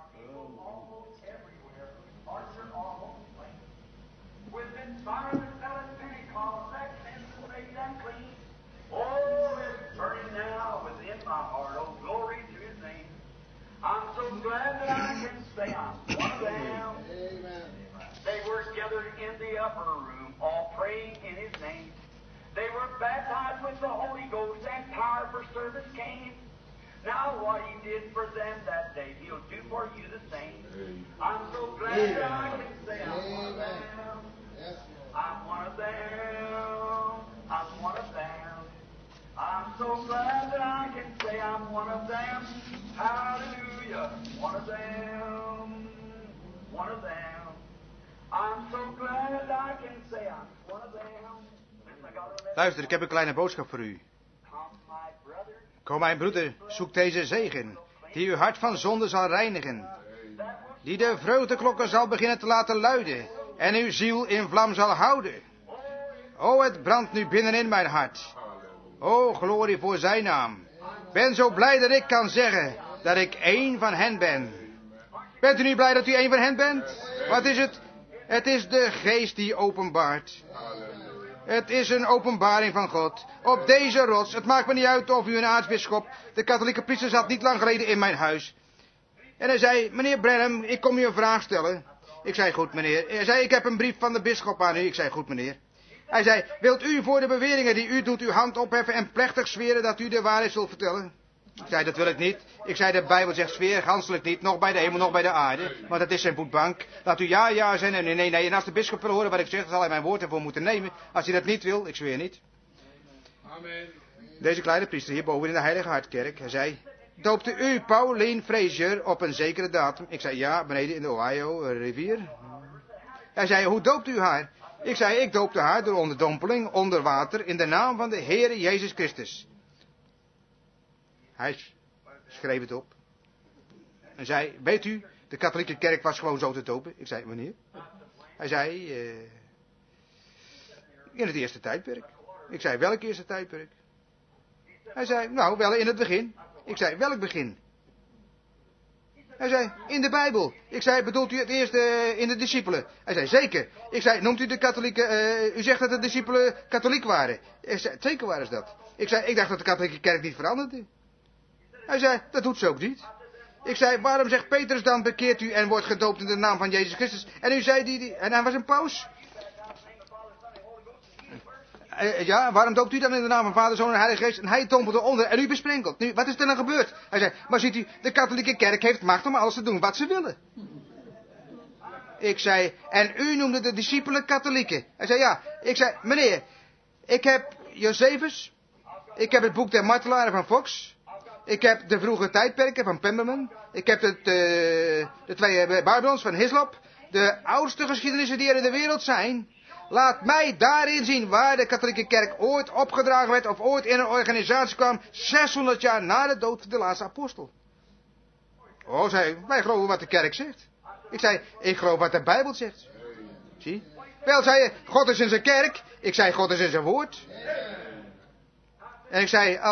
I'm so glad that I can say I'm one of them. They were gathered in the upper room, all praying in His name. They were baptized with the Holy Ghost, and power for service came. Now what He did for them that day, He'll do for you the same. I'm so glad that I can say I'm one of them. I'm one of them. I'm one of them. I'm so glad that I can say I'm one of them. Hallelujah. One of them. One of them. I'm so glad I can say I'm one of them. Luister, ik heb een kleine boodschap voor u. Kom mijn broeder, zoek deze zegen, die uw hart van zonde zal reinigen. Die de vreugdeklokken zal beginnen te laten luiden en uw ziel in vlam zal houden. O, het brandt nu binnenin mijn hart. O, glorie voor zijn naam. Ben zo blij dat ik kan zeggen dat ik één van hen ben. Bent u niet blij dat u één van hen bent? Wat is het? Het is de geest die openbaart. Het is een openbaring van God. Op deze rots, het maakt me niet uit of u een aartsbisschop, de katholieke priester zat niet lang geleden in mijn huis. En hij zei, meneer Branham, ik kom u een vraag stellen. Ik zei, goed meneer. Hij zei, ik heb een brief van de bisschop aan u. Ik zei, goed meneer. Hij zei, wilt u voor de beweringen die u doet uw hand opheffen en plechtig zweren dat u de waarheid zult vertellen? Ik zei, dat wil ik niet. Ik zei, de Bijbel zegt zweer, ganselijk niet, nog bij de hemel, nog bij de aarde. Want dat is zijn voetbank. Laat u ja zijn en nee. En als de bisschop wil horen wat ik zeg, dan zal hij mijn woord ervoor moeten nemen. Als hij dat niet wil, ik zweer niet. Amen. Deze kleine priester hierboven in de Heilige Hartkerk, hij zei, doopte u Pauline Fraser op een zekere datum? Ik zei, ja, beneden in de Ohio rivier. Hij zei, hoe doopt u haar? Ik zei, ik doopte haar door onderdompeling onder water in de naam van de Heere Jezus Christus. Hij schreef het op. En zei, weet u, de katholieke kerk was gewoon zo te dopen. Ik zei, wanneer? Hij zei, in het eerste tijdperk. Ik zei, welk eerste tijdperk? Hij zei, nou, wel in het begin. Ik zei, welk begin? Hij zei, in de Bijbel. Ik zei, bedoelt u het eerste in de discipelen? Hij zei, zeker. Ik zei, noemt u de katholieke, u zegt dat de discipelen katholiek waren. Ik zei, zeker waren ze dat. Ik zei, ik dacht dat de katholieke kerk niet veranderde. Hij zei, dat doet ze ook niet. Ik zei, waarom zegt Petrus dan, bekeert u en wordt gedoopt in de naam van Jezus Christus? En u zei, en hij was een paus. Ja, waarom doopt u dan in de naam van Vader, Zoon en Heilige Geest? En hij dompelde onder en u besprenkelt. Nu, wat is er dan gebeurd? Hij zei, maar ziet u, de katholieke kerk heeft macht om alles te doen wat ze willen. Ik zei, en u noemde de discipelen katholieken. Hij zei, ja. Ik zei, meneer, ik heb Josephus. Ik heb het boek der martelaren van Fox. Ik heb de vroege tijdperken van Pemberman. Ik heb de twee Babylons van Hislop. De oudste geschiedenissen die er in de wereld zijn. Laat mij daarin zien waar de katholieke kerk ooit opgedragen werd of ooit in een organisatie kwam 600 jaar na de dood van de laatste apostel. Oh, zei hij, wij geloven wat de kerk zegt. Ik zei, ik geloof wat de Bijbel zegt. Zie? Wel, zei je, God is in zijn kerk. Ik zei, God is in zijn woord. En ik zei,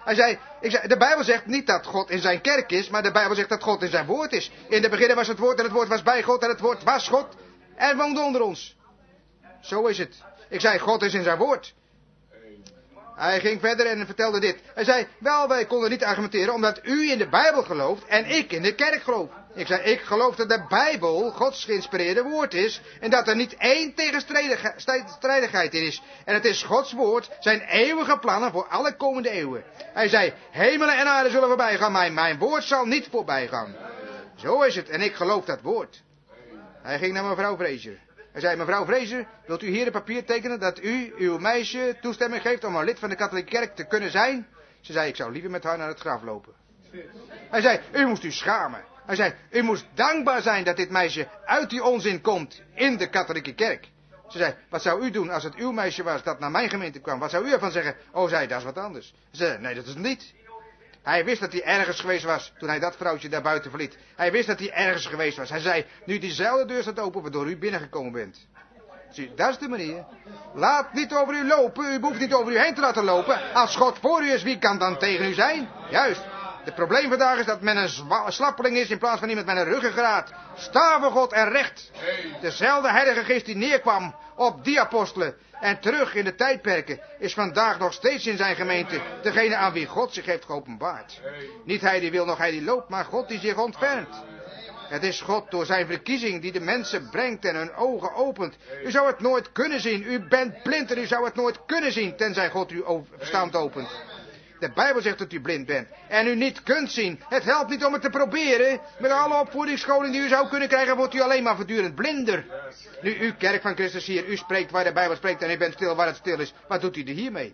Ik zei, de Bijbel zegt niet dat God in zijn kerk is, maar de Bijbel zegt dat God in zijn woord is. In de begin was het woord en het woord was bij God en het woord was God en woonde onder ons. Zo is het. Ik zei, God is in zijn woord. Hij ging verder en vertelde dit. Hij zei, wel, wij konden niet argumenteren omdat u in de Bijbel gelooft en ik in de kerk geloof. Ik zei, ik geloof dat de Bijbel Gods geïnspireerde woord is en dat er niet één tegenstrijdigheid in is. En het is Gods woord, zijn eeuwige plannen voor alle komende eeuwen. Hij zei, hemelen en aarde zullen voorbij gaan, maar mijn woord zal niet voorbij gaan. Zo is het en ik geloof dat woord. Hij ging naar mevrouw Fraser. Hij zei, mevrouw Fraser, wilt u hier een papier tekenen dat u uw meisje toestemming geeft om een lid van de katholieke kerk te kunnen zijn? Ze zei, ik zou liever met haar naar het graf lopen. Hij zei, u moest u schamen. Hij zei, u moest dankbaar zijn dat dit meisje uit die onzin komt in de katholieke kerk. Ze zei, wat zou u doen als het uw meisje was dat naar mijn gemeente kwam? Wat zou u ervan zeggen? Oh, zei, dat is wat anders. Ze zei, nee, dat is het niet. Hij wist dat hij ergens geweest was toen hij dat vrouwtje daar buiten verliet. Hij wist dat hij ergens geweest was. Hij zei, nu diezelfde deur staat open waardoor u binnengekomen bent. Zie, dat is de manier. Laat niet over u lopen. U hoeft niet over u heen te laten lopen. Als God voor u is, wie kan dan tegen u zijn? Juist. Het probleem vandaag is dat men een slappeling is in plaats van iemand met een ruggengraat. Sta voor God en recht. Dezelfde Heilige Geest die neerkwam op die apostelen en terug in de tijdperken is vandaag nog steeds in zijn gemeente degene aan wie God zich heeft geopenbaard. Niet hij die wil, nog hij die loopt, maar God die zich ontfermt. Het is God door zijn verkiezing die de mensen brengt en hun ogen opent. U zou het nooit kunnen zien. U bent blind en u zou het nooit kunnen zien tenzij God uw verstand opent. De Bijbel zegt dat u blind bent en u niet kunt zien. Het helpt niet om het te proberen. Met alle opvoedingsscholing die u zou kunnen krijgen, wordt u alleen maar voortdurend blinder. Nu, u kerk van Christus hier, u spreekt waar de Bijbel spreekt en u bent stil waar het stil is. Wat doet u er hiermee?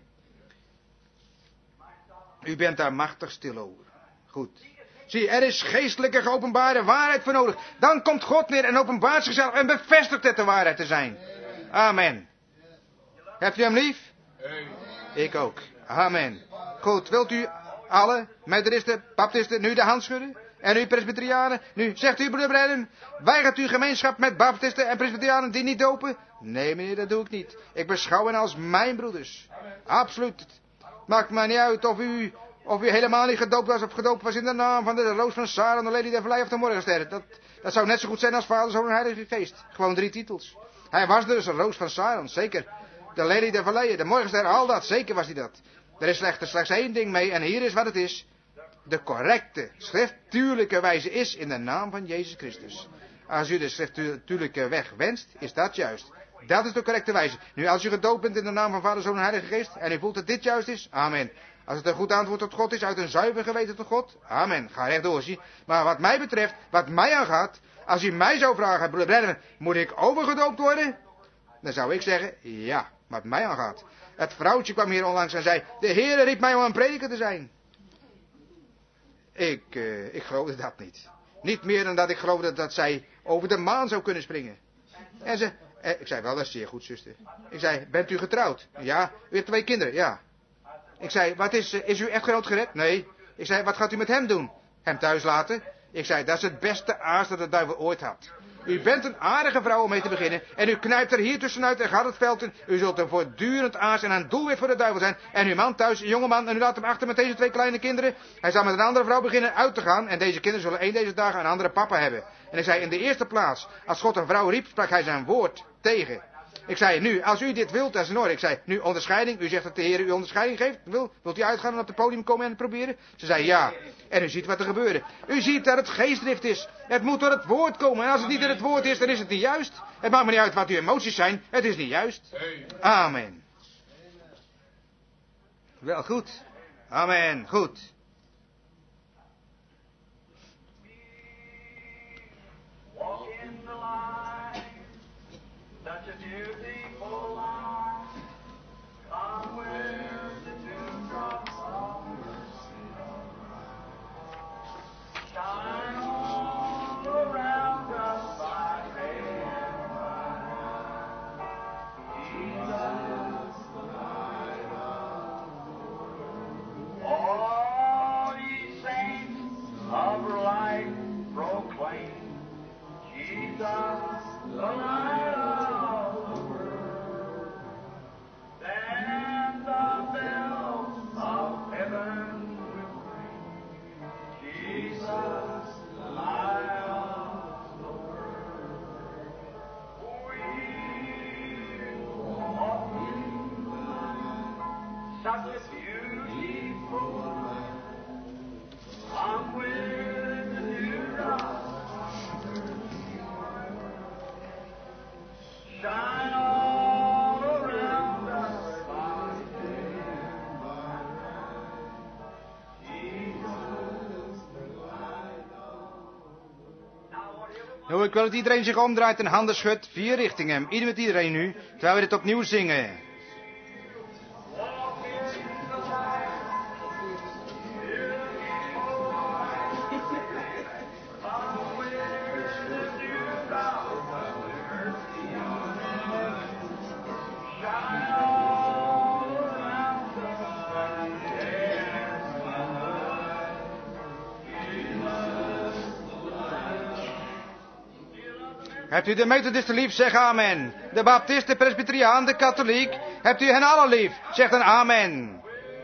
U bent daar machtig stil over. Goed. Zie, er is geestelijke geopenbare waarheid voor nodig. Dan komt God neer en openbaart zichzelf en bevestigt het de waarheid te zijn. Amen. Hebt u hem lief? Ik ook. Amen. Goed, wilt u alle methodisten, baptisten nu de hand schudden? En u presbyterianen? Nu, zegt u, broeder Branham, weigert u gemeenschap met baptisten en presbyterianen die niet dopen? Nee, meneer, dat doe ik niet. Ik beschouw hen als mijn broeders. Absoluut. Maakt mij niet uit of u helemaal niet gedoopt was of gedoopt was in de naam van de Roos van Saron, de Lady der Vallei of de Morgenster. Dat zou net zo goed zijn als Vader, Zoon en Heilige Geest. Gewoon 3 titels. Hij was dus een Roos van Saron, zeker. De Lady der Vallei, de Morgenster, al dat, zeker was hij dat. Er is slechts één ding mee en hier is wat het is. De correcte, schriftuurlijke wijze is in de naam van Jezus Christus. Als u de schriftuurlijke weg wenst, is dat juist. Dat is de correcte wijze. Nu, als u gedoopt bent in de naam van Vader, Zoon en Heilige Geest en u voelt dat dit juist is, amen. Als het een goed antwoord tot God is, uit een zuiver geweten tot God, amen. Ga rechtdoor, zie. Maar wat mij betreft, wat mij aangaat, als u mij zou vragen, broeder Branham, moet ik overgedoopt worden? Dan zou ik zeggen, ja, wat mij aangaat. Het vrouwtje kwam hier onlangs en zei, de Heere riep mij om een prediker te zijn. Ik geloofde dat niet. Niet meer dan dat ik geloofde dat zij over de maan zou kunnen springen. En ik zei, wel, dat is zeer goed, zuster. Ik zei, bent u getrouwd? Ja. U hebt 2 kinderen? Ja. Ik zei, is uw echtgenoot gered? Nee. Ik zei, wat gaat u met hem doen? Hem thuis laten? Ik zei, dat is het beste aas dat de duivel ooit had. U bent een aardige vrouw om mee te beginnen. En u knijpt er hier tussenuit en gaat het veld in. U zult een voortdurend aas en een doelwit voor de duivel zijn. En uw man thuis, een jongeman, en u laat hem achter met deze 2 kleine kinderen. Hij zal met een andere vrouw beginnen uit te gaan. En deze kinderen zullen een deze dagen een andere papa hebben. En ik zei, in de eerste plaats, als God een vrouw riep, sprak hij zijn woord tegen. Ik zei, nu, als u dit wilt, dat is in orde. Ik zei, nu onderscheiding. U zegt dat de Heer u onderscheiding geeft. Wilt u uitgaan en op het podium komen en het proberen? Ze zei, ja. En u ziet wat er gebeurde. U ziet dat het geestdrift is. Het moet door het woord komen. En als het niet door het woord is, dan is het niet juist. Het maakt me niet uit wat uw emoties zijn. Het is niet juist. Amen. Wel goed. Amen. Goed. Walk in the light, such a beautiful light. Come where the dewdrops of mercy shine all around us by day and by night. Jesus, the light of the world. All ye saints of light proclaim. Jesus, the light of the world, and the bells of heaven such a beautiful light. Come with the new dawn. Shine all around us by day and by night. Jesus, the light of Nou, ik wil dat iedereen zich omdraait en handen schudt, 4 richtingen. Ieder met iedereen nu, terwijl we dit opnieuw zingen. Hebt u de Methodisten lief? Zeg amen. De Baptist, de Presbyteriaan, de Katholiek. Hebt u hen allen lief? Zeg dan amen.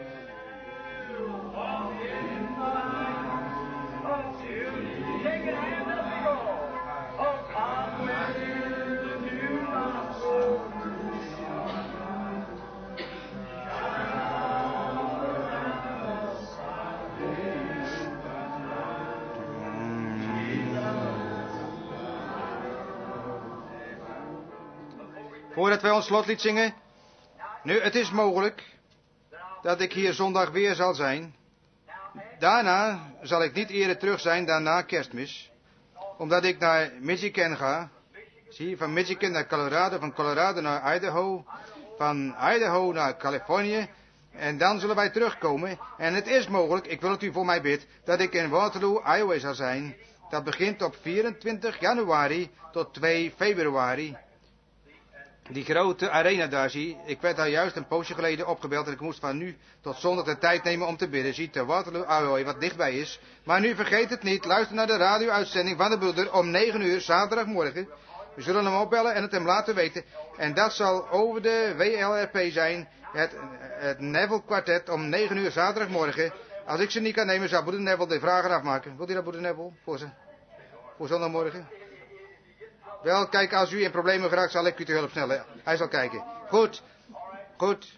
Voordat wij ons slotlied zingen. Nu, het is mogelijk dat ik hier zondag weer zal zijn. Daarna zal ik niet eerder terug zijn dan na Kerstmis. Omdat ik naar Michigan ga. Zie, van Michigan naar Colorado, van Colorado naar Idaho. Van Idaho naar Californië. En dan zullen wij terugkomen. En het is mogelijk, ik wil dat u voor mij bidt, dat ik in Waterloo, Iowa zal zijn. Dat begint op 24 januari tot 2 februari. Die grote arena daar, zie. Ik werd daar juist een poosje geleden opgebeld en ik moest van nu tot zondag de tijd nemen om te bidden. Zie, ter Waterloo, Iowa, wat dichtbij is. Maar nu vergeet het niet, luister naar de radio-uitzending van de broeder om 9 uur zaterdagmorgen. We zullen hem opbellen en het hem laten weten. En dat zal over de WLRP zijn, het Neville kwartet om 9 uur zaterdagmorgen. Als ik ze niet kan nemen, zal broeder Neville de vragen afmaken. Wilt u dat, broeder Neville, voor zondagmorgen? Wel, kijk, als u in problemen geraakt, zal ik u te hulp snellen. Hij zal kijken. Goed. Goed.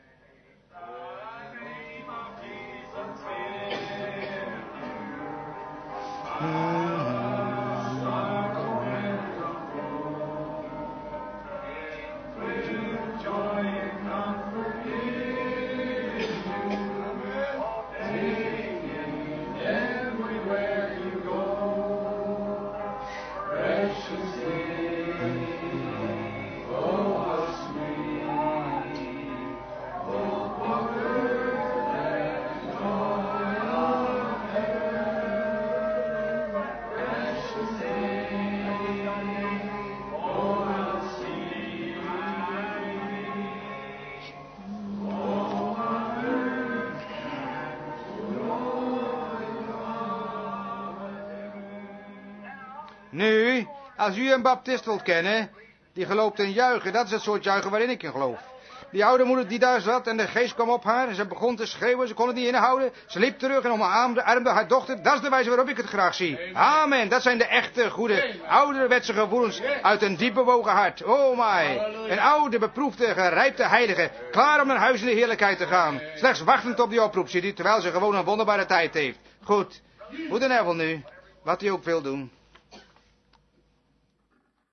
Nu, als u een baptist wilt kennen, die gelooft in juichen, dat is het soort juichen waarin ik in geloof. Die oude moeder die daar zat en de geest kwam op haar en ze begon te schreeuwen, ze kon het niet inhouden. Ze liep terug en omarmde haar dochter, dat is de wijze waarop ik het graag zie. Amen, dat zijn de echte, goede, ouderwetse gevoelens uit een diep bewogen hart. Oh my, een oude, beproefde, gerijpte heilige, klaar om naar huis in de heerlijkheid te gaan. Slechts wachtend op die oproep, ziet u, terwijl ze gewoon een wonderbare tijd heeft. Goed, moeder Neville nu, wat hij ook wil doen.